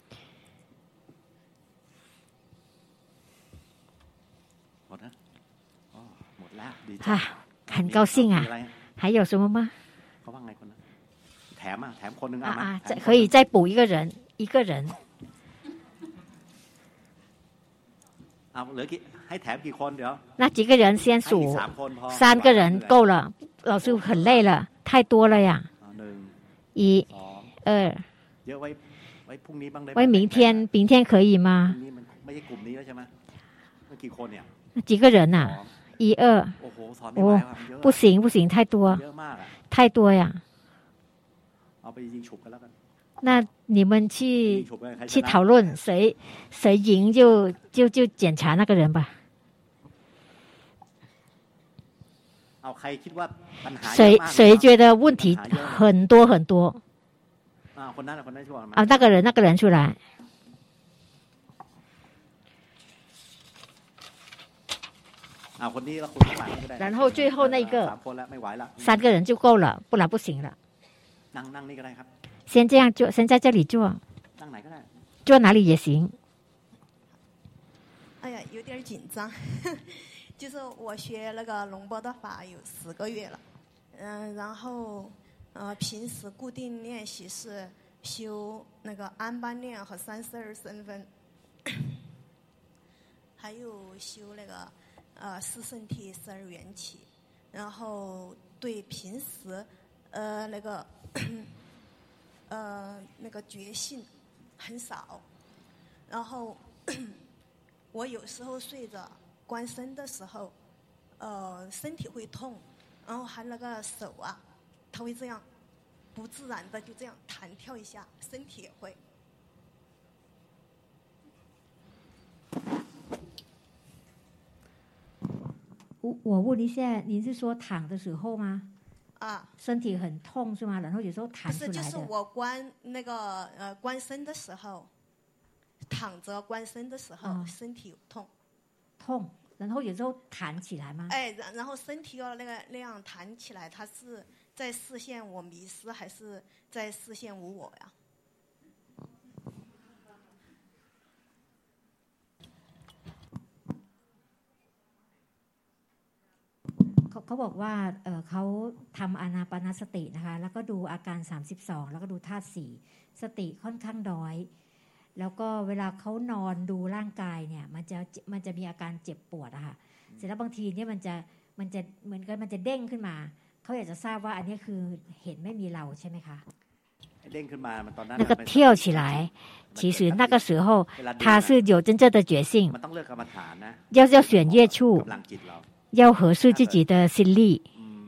啊，很高兴啊！还有什么吗？啊啊，再可以再补一个人，一个人。那几个人先数，三个人够了。老师很累了，太多了呀。一、二，喂，明天，明天可以吗？几个人啊？一二，哦，不行不行，太多，太多呀。那你们去去讨论谁谁赢就就就检查那个人吧。谁谁觉得问题很多很多？啊，那个人那个人出来。然后最后那个三个人就够了，不然不行了。先这样做，先在这里做，坐哪里也行。 哎呀，有点紧张。就是我学那个龙波的法有十个月了，嗯，然后呃平时固定练习是修那个安般念和三十二身分，还有修那个。呃，四圣谛、十二缘起，然后对平时，呃，那个，呃，那个觉性很少，然后我有时候睡着观身的时候，呃，身体会痛，然后还那个手啊，它会这样不自然的就这样弹跳一下，身体也会。 我我问一下，您是说躺的时候吗？ 啊， 身体很痛是吗？然后有时候弹出来的。 不是，就是我观那个呃观身的时候，躺着观身的时候，哦、身体有痛。 痛，然后有时候弹起来吗？ 哎，然然后身体要那个那样弹起来，它是在视线我迷失，还是在视线无我呀？ เขาบอกว่า เ, เขาทำอานาปานสตินะคะแล้วก็ดูอาการสามสิบสองแล้วก็ดูธาตุสี่สติค่อนข้างน้อยแล้วก็เวลาเขานอนดูร่างกายเนี่ยมันจะมันจะมีอาการเจ็บปวดอะค่ะเสร็จแล้วบางทีเนี่ยมันจะมันจะเหมือนกันมันจะเด้งขึ้นมาเขาอยากจะทราบว่าอันนี้คือเห็นไม่มีเราใช่ไหมคะ那个跳起来其实那个时候他是有真正的觉性要要选业处要合适自己的心力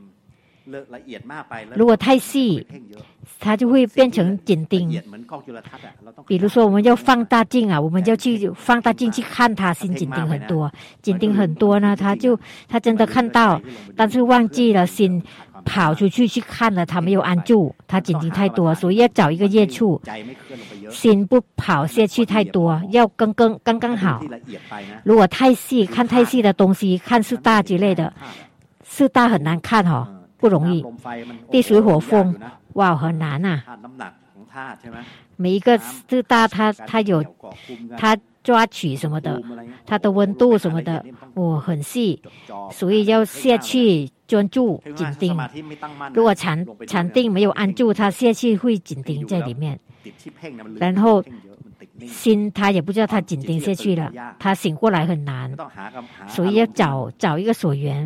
如果太细它就会变成紧盯比如说我们要放大镜啊我们要去放大镜去看它心紧盯很多紧盯很多呢他就他真的看到但是忘记了心跑出去去看了他没有安住他紧盯太多所以要找一个业处心不跑下去太多要刚刚刚刚好如果太细看太细的东西看四大之类的四大很难看哦不容易地水火风哇很难啊每一个四大它它有它抓取什么的它的温度什么的哦很细所以要下去专注紧盯如果禅禅定没有安住它下去会紧盯在里面然后心他也不知道他紧盯下去了他醒过来很难所以要找找一个所缘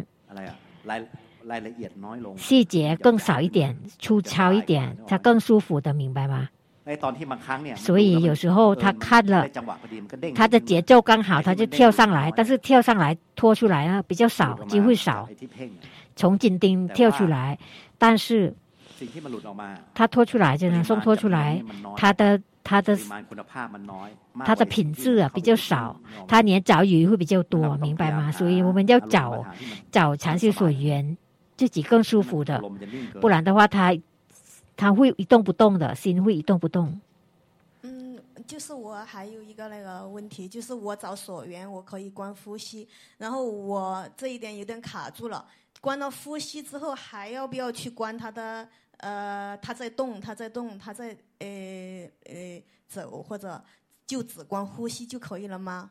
细节更少一点粗糙一点他更舒服的明白吗所以有时候他看了他的节奏刚好他就跳上来但是跳上来拖出来呢比较少机会少从紧盯跳出来但是他拖出来就能送拖出来他的他的他的品质啊比较少他连找鱼会比较多明白吗所以我们要找找禅修所缘自己更舒服的不然的话他他会一动不动的心会一动不动嗯就是我还有一个那个问题就是我找所缘我可以观呼吸然后我这一点有点卡住了观到呼吸之后还要不要去观他的呃他在动他在动他在呃呃走或者就只观呼吸就可以了吗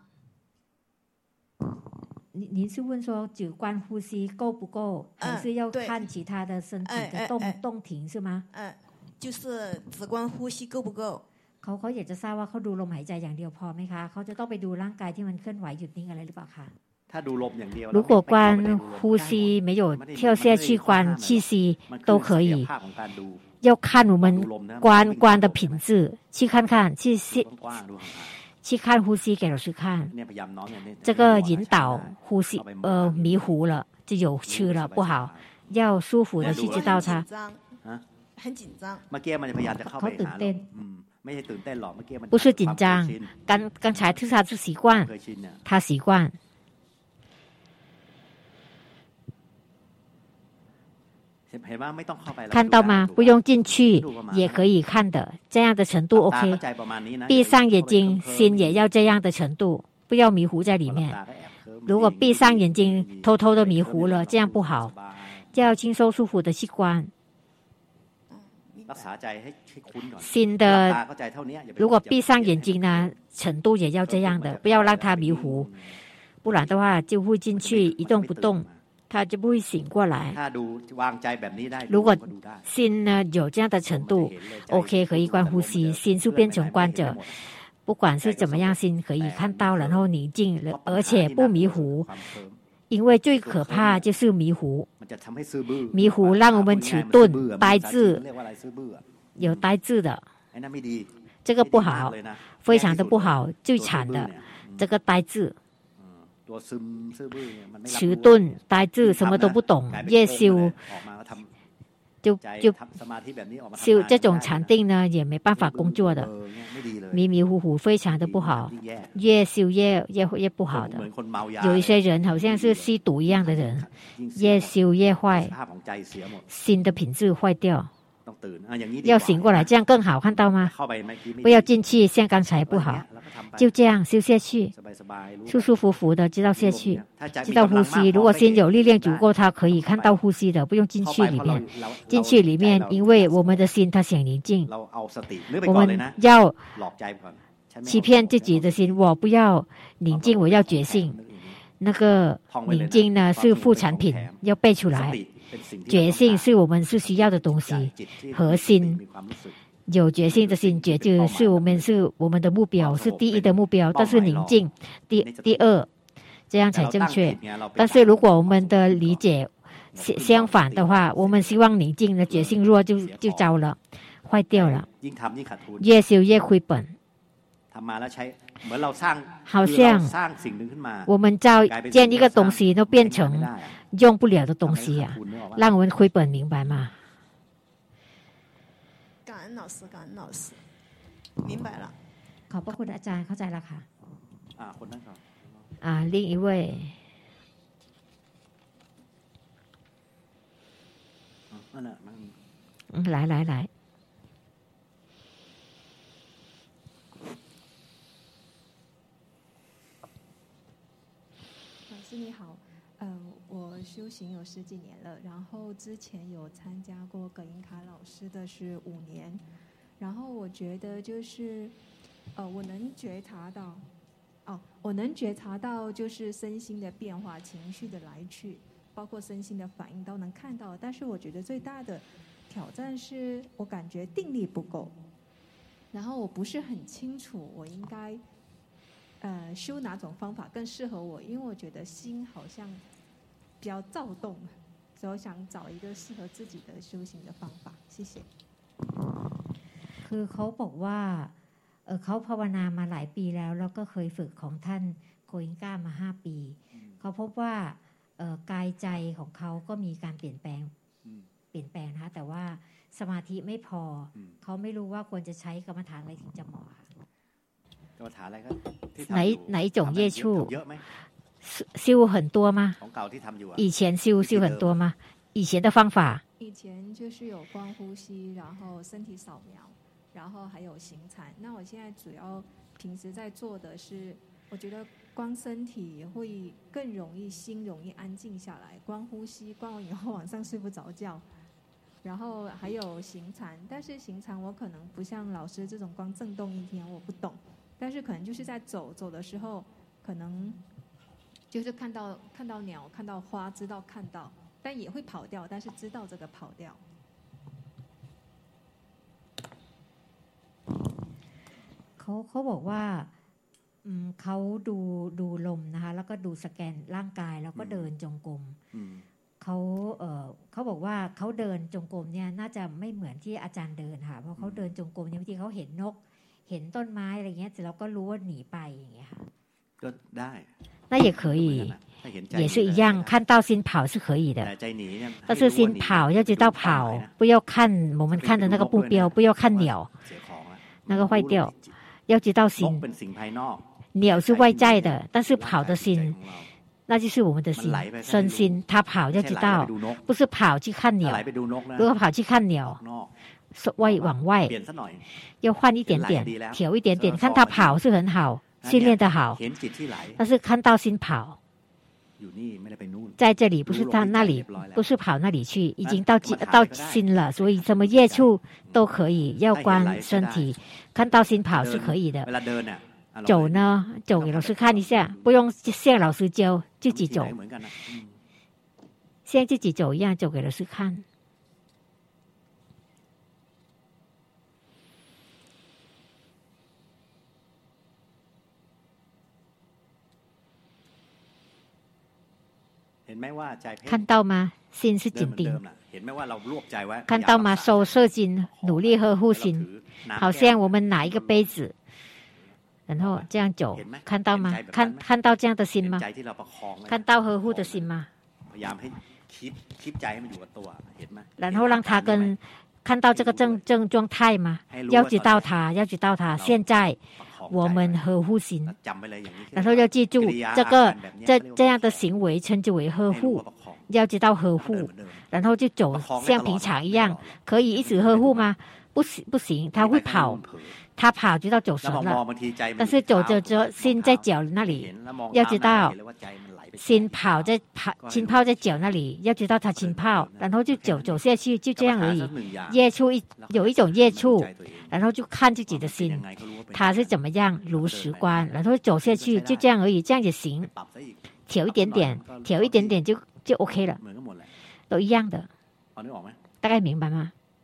您您是问说只观呼吸够不够还是要看其他的身体的动动停是吗嗯就是只观呼吸够不够เขาเขาอยากจะทราบว่าเขาดูลมหายใจอย่างเดียวพอไหมคะเขาจะต้องไปดูร่างกายที่มันเคลื่อนไหวหยุดนิ่งอะไรหรือเปล่าคะ如果观呼吸没有跳下去观气息都可以要看我们观观的品质去看看去去看呼吸给老师看这个引导呼吸呃迷糊了就有吃了不好要舒服的去知道它很紧张เขาตื่นเต้น不是紧张刚刚才他是习惯他习惯看到吗不用进去也可以看的这样的程度 OK 闭上眼睛心也要这样的程度不要迷糊在里面如果闭上眼睛偷偷的迷糊了这样不好就要轻松舒服的去观心的如果闭上眼睛呢程度也要这样的不要让它迷糊不然的话就会进去一动不动他就不会醒过来如果心呢有这样的程度 OK 可以观呼吸心就变成观者不管是怎么样心可以看到然后宁静而且不迷糊因为最可怕就是迷糊迷糊让我们迟钝呆滞有呆滞的这个不好非常的不好最惨的这个呆滞迟钝呆滞什么都不懂越修就就修这种禅定呢也没办法工作的迷迷糊糊非常的不好越修越越越不好的有一些人好像是吸毒一样的人越修越坏心的品质坏掉要醒过来这样更好看到吗不要进去像刚才不好就这样修下去舒舒服服的知道下去知道呼吸如果心有力量足够他可以看到呼吸的不用进去里面进去里面因为我们的心它想宁静我们要欺骗自己的心我不要宁静我要觉性那个宁静呢是副产品要背出来觉性是我们是需要的东西核心有觉性的心觉就是我们是我们的目标是第一的目标但是宁静第第二这样才正确但是如果我们的理解相相反的话，我们希望宁静的决心弱就就糟了，坏掉了。越修越亏本。好像我们造建一个东西都变成用不了的东西啊，让我们亏本，明白吗？ 感恩老师，感恩老师，明白了。 ขอบพระคุณอาจารย์เข้าใจแล้วค่ะอ่าคนนั้นก่อนอ่า另一位นั่นน่ะนั่ง来来来老师你好，呃，我修行有十几年了，然后之前有参加过葛英卡老师的是五年，然后我觉得就是，呃，我能觉察到，哦，我能觉察到就是身心的变化、情绪的来去，包括身心的反应都能看到，但是我觉得最大的挑战是我感觉定力不够，然后我不是很清楚我应该。呃，修哪种方法更适合我？因为我觉得心好像比较躁动，所以我想找一个适合自己的修行的方法。谢谢。 คือเขาบอกว่าเออเขาภาวนามาหลายปีแล้วแล้วก็เคยฝึกของท่านโกอิงก้ามาห้าปีเขาพบว่าเออกายใจของเขาก็มีการเปลี่ยนแปลงเปลี่ยนแปลงนะคะแต่ว่าสมาธิไม่พอเขาไม่รู้ว่าควรจะใช้กรรมฐานอะไรถึงจะเหมาะกรรมฐานอะไรก็哪哪一种业处修很多吗？ ของเก่าที่ทำอยู่以前修修很多吗？以前的方法以前就是有观呼吸，然后身体扫描，然后还有行禅。那我现在主要平时在做的是，我觉得光身体会更容易心容易安静下来，光呼吸光完以后晚上睡不着觉。然后还有行禅，但是行禅我可能不像老师这种光震动一天，我不懂。但是可能就是在走走的时候，可能就是看到看到鸟，看到花，知道看到，但也会跑掉，但是知道这个跑掉。 เขาเขาบอกว่าอืมเขาดูดูลมนะคะแล้วก็ดูสแกนร่างกายแล้วก็เดินจงกรมเขาเอ่อเขาบอกว่าเขาเดินจงกรมเนี่ยน่าจะไม่เหมือนที่อาจารย์เดินค่ะเพราะเขาเดินจงกรมเนี่ยบางทีเขาเห็นนกเห็นต้นไม้อะไรเงี้ยแต่เราก็รู้ว่าหนีไปอย่างเงี้ยค่ะก็ได้那也可以也是一样看到心跑是可以的但是心跑要知道跑不要看我们看的那个目标不要看鸟那个坏掉要知道心鸟是外在的但是跑的心那就是我们的心身心他跑要知道不是跑去看鸟如果跑去看鸟外往外要换一点点调一点点看他跑是很好训练得好但是看到心跑在这里不是他那里不是跑那里去已经到到心了所以什么业处都可以要观身体看到心跑是可以的走呢走给老师看一下不用向老师教自己走像自己走一样走给老师看看到吗心是紧盯看到吗收摄心努力呵护心好像我们拿一个杯子然后这样走看到吗看看到这样的心吗看到呵护的心吗然后让他跟看到这个症症状态吗要知道他要知道他现在我们呵护心然后要记住这个这这样的行为称之为呵护要知道呵护然后就走像平常一样可以一直呵护吗不行不行他会跑他跑就到走神了但是走着着心在脚那里要知道心跑在跑心泡在脚那里要知道他心泡然后就走走下去就这样而已业处一有一种业处然后就看自己的心他是怎么样如实观然后走下去就这样而已这样也行调一点点调一点点就就 OK 了都一样的大概明白吗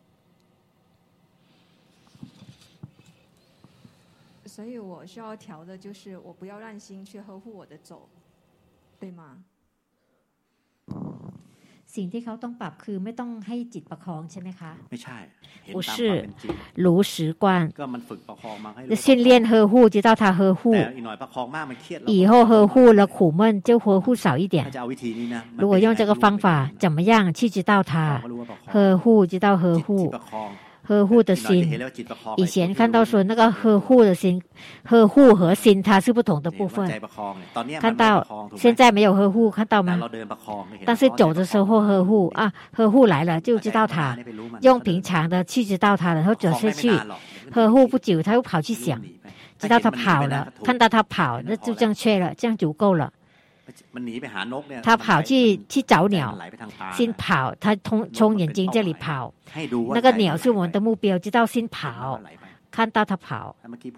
所以我需要调的就是我不要让心去呵护我的走对吗สิ่งที่เขาต้องปรับคือไม่ต้องให้จิตประคองใช่ไหมคะไม่ใช่不是如实观ก็มันฝึกประคองมาให้训练呵护直到他呵护แต่อีกหน่อยประคองมากมันเครียด以后呵护了苦闷就呵护少一点จะเอาวิธีนี้นะ如果用这个方法怎么样去知道他呵护知道呵护呵护的心以前看到说那个呵护的心呵护和心它是不同的部分看到现在没有呵护看到吗但是走的时候呵护啊呵护来了就知道他用平常的去知道他然后走下去呵护不久他又跑去想知道他跑了看到他跑那就正确了这样足够了他跑去去找鸟先跑他从眼睛这里跑那个鸟是我们的目标知道先跑看到他跑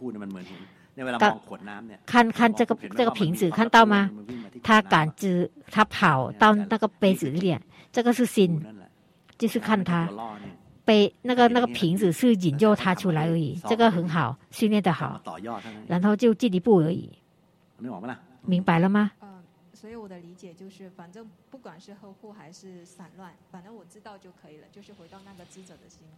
看看这个这个瓶子看到吗他感知他跑到那个杯子里这个是心就是看他杯那个那个瓶子是引诱他出来而已这个很好训练得好然后就进一步而已明白了吗所以我的理解就是，反正不管是呵护还是散乱，反正我知道就可以了，就是回到那个知者的心。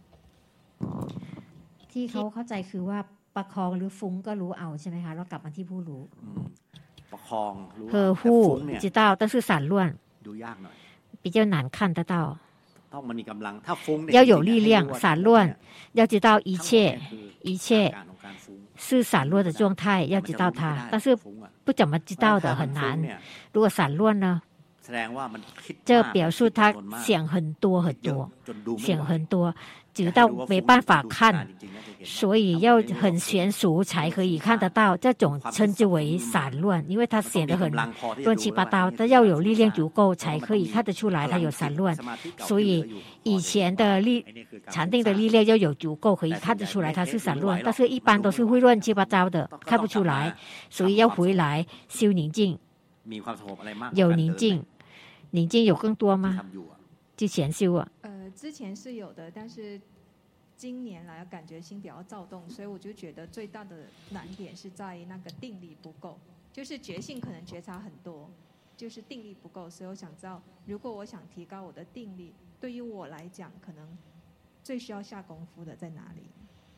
ที่เขาเข้าใจคือว่าประคองหรือฟุ้งก็รู้เอาใช่ไหมคะแล้วกลับมาที่ผู้รู้ประคองรู้呵护知道但是散乱ดูยากหน่อย比较难看得到ต้องมันมีกำลังถ้าฟุ้ง要有力量散乱要知道一切一切是散落的状态要知道它但是不怎么知道的很难如果散乱呢这表示他想很多很多想很多直到没办法看所以要很娴熟才可以看得到这种称之为散乱因为他写得很乱七八糟但要有力量足够才可以看得出来他有散乱所以以前的力禅定的力量要有足够可以看得出来它是散乱但是一般都是会乱七八糟的看不出来所以要回来修宁静有宁静宁静有更多吗之前修啊呃之前是有的但是今年来感觉心比较躁动所以我就觉得最大的难点是在那个定力不够就是觉性可能觉察很多就是定力不够所以我想知道如果我想提高我的定力对于我来讲可能最需要下功夫的在哪里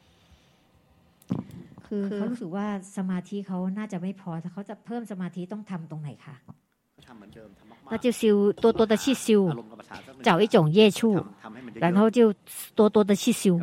คือเขารู้สึกว่าสมาธิเขาน่าจะไม่พอถ้าเขาจะเพิ่มสมาธิต้องทำตรงไหนคะ那就修多多的去修找一种业处然后就多多的去修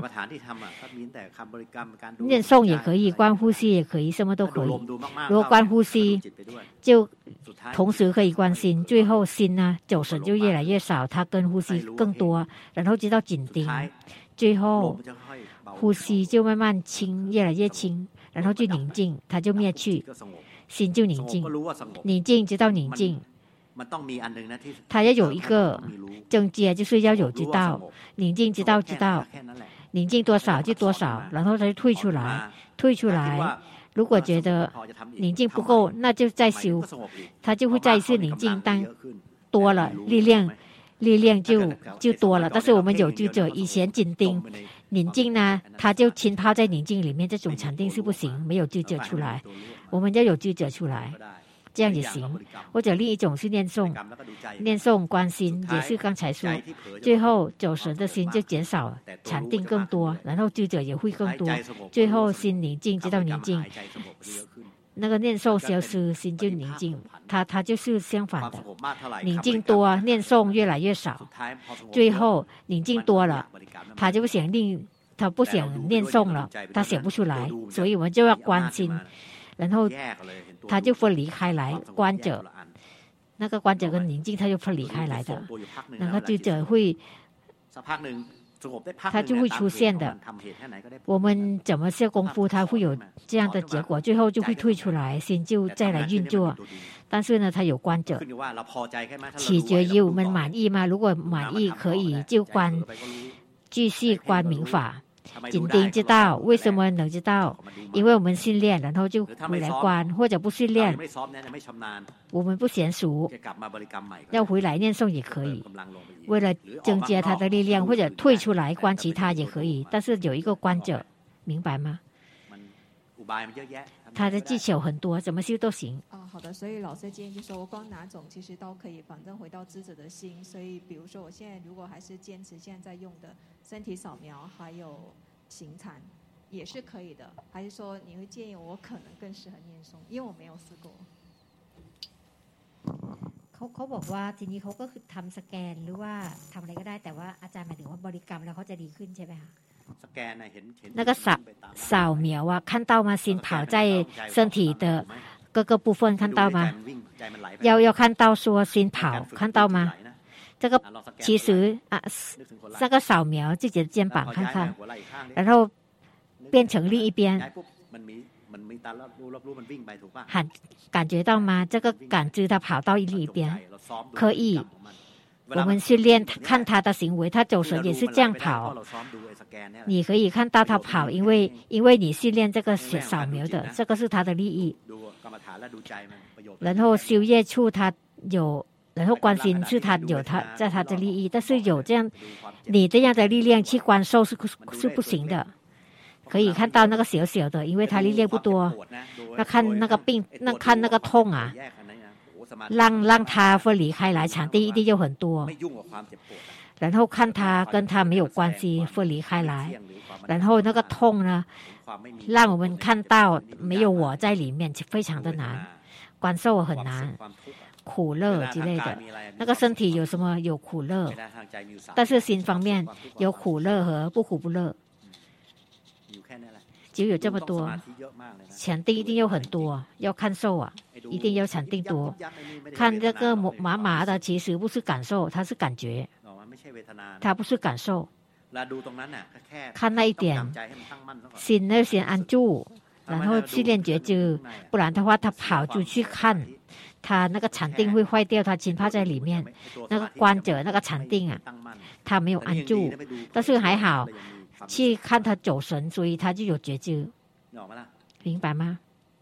念诵也可以观呼吸也可以什么都可以如果观呼吸就同时可以观心最后心呢走神就越来越少它跟呼吸更多然后直到紧盯最后呼吸就慢慢轻越来越轻然后就宁静它就灭去心就宁静宁静直到宁静他要有一个正阶就是要有知道宁静知道知道宁静多少就多少然后他就退出来退出来如果觉得宁静不够那就再修他就会再一次宁静但多了力量力量就就多了但是我们有知者以前紧盯宁静呢他就浸泡在宁静里面这种禅定是不行没有知者出来我们要有知者出来这样也行或者另一种是念诵念诵观心也是刚才说最后走神的心就减少禅定更多然后知者也会更多最后心宁静直到宁静那个念诵消失心就宁静它它就是相反的宁静多念诵越来越少最后宁静多了他就不想念他不想念诵了他写不出来所以我们就要观心然后他就分离开来观者那个观者跟宁静他就分离开来的那个知者会他就会出现的我们怎么下功夫他会有这样的结果最后就会退出来心就再来运作但是呢他有观者取决于我们满意吗如果满意可以就观继续观明法紧盯知道为什么能知道因为我们训练然后就回来观或者不训练我们不娴熟要回来念诵也可以为了增加他的力量或者退出来观其他也可以但是有一个观者明白吗他的技巧很多，怎么修都行。 啊，好的。所以老师建议就是说，我光哪种其实都可以，反正回到知者的心。所以，比如说我现在如果还是坚持现在在用的身体扫描，还有行禅，也是可以的。还是说你会建议我可能更适合念诵，因为我没有试过。 เขาเขาบอกว่าทีนี้เขาก็คือทำสแกนหรือว่าทำอะไรก็ได้แต่ว่าอาจารย์หมายถึงว่าบริกรรมแล้วเขาจะดีขึ้นใช่ไหมคะ那个扫扫描啊，看到吗？心跑在身体的各个部分，看到吗？要要看到说心跑，看到吗？这个其实啊，这个扫描自己的肩膀看看，然后变成另一边，感感觉到吗？这个感知它跑到另一边，可以。我们训练看他的行为，他走神也是这样跑。你可以看到他跑，因为因为你训练这个扫描的，这个是他的利益。然后修业处他有，然后观心是他有他在他的利益，但是有这样你这样的力量去观受是是不行的。可以看到那个小小的，因为他力量不多。那看那个病，那看那个痛啊。让让他分离开来，场地一定有很多，然后看他跟他没有关系，分离开来，然后那个痛呢，让我们看到没有我在里面，非常的难，观受很难，苦乐之类的。那个身体有什么有苦乐，但是心方面有苦乐和不苦不乐，只有这么多。禅定一定有很多，要看受啊，一定要禅定多。看这个麻麻的，其实不是感受，它是感觉，它不是感受。看那一点，心要先安住，然后去练觉知，不然的话，他跑出去看，他那个禅定会坏掉，他浸泡在里面，那个观者那个禅定啊，他没有安住，但是还好，去看他走神，所以他就有觉知。明白吗？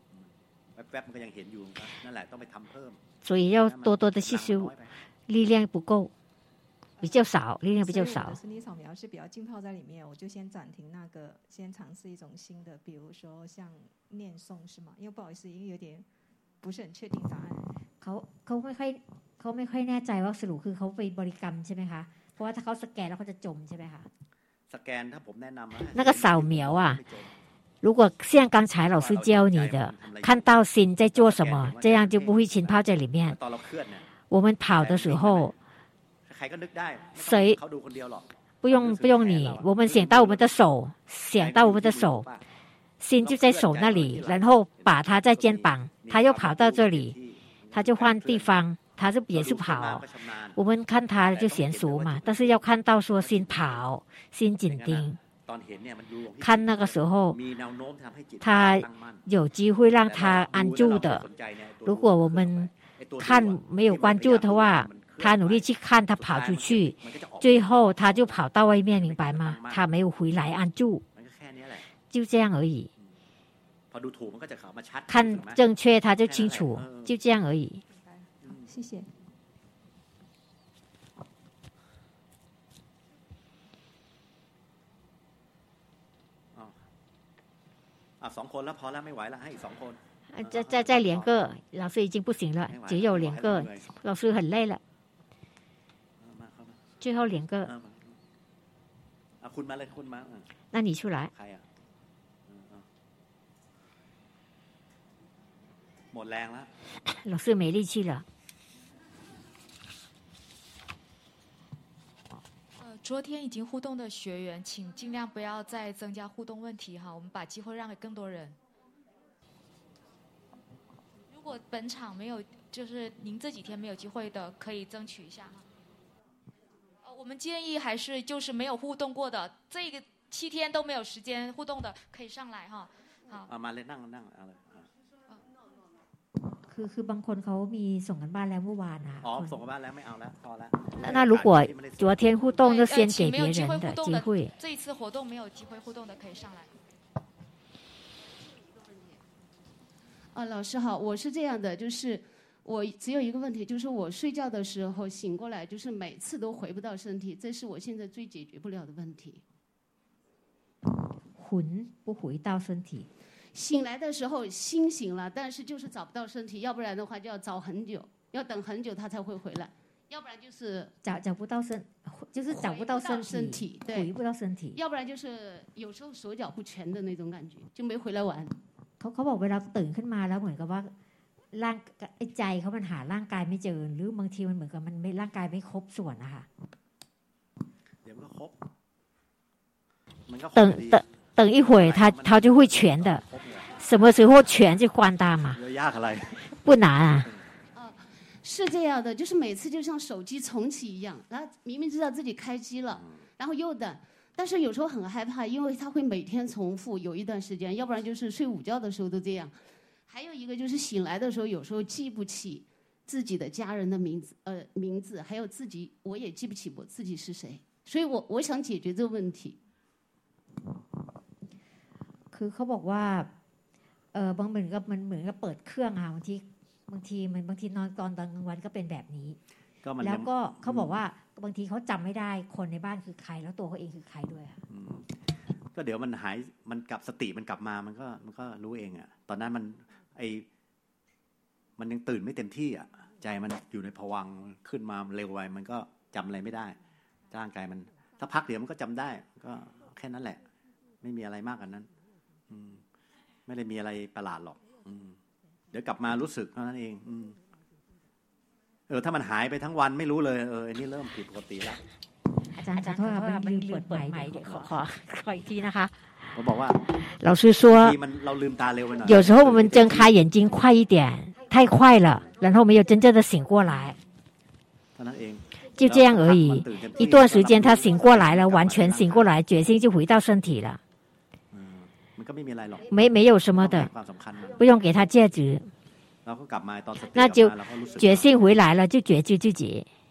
所以要多多的去修，力量不够，比较少，力量比较少。 身体扫描是比较浸泡在里面，我就先暂停那个，先尝试一种新的，比如说像念诵是吗？因为不好意思，因为有点不是很确定答案。 เขาเขาไม่ค่อยเขาไม่ค่อยแน่ใจว่าสรุปคือเขาไปบริกรรมใช่ไหมคะเพราะว่าถ้าเขาสแกนแล้วเขาจะจมใช่ไหมคะสแกนถ้าผมแนะนำ那个扫描啊。如果像刚才老师教你的，看到心在做什么，这样就不会浸泡在里面。我们跑的时候，谁不用不用你，我们想到我们的手，想到我们的手，心就在手那里，然后把它在肩膀，他又跑到这里，他就换地方，他是也是跑。我们看他就娴熟嘛，但是要看到说心跑，心紧盯。看那个时候，他有机会让他安住的。如果我们看没有关注的话，他努力去看，他跑出去，最后他就跑到外面，明白吗？他没有回来安住，就这样而已。看正确，他就清楚，就这样而已。 谢谢。 再再再连个，老师已经不行了，只有两个，老师很累了。最后两个，那你出来。老师没力气了。 昨天已经互动的学员，请尽量不要再增加互动问题哈，我们把机会让给更多人。如果本场没有，就是您这几天没有机会的，可以争取一下哈。呃，我们建议还是就是没有互动过的，这个七天都没有时间互动的，可以上来哈。好。啊，มาเลยนั่งนั่งอะไร。 คือคือบางคนเขามีส่งกันบ้านแล้วเมื่อวานนะอ๋อส่งกันบ้านแล้วไม่เอาแล้วพอแล้ว那如果昨天互动就先给别人的机会这一次活动没有机会互动的可以上来啊，老师好，我是这样的，就是我只有一个问题，就是我睡觉的时候醒过来，就是每次都回不到身体，这是我现在最解决不了的问题。 魂不回到身体， 醒来的时候心醒了，但是就是找不到身体，要不然的话就要找很久，要等很久他才会回来，要不然就是找找不到身，就是找不到身体， 对， 回不到身体， 要不然就是有时候手脚不全的那种感觉，就没回来玩。 เขาเขาบอกเวลาตื่นขึ้นมาแล้วเหมือนกับว่าร่างไอ้ใจเขามันหาร่างกายไม่เจอหรือบางทีมันเหมือนกับมันไม่ร่างกายไม่ครบส่วนนะคะเดี๋ยวมันก็ครบมันก็等等等一会他他就会全的什么时候全就关他嘛ยากอะไร不难啊是这样的，就是每次就像手机重启一样，然后明明知道自己开机了，然后又等，但是有时候很害怕，因为它会每天重复，有一段时间，要不然就是睡午觉的时候都这样。还有一个就是醒来的时候，有时候记不起自己的家人的名字，呃，名字，还有自己，我也记不起我自己是谁，所以我我想解决这个问题。 คือเขาบอกว่าเออบางเหมือนกับมันเหมือนกับเปิดเครื่องอ่ะบางทีบางทีมันบางทีนอนตอนกลางวันก็เป็นแบบนี้แล้วก็เขาบอกว่าบางทีเขาจำไม่ได้คนในบ้านคือใครแล้วตัวเขาเองคือใครด้วยก็เดี๋ยวมันหายมันกลับสติมันกลับมามันก็มันก็รู้เองอ่ะตอนนั้นมันไอมันยังตื่นไม่เต็มที่อ่ะใจมันอยู่ในภวังค์ขึ้นมาเร็วไปมันก็จำอะไรไม่ได้ร่างกายมันถ้าพักเดี๋ยวมันก็จำได้ก็แค่นั้นแหละไม่มีอะไรมากกว่านั้นไม่ได้มีอะไรประหลาดหรอกเดี๋ยวกลับมารู้สึกเท่านั้นเองเออถ้ามันหายไปทั้งวันไม่รู้เลยเอออันนี้เริ่มผิดปกติแล้วอาจารย์ขอโทษครับมันลืมเปิดใหม่เดี๋ยวขอขอขออีกทีนะคะผมบอกว่า老师说เราลืมตาเร็วไปหน่อย有时候我们睁开眼睛快一点太快了然后没有真正的醒过来เท่านั้นเอง就这样而已一段时间他醒过来了完全醒过来决心就回到身体了มันก็ไม่มีอะไรหรอก没没有什么的不用给他戒指那就决心回来了就觉知自己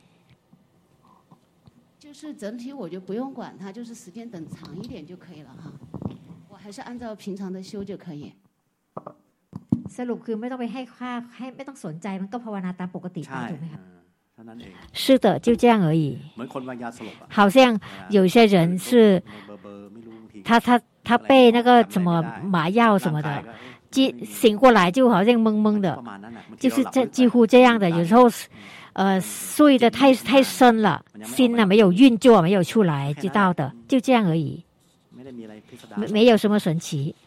就是整体我就不用管它，就是时间等长一点就可以了哈。我还是按照平常的修就可以。 สรุปคือไม่ต้องไปให้ค่าให้ไม่ต้องสนใจมันก็ภาวนาตามปกติไปถูกไหมคะ是的就这样而已好像有些人是他他他被那个什么麻药什么的醒过来就好像懵懵的就是这几乎这样的有时候呃，睡得太太深了，心呢没有运作，没有出来，知道的，就这样而已，没没有什么神奇。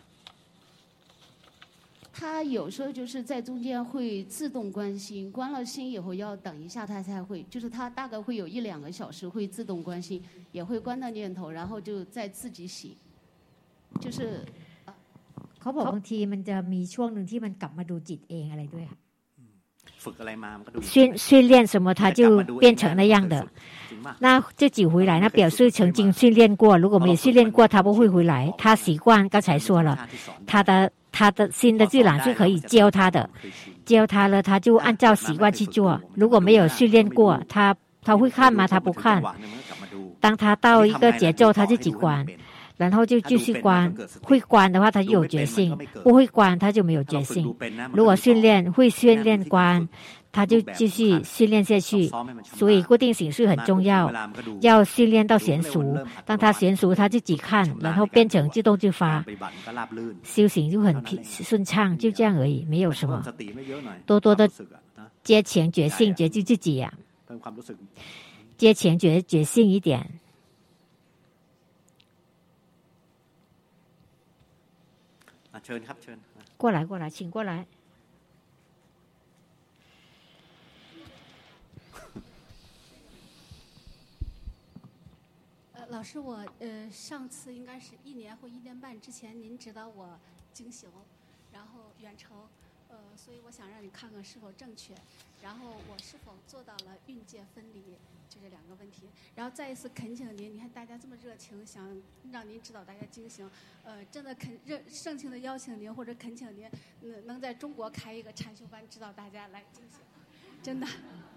他有时候就是在中间会自动关心，关了心以后要等一下他才会，就是他大概会有一两个小时会自动关心，也会关到念头，然后就再自己醒，就是。 เขาบอกบางทีมันจะมีช่วงหนึ่งที่มันกลับมาดูจิตเองอะไรด้วยค่ะ训训练什么他就变成那样的那自己回来那表示曾经训练过如果没有训练过他不会回来他习惯刚才说了他的他的新的自然是可以教他的教他了他就按照习惯去做如果没有训练过他他会看吗他不看当他到一个节奏他自己关然后就继续关会关的话他就有决心不会关他就没有决心如果训练会训练关他就继续训练下去所以固定形式很重要要训练到娴熟当他娴熟他自己看然后变成自动自发修行就很顺畅就这样而已没有什么多多的接前觉性觉知自己呀接前觉觉性一点เชิญครับเชิญ过来过来请过来呃，老师，我呃上次应该是一年或一年半之前，您指导我经行，然后远程，呃，所以我想让你看看是否正确，然后我是否做到了蕴界分离，就这两个问题。然后再一次恳请您，你看大家这么热情，想让您指导大家经行，呃，真的恳热盛情的邀请您或者恳请您，能能在中国开一个禅修班，指导大家来经行，真的。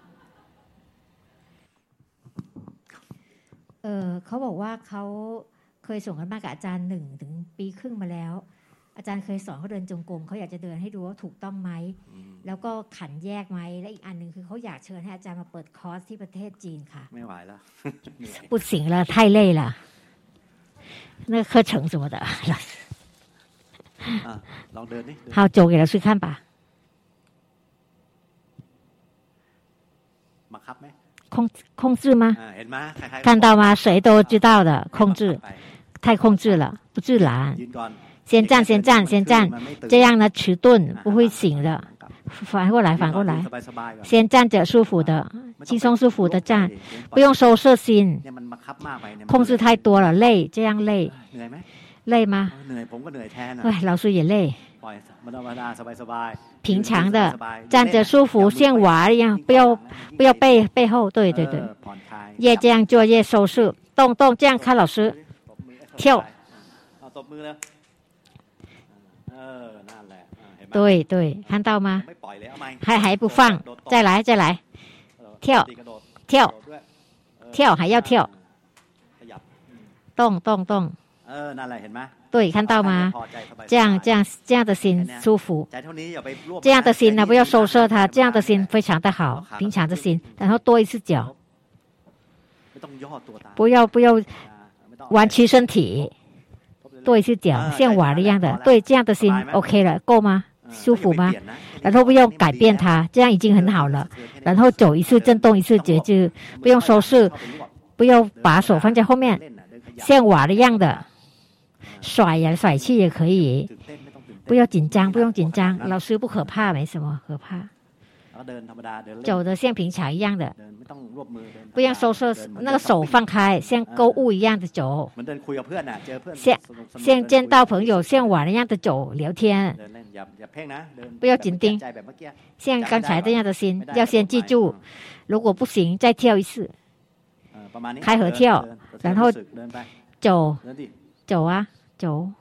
เออเขาบอกว่าเขาเคยส่งกันมากับอาจารย์หนึ่งถึงปีครึ่งมาแล้วอาจารย์เคยสอนเขาเดินจงกรมเขาอยากจะเดินให้ดูว่าถูกต้องไหมแล้วก็ขันแยกไหมและอีกอันนึงคือเขาอยากเชิญให้อาจารย์มาเปิดคอร์สที่ประเทศจีนค่ะไม่ไหวแล้ว不行了太累了那个课程什么的老师好，走给老师看吧。控控制吗？看到吗？谁都知道的，控制，太控制了，不自然。先站，先站，先站，这样呢迟钝，不会醒的。反过来，反过来，先站着舒服的，轻松舒服的站，不用收摄心，控制太多了，累，这样累，累吗？哎，老师也累。平常的站着舒服，像娃一样，不要不要背背后，对对对，越这样做越收拾，动动这样看老师，跳，对对，看到吗？还还不放，再来再来，跳跳跳，还要跳，动动动。对，看到吗？这样这样这样的心舒服，这样的心呢不要收摄它，这样的心非常的好，平常的心，然后多一次脚，不要不要弯曲身体，多一次脚，像娃一样的，对，这样的心 OK 了，够吗？舒服吗？然后不用改变它，这样已经很好了。然后走一次震动一次觉知，不用收拾，不要把手放在后面，像娃一样的。甩呀甩去也可以，不要紧张，不用紧张，老师不可怕，没什么可怕。走的像平常一样的，不要收拾那个手放开，像购物一样的走，像像见到朋友像玩一样的走聊天，不要紧盯，像刚才这样的心，要先记住，如果不行再跳一次，开合跳，然后走走啊走。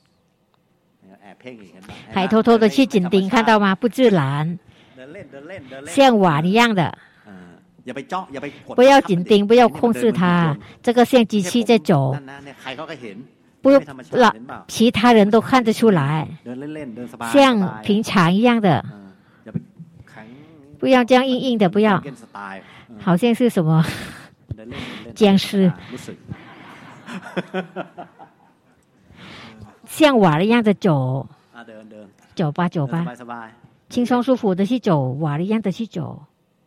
还偷偷的去紧盯，看到吗？不自然，像碗一样的。不要紧盯，不要控制它，这个像机器在走。不要让其他人都看得出来，像平常一样的。不要这样硬硬的，不要，好像是什么僵尸。像碗一样的走，走吧走吧，轻松舒服的去走，碗一样的去走。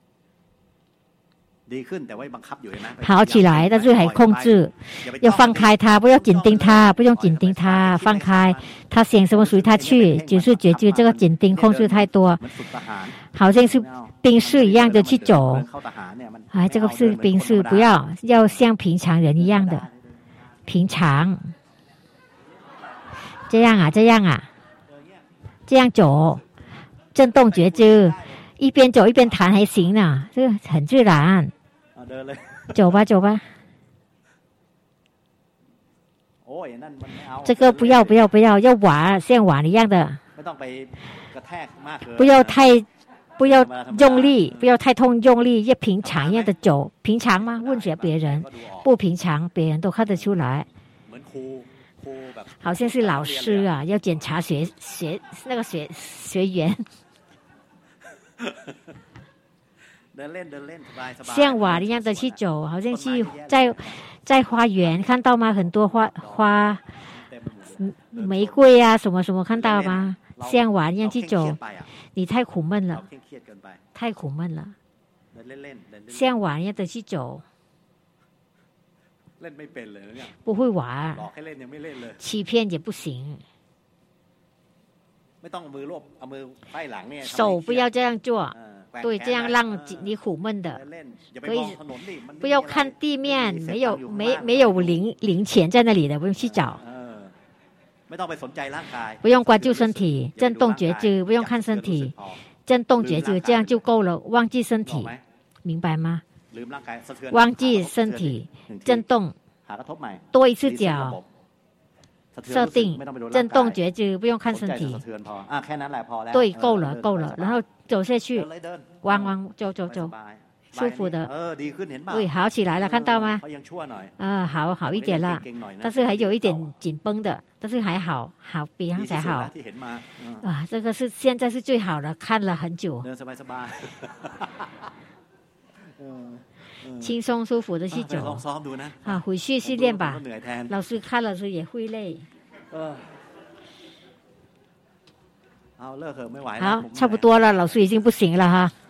好起来，但是还控制，要放开它，不要紧盯它，不用紧盯它，放开，它想什么随它去，只是觉得这个紧盯控制太多，好像是兵士一样的去走。哎，这个是兵士，不要，要像平常人一样的，平常。这样啊，这样啊，这样走，震动觉知，一边走一边弹还行呢，这个很自然。走吧，走吧。这个不要，不要，不要，要玩，像玩一样的。不要太，不要用力，不要太痛用力，要平常一样的走。平常吗？问下别人，不平常，别人都看得出来。好像是老师啊，要检查学学那个学学员，像娃一样的去走，好像去在在花园看到吗？很多花花玫瑰啊，什么什么看到吗？像娃一样去走，你太苦闷了，太苦闷了，像娃一样的去走。不会玩，欺骗也不行。手不要这样做，对，这样让你苦闷的。可以不要看地面，没有没没有零零钱在那里的，不用去找。不用关注身体，震动觉知，不用看身体，震动觉知，这样就够了。忘记身体，明白吗？忘记身体震动，多一次脚设定震动觉知，不用看身体。对，够了够了，然后走下去，弯弯走走走，舒服的。对，好起来了，看到吗？啊，好好一点了，但是还有一点紧绷的，但是还好，好比刚才好。啊，这个是现在是最好的，看了很久。轻松舒服的去走啊，回去训练吧。老师看了时也会累。 好，差不多了，老师已经不行了哈。